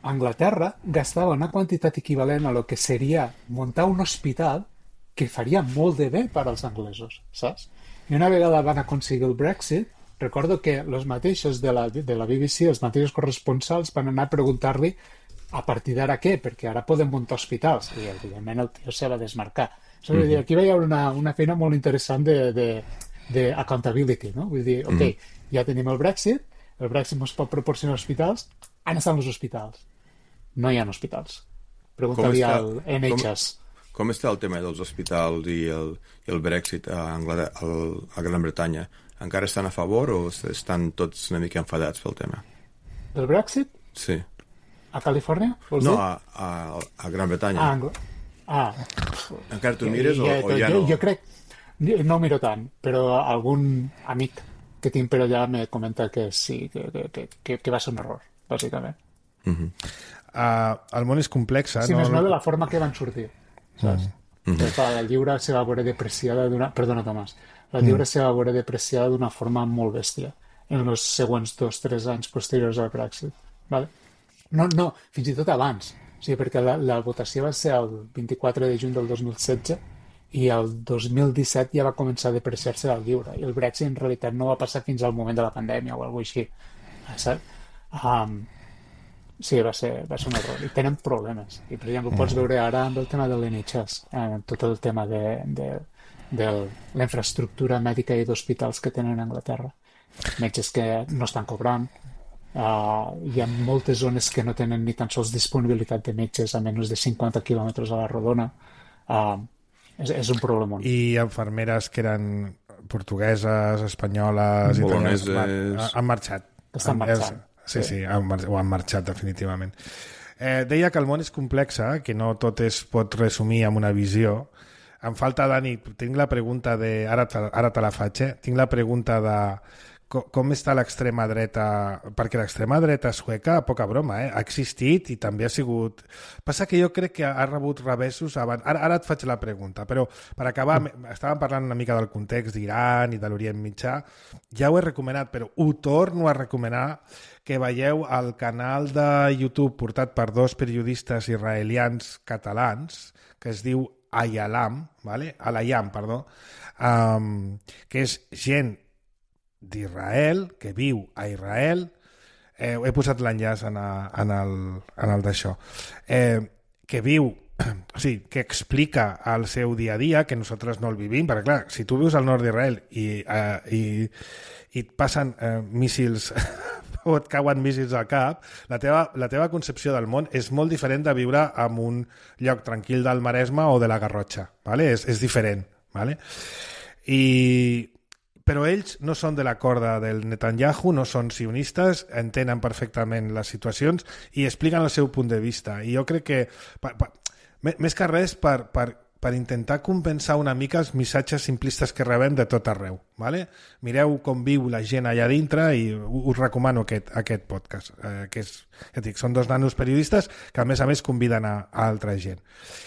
[SPEAKER 6] Anglaterra gastava una quantitat equivalent a lo que seria muntar un hospital que faria molt de bé per als anglesos, saps? I una vegada van aconseguir el Brexit, recordo que els mateixos de la BBC, els mateixos corresponsals, van anar a preguntar-li a partir d'ara què, perquè ara podem muntar hospitals. I, evidentment, el tio se va desmarcar. Vull dir, aquí veia una feina molt interessant de accountability, no? Vull dir, ja tenim el Brexit ens pot proporcionar hospitals, on estan els hospitals? No hi ha hospitals. Pregunta-li al NHS.
[SPEAKER 4] Com està el tema dels hospitals i el Brexit a Gran Bretanya? Encara estan a favor o estan tots una mica enfadats pel tema?
[SPEAKER 6] Del Brexit?
[SPEAKER 4] Sí.
[SPEAKER 6] A Califòrnia?
[SPEAKER 4] No, a Gran Bretanya. Encara tu mires o ja no?
[SPEAKER 6] Jo crec... No miro tant, però algun amic que tinc per allà me comenta que sí, que va ser un error, bàsicament.
[SPEAKER 2] El món és complex,
[SPEAKER 6] sí, més no de la forma que van sortir, saps? La lliura se va veure depreciada Perdona, Tomàs. La lliura se va veure depreciada d'una forma molt bèstia en els següents 2-3 anys posteriors al Brexit. Vale? No, fins i tot abans. O sigui, perquè la votació va ser el 24 de juny del 2016 i el 2017 ja va començar a depreciar-se la lliura. I el Brexit en realitat no va passar fins al moment de la pandèmia o alguna cosa així. Sí, va ser un error. I tenen problemes. I, per exemple, ho pots veure ara amb el tema de l'NHS, tot el tema de la infraestructura mèdica i d'hospitals que tenen a Anglaterra. Metges que no estan cobrant. Hi ha moltes zones que no tenen ni tan sols disponibilitat de metges a menys de 50 quilòmetres a la rodona. És un problemó.
[SPEAKER 2] I infermeres que eren portugueses, espanyoles...
[SPEAKER 4] Poloneses...
[SPEAKER 2] Han marxat.
[SPEAKER 6] Estan marxant.
[SPEAKER 2] Sí, han marxat definitivament. Deia que el món és complex, que no tot es pot resumir amb una visió. Em falta, Dani, tinc la pregunta de... Ara te la faig, Tinc la pregunta de com està l'extrema dreta, perquè l'extrema dreta sueca, poca broma, ha existit i també ha sigut... Passa que jo crec que ha rebut revessos abans. Ara et faig la pregunta, però per acabar, estàvem parlant una mica del context d'Iran i de l'Orient Mitjà, ja ho he recomanat, però ho torno a recomanar que veieu el canal de YouTube portat per dos periodistes israelians catalans, que es diu Alayam, que és gent d'Israel, que viu a Israel. He posat l'enllaç en el d'això. Que viu, o sigui, que explica el seu dia a dia, que nosaltres no el vivim, perquè clar, si tu vius al nord d'Israel i et passen míssils o et cauen míssils al cap, la teva concepció del món és molt diferent de viure en un lloc tranquil del Maresme o de la Garrotxa, ¿vale? És diferent, ¿vale? Però ells no són de la corda del Netanyahu, no són sionistes, entenen perfectament les situacions i expliquen el seu punt de vista. I jo crec que, més que res, per intentar compensar una mica els missatges simplistes que rebem de tot arreu. ¿Vale? Mireu com viu la gent allà dintre i us recomano aquest podcast, que és, ja dic, són dos nanos periodistes que a més conviden a altra gent.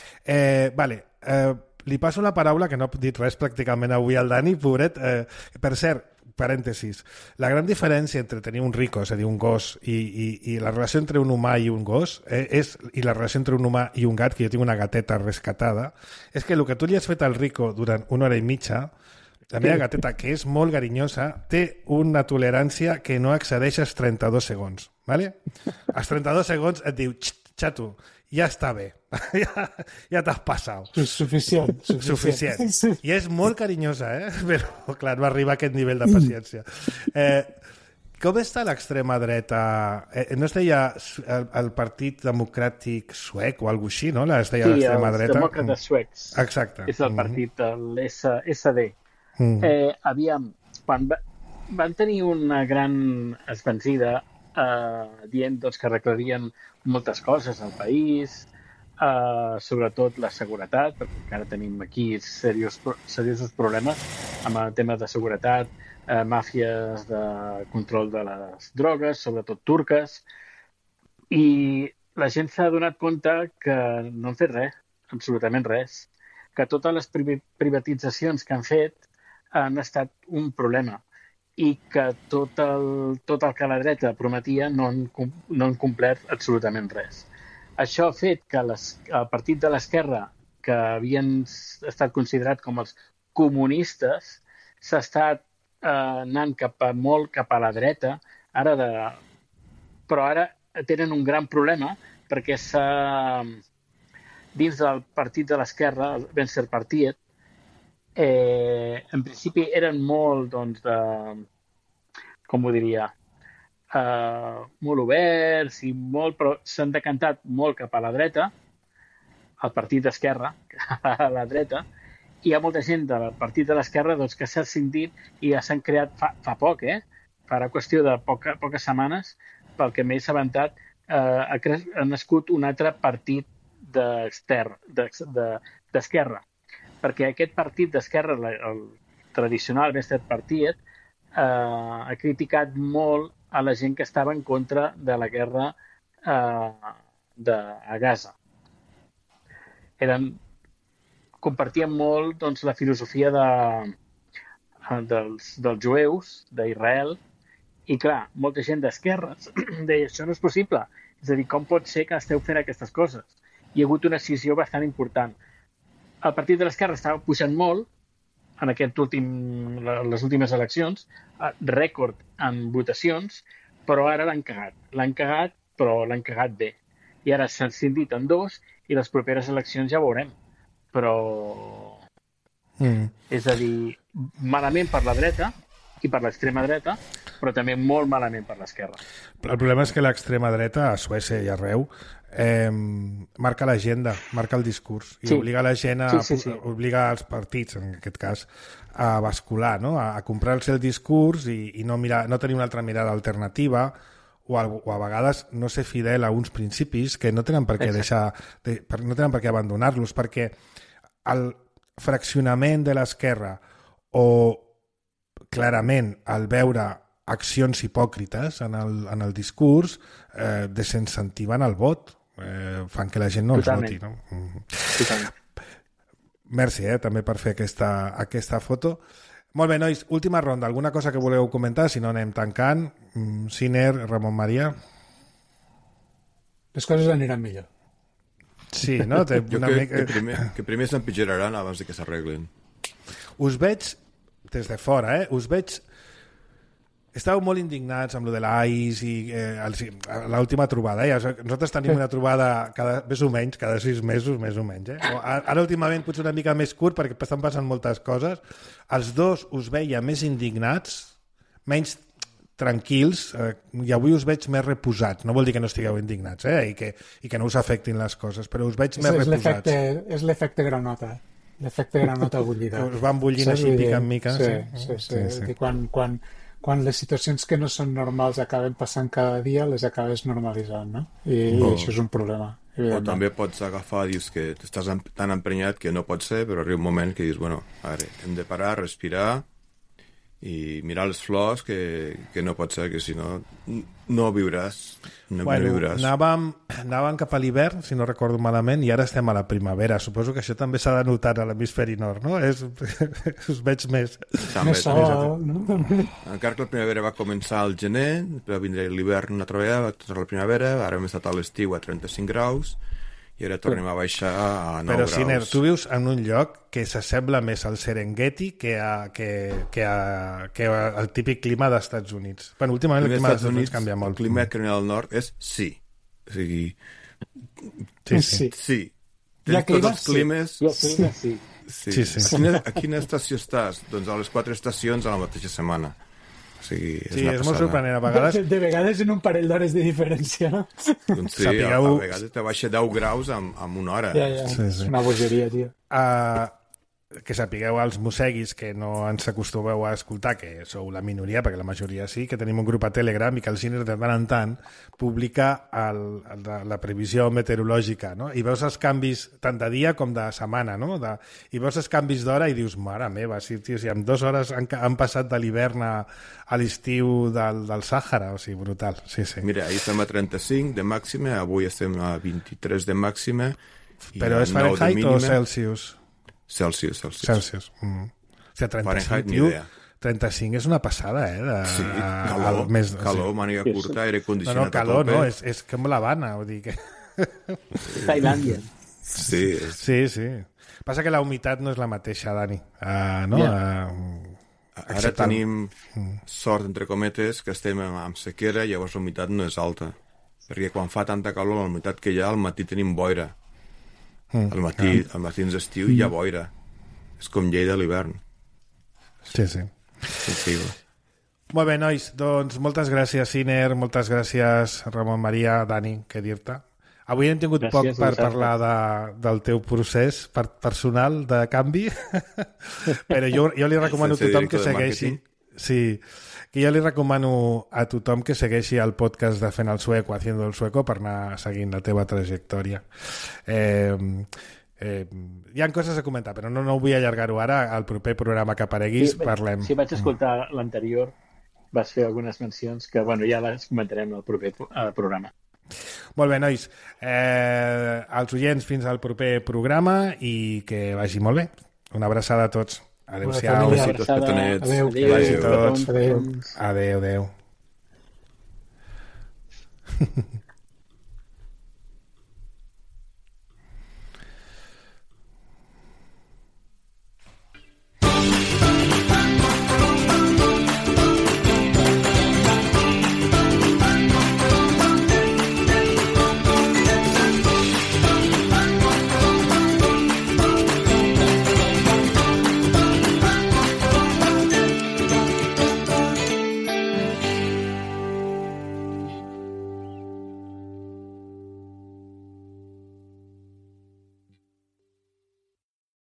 [SPEAKER 2] Li passo la paraula, que no ha dit res pràcticament avui al Dani, pobret. Per cert, parèntesis, la gran diferència entre tenir un rico, és a dir, un gos, i la relació entre un humà i un gos, i la relació entre un humà i un gat, que jo tinc una gateta rescatada, és que el que tu li has fet al rico durant 1 hora i mitja, la meva gateta, que és molt carinyosa, té una tolerància que no excedeix als 32 segons. ¿Vale? Als 32 segons et diu, xato, ja està bé, ja t'has passat.
[SPEAKER 6] Suficient.
[SPEAKER 2] I és molt carinyosa, però clar, no arriba a aquest nivell de paciència. Com està l'extrema dreta? No es deia el Partit Democràtic Suec o alguna cosa així, no? Es deia l'extrema dreta.
[SPEAKER 5] Sí, els demòcrates suecs.
[SPEAKER 2] Exacte.
[SPEAKER 5] És el partit, l'SD. Aviam, quan van tenir una gran esvencida dient que arreglarien moltes coses al país, sobretot la seguretat, perquè encara tenim aquí seriosos problemes amb el tema de seguretat, màfies de control de les drogues, sobretot turques, i la gent s'ha donat compte que no han fet res, absolutament res, que totes les privatitzacions que han fet han estat un problema, i que tot el que la dreta prometia no han complert absolutament res. Això ha fet que el partit de l'esquerra, que havien estat considerats com els comunistes, s'ha estat anant molt cap a la dreta, però ara tenen un gran problema perquè dins del partit de l'esquerra, el Venstrepartiet, en principi eren molt, doncs, com ho diria, molt oberts i molt, però s'han decantat molt cap a la dreta, el partit d'esquerra, a la dreta, i hi ha molta gent del partit de l'esquerra doncs, que s'ha escindit i ja s'han creat fa poc, farà qüestió de poques setmanes, pel que m'he assabentat, ha nascut un altre partit d'esquerra. Perquè aquest partit d'esquerra, el tradicional Venstrepartiet, ha criticat molt a la gent que estava en contra de la guerra a Gaza. Compartien molt doncs, la filosofia dels jueus d'Israel i, clar, molta gent d'esquerres deia, això no és possible. És a dir, com pot ser que esteu fent aquestes coses? Hi ha hagut una escissió bastant important. El partit de l'esquerra estava pujant molt en les últimes eleccions, rècord en votacions, però ara l'han cagat. L'han cagat, però l'han cagat bé. I ara s'han escindit en dos i les properes eleccions ja veurem. Però... És a dir, malament per la dreta i per l'extrema dreta, però també molt malament per l'esquerra.
[SPEAKER 2] El problema és que l'extrema dreta, a Suècia i arreu, marca l'agenda, marca el discurs i obliga la gent obliga els partits, en aquest cas, a bascular, no? A comprar-se el discurs i no tenir una altra mirada alternativa o a vegades no ser fidel a uns principis que no tenen per què no tenen per què abandonar-los, perquè el fraccionament de l'esquerra o clarament al veure accions hipòcrites en el discurs desincentiven el vot, fan que la gent no els voti. No?
[SPEAKER 5] Totalment.
[SPEAKER 2] Merci, també per fer aquesta foto. Molt bé, nois, última ronda. Alguna cosa que voleu comentar? Si no, anem tancant. Siner, Ramon Maria.
[SPEAKER 6] Les coses aniran millor.
[SPEAKER 2] Sí, no?
[SPEAKER 4] Jo crec que primer s'empitjoraran abans de que s'arreglen.
[SPEAKER 2] Us veig, des de fora, us veig... Estàveu molt indignats amb lo de l'AIS i l'última trobada. Nosaltres tenim una trobada més o menys, cada 6 mesos, més o menys. Ara últimament potser una mica més curt perquè estan passant moltes coses. Els dos us veia més indignats, menys tranquils, i avui us veig més reposats. No vol dir que no estigueu indignats i que no us afectin les coses, però us veig més reposats.
[SPEAKER 6] És l'efecte granota. L'efecte granota bullida.
[SPEAKER 2] Us van bullint així mica en mica.
[SPEAKER 6] Sí. Quan les situacions que no són normals acaben passant cada dia, les acabes normalitzant, no? I això és un problema.
[SPEAKER 4] O també pots agafar, dius que estàs tan emprenyat que no pot ser, però arriba un moment que dius, bueno, ara hem de parar, respirar i mirar les flors, que no pot ser, que si no, no viuràs.
[SPEAKER 2] Anàvem cap a l'hivern, si no recordo malament, i ara estem a la primavera. Suposo que això també s'ha de notar a l'hemisferi nord, no? Us veig més.
[SPEAKER 4] Encara que la primavera va començar al gener, va vindre l'hivern una altra vegada, va tornar la primavera, ara hem estat a l'estiu a 35 graus, i ara tornem a baixar a 9 graus.
[SPEAKER 2] Però, Siner, tu vius en un lloc que s'assembla més al Serengeti que al típic clima dels Estats Units. Bueno, últimament el clima dels Estats Units canvia molt.
[SPEAKER 4] El clima que al nord és sí. O sigui... Sí. Tens tots els climes...
[SPEAKER 5] Sí.
[SPEAKER 4] A quina estació estàs? Doncs a les 4 estacions a la mateixa setmana. O sigui,
[SPEAKER 2] és molt sorprenent. A vegades...
[SPEAKER 6] De vegades en un parell d'hores de diferència, no?
[SPEAKER 4] Doncs sí, a vegades te baixa 10 graus en una hora.
[SPEAKER 6] Ja. És una bogeria, tio.
[SPEAKER 2] Que sapigueu als mosseguis que no ens acostumeu a escoltar, que sou la minoria, perquè la majoria sí, que tenim un grup a Telegram i que el Siner de tant en tant publica la previsió meteorològica, no? I veus els canvis tant de dia com de setmana, no? I veus els canvis d'hora i dius, mare meva, si en 2 hores han passat de l'hivern a l'estiu del Sàhara, o sigui, brutal. Sí.
[SPEAKER 4] Mira, ahir estem a 35 de màxima, avui estem a 23 de màxima.
[SPEAKER 2] Però és Fahrenheit o Celsius?
[SPEAKER 4] Celsius.
[SPEAKER 2] O sigui, 35, 35 és una passada,
[SPEAKER 4] Sí, calor, màniga curta, aire condicionat
[SPEAKER 2] calor,
[SPEAKER 4] a tope.
[SPEAKER 2] no, és com l'Havana, vull dir que...
[SPEAKER 5] Tailàndia.
[SPEAKER 4] Sí,
[SPEAKER 2] Sí. Passa que la humitat no és la mateixa, Dani. No?
[SPEAKER 4] Ara tenim sort, entre cometes, que estem amb sequera, llavors la humitat no és alta. Perquè quan fa tanta calor, la humitat que hi ha, al matí tenim boira. Al matí ens estiu hi ha boira. És com Lleida a l'hivern.
[SPEAKER 2] Sí.
[SPEAKER 4] Increïble.
[SPEAKER 2] Molt bé, nois, doncs moltes gràcies, Siner, moltes gràcies, Ramon Maria, Dani, què dir-te. Avui hem tingut poc per parlar del teu procés personal de canvi, però jo li recomano a tothom que segueixi... Sí, que jo li recomano a tothom que segueixi el podcast de Fent el Sueco, Haciendo el Sueco, per anar seguint la teva trajectòria. Hi ha coses a comentar, però no vull allargar-ho ara. Al proper programa que apareguis parlem.
[SPEAKER 5] Si vaig escoltar l'anterior, vas fer algunes mencions que ja les comentarem al proper programa.
[SPEAKER 2] Molt bé, nois. Els oients, fins al proper programa i que vagi molt bé. Una abraçada a tots. Adéu-siau.
[SPEAKER 4] Besitos petonets.
[SPEAKER 6] Adéu.
[SPEAKER 2] Que vagi tots.
[SPEAKER 6] Adéu.
[SPEAKER 2] Adéu.